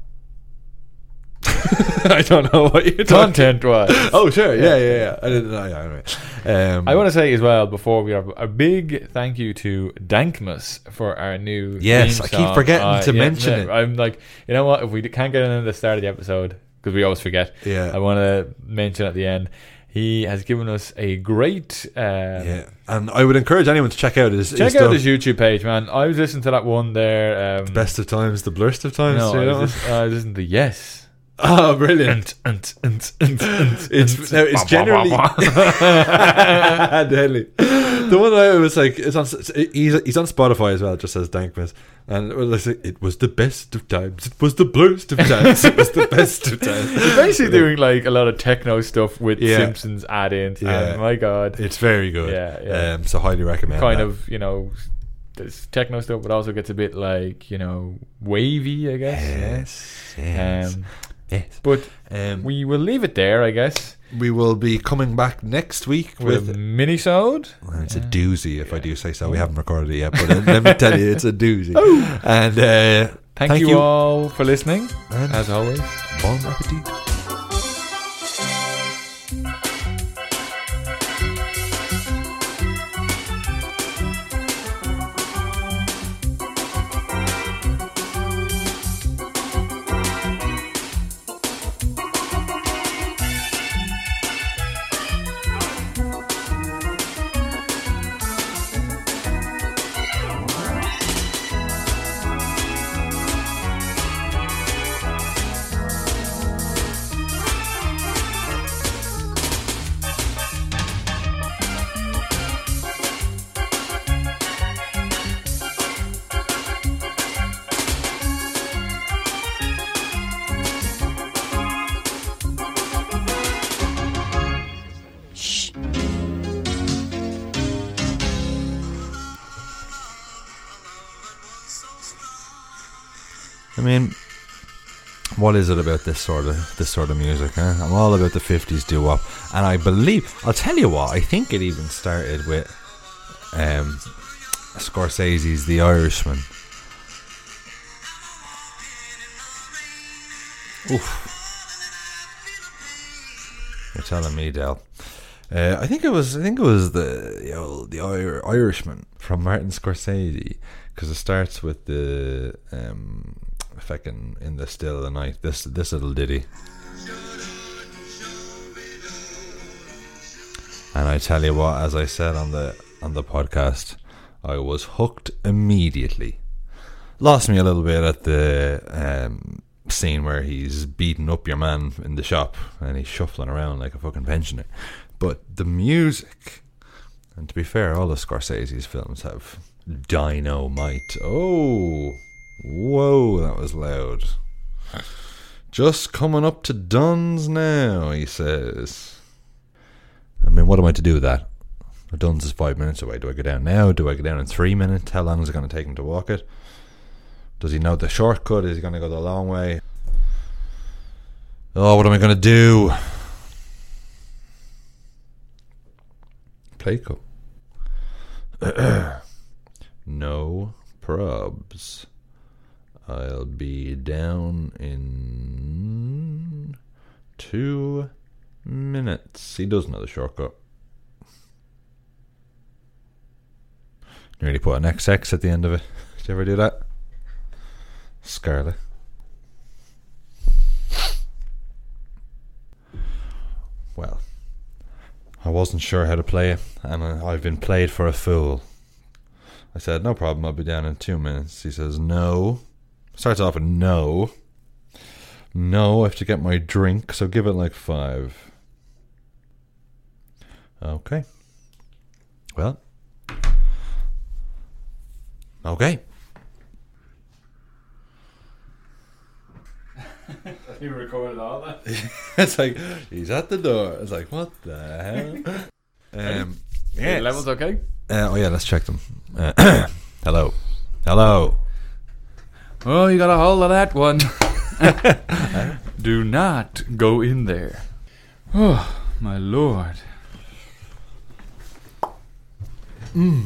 [SPEAKER 4] I don't know what you're
[SPEAKER 3] Content wise.
[SPEAKER 4] Oh sure, yeah, yeah, yeah. I didn't know. Yeah, anyway. Um,
[SPEAKER 3] I want to say as well before we have a big thank you to Dankmas for our new
[SPEAKER 4] Yes,
[SPEAKER 3] theme
[SPEAKER 4] I keep
[SPEAKER 3] song.
[SPEAKER 4] forgetting
[SPEAKER 3] Uh,
[SPEAKER 4] to
[SPEAKER 3] yeah,
[SPEAKER 4] mention
[SPEAKER 3] yeah,
[SPEAKER 4] it.
[SPEAKER 3] I'm like, you know what? If we can't get it in at the start of the episode because we always forget,
[SPEAKER 4] Yeah.
[SPEAKER 3] I want to mention at the end. He has given us a great um,
[SPEAKER 4] yeah, and I would encourage anyone to check out his
[SPEAKER 3] check
[SPEAKER 4] his
[SPEAKER 3] out
[SPEAKER 4] stuff.
[SPEAKER 3] his YouTube page, man. I was listening to that one there. Um,
[SPEAKER 4] The best of times, the blurst of times.
[SPEAKER 3] no,
[SPEAKER 4] you
[SPEAKER 3] I
[SPEAKER 4] know?
[SPEAKER 3] was, lis- I was listening to Yes.
[SPEAKER 4] Oh, brilliant!
[SPEAKER 3] And, and, and, and,
[SPEAKER 4] It's no, it's generally deadly. The one I was like, it's on. He's he's on Spotify as well. It just says Dankmas, and it was like, it was the best of times. It was the blurst of times. It was the best of times.
[SPEAKER 3] He's basically doing like a lot of techno stuff with
[SPEAKER 4] Yeah.
[SPEAKER 3] Simpsons add-ins.
[SPEAKER 4] Yeah.
[SPEAKER 3] And my God,
[SPEAKER 4] It's very good.
[SPEAKER 3] Yeah, yeah.
[SPEAKER 4] Um, so highly recommend.
[SPEAKER 3] kind
[SPEAKER 4] that.
[SPEAKER 3] of, you know, there's techno stuff, but also gets a bit like, you know, wavy, I guess.
[SPEAKER 4] Yes,
[SPEAKER 3] yeah.
[SPEAKER 4] yes.
[SPEAKER 3] Um,
[SPEAKER 4] Yes.
[SPEAKER 3] But
[SPEAKER 4] Um,
[SPEAKER 3] we will leave it there, I guess.
[SPEAKER 4] We will be coming back next week
[SPEAKER 3] With
[SPEAKER 4] with.
[SPEAKER 3] a mini-sode.
[SPEAKER 4] Well, it's a doozy, if I do say so. We haven't recorded it yet, but uh, let me tell you, it's a doozy.
[SPEAKER 3] Oh.
[SPEAKER 4] And uh,
[SPEAKER 3] Thank,
[SPEAKER 4] thank
[SPEAKER 3] you,
[SPEAKER 4] you.
[SPEAKER 3] all for listening,
[SPEAKER 4] And
[SPEAKER 3] as always.
[SPEAKER 4] Bon appetit. I mean, what is it about this sort of this sort of music? Huh? I'm all about the fifties doo-wop, and I believe I'll tell you what. I think it even started with um, Scorsese's The Irishman. Oof, you're telling me, Del. Uh, I think it was. I think it was the you know, the Ir- Irishman from Martin Scorsese, because it starts with the um, fucking In the Still of the Night. This this little ditty, and I tell you what, as I said on the on the podcast, I was hooked immediately. Lost me a little bit at the um, scene where he's beating up your man in the shop and he's shuffling around like a fucking pensioner. But the music, and to be fair, all of Scorsese's films have dynamite. Oh, whoa, that was loud. Just coming up to Dunn's now, he says. I mean, what am I to do with that? Dunn's is five minutes away. Do I go down now? Do I go down in three minutes? How long is it going to take him to walk it? Does he know the shortcut? Is he going to go the long way? Oh, what am I going to do? Play cool. No probs. I'll be down in two minutes. He does know the shortcut. You really put an X X at the end of it. Did you ever do that? Scarlet. Well, I wasn't sure how to play it, and I've been played for a fool. I said, no problem, I'll be down in two minutes. He says, no. Starts off with no. No, I have to get my drink, so give it like five. Okay. Well. Okay.
[SPEAKER 3] You recorded all that?
[SPEAKER 4] It's like, he's at the door. It's like, what the hell? um,
[SPEAKER 3] Yeah, the levels okay?
[SPEAKER 4] Uh, oh yeah, let's check them. Uh, hello. Hello.
[SPEAKER 3] Oh, you got a hold of that one. Do not go in there. Oh, my lord.
[SPEAKER 4] Mm.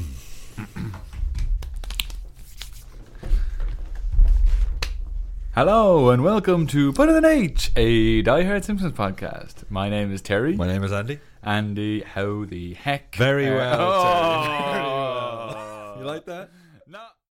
[SPEAKER 3] Hello and welcome to Put in an H, a Die Hard Simpsons podcast. My name is Terry.
[SPEAKER 4] My name is Andy.
[SPEAKER 3] Andy, how the heck?
[SPEAKER 4] Very
[SPEAKER 3] uh,
[SPEAKER 4] well,
[SPEAKER 3] oh.
[SPEAKER 4] Terry. Very well. You like that?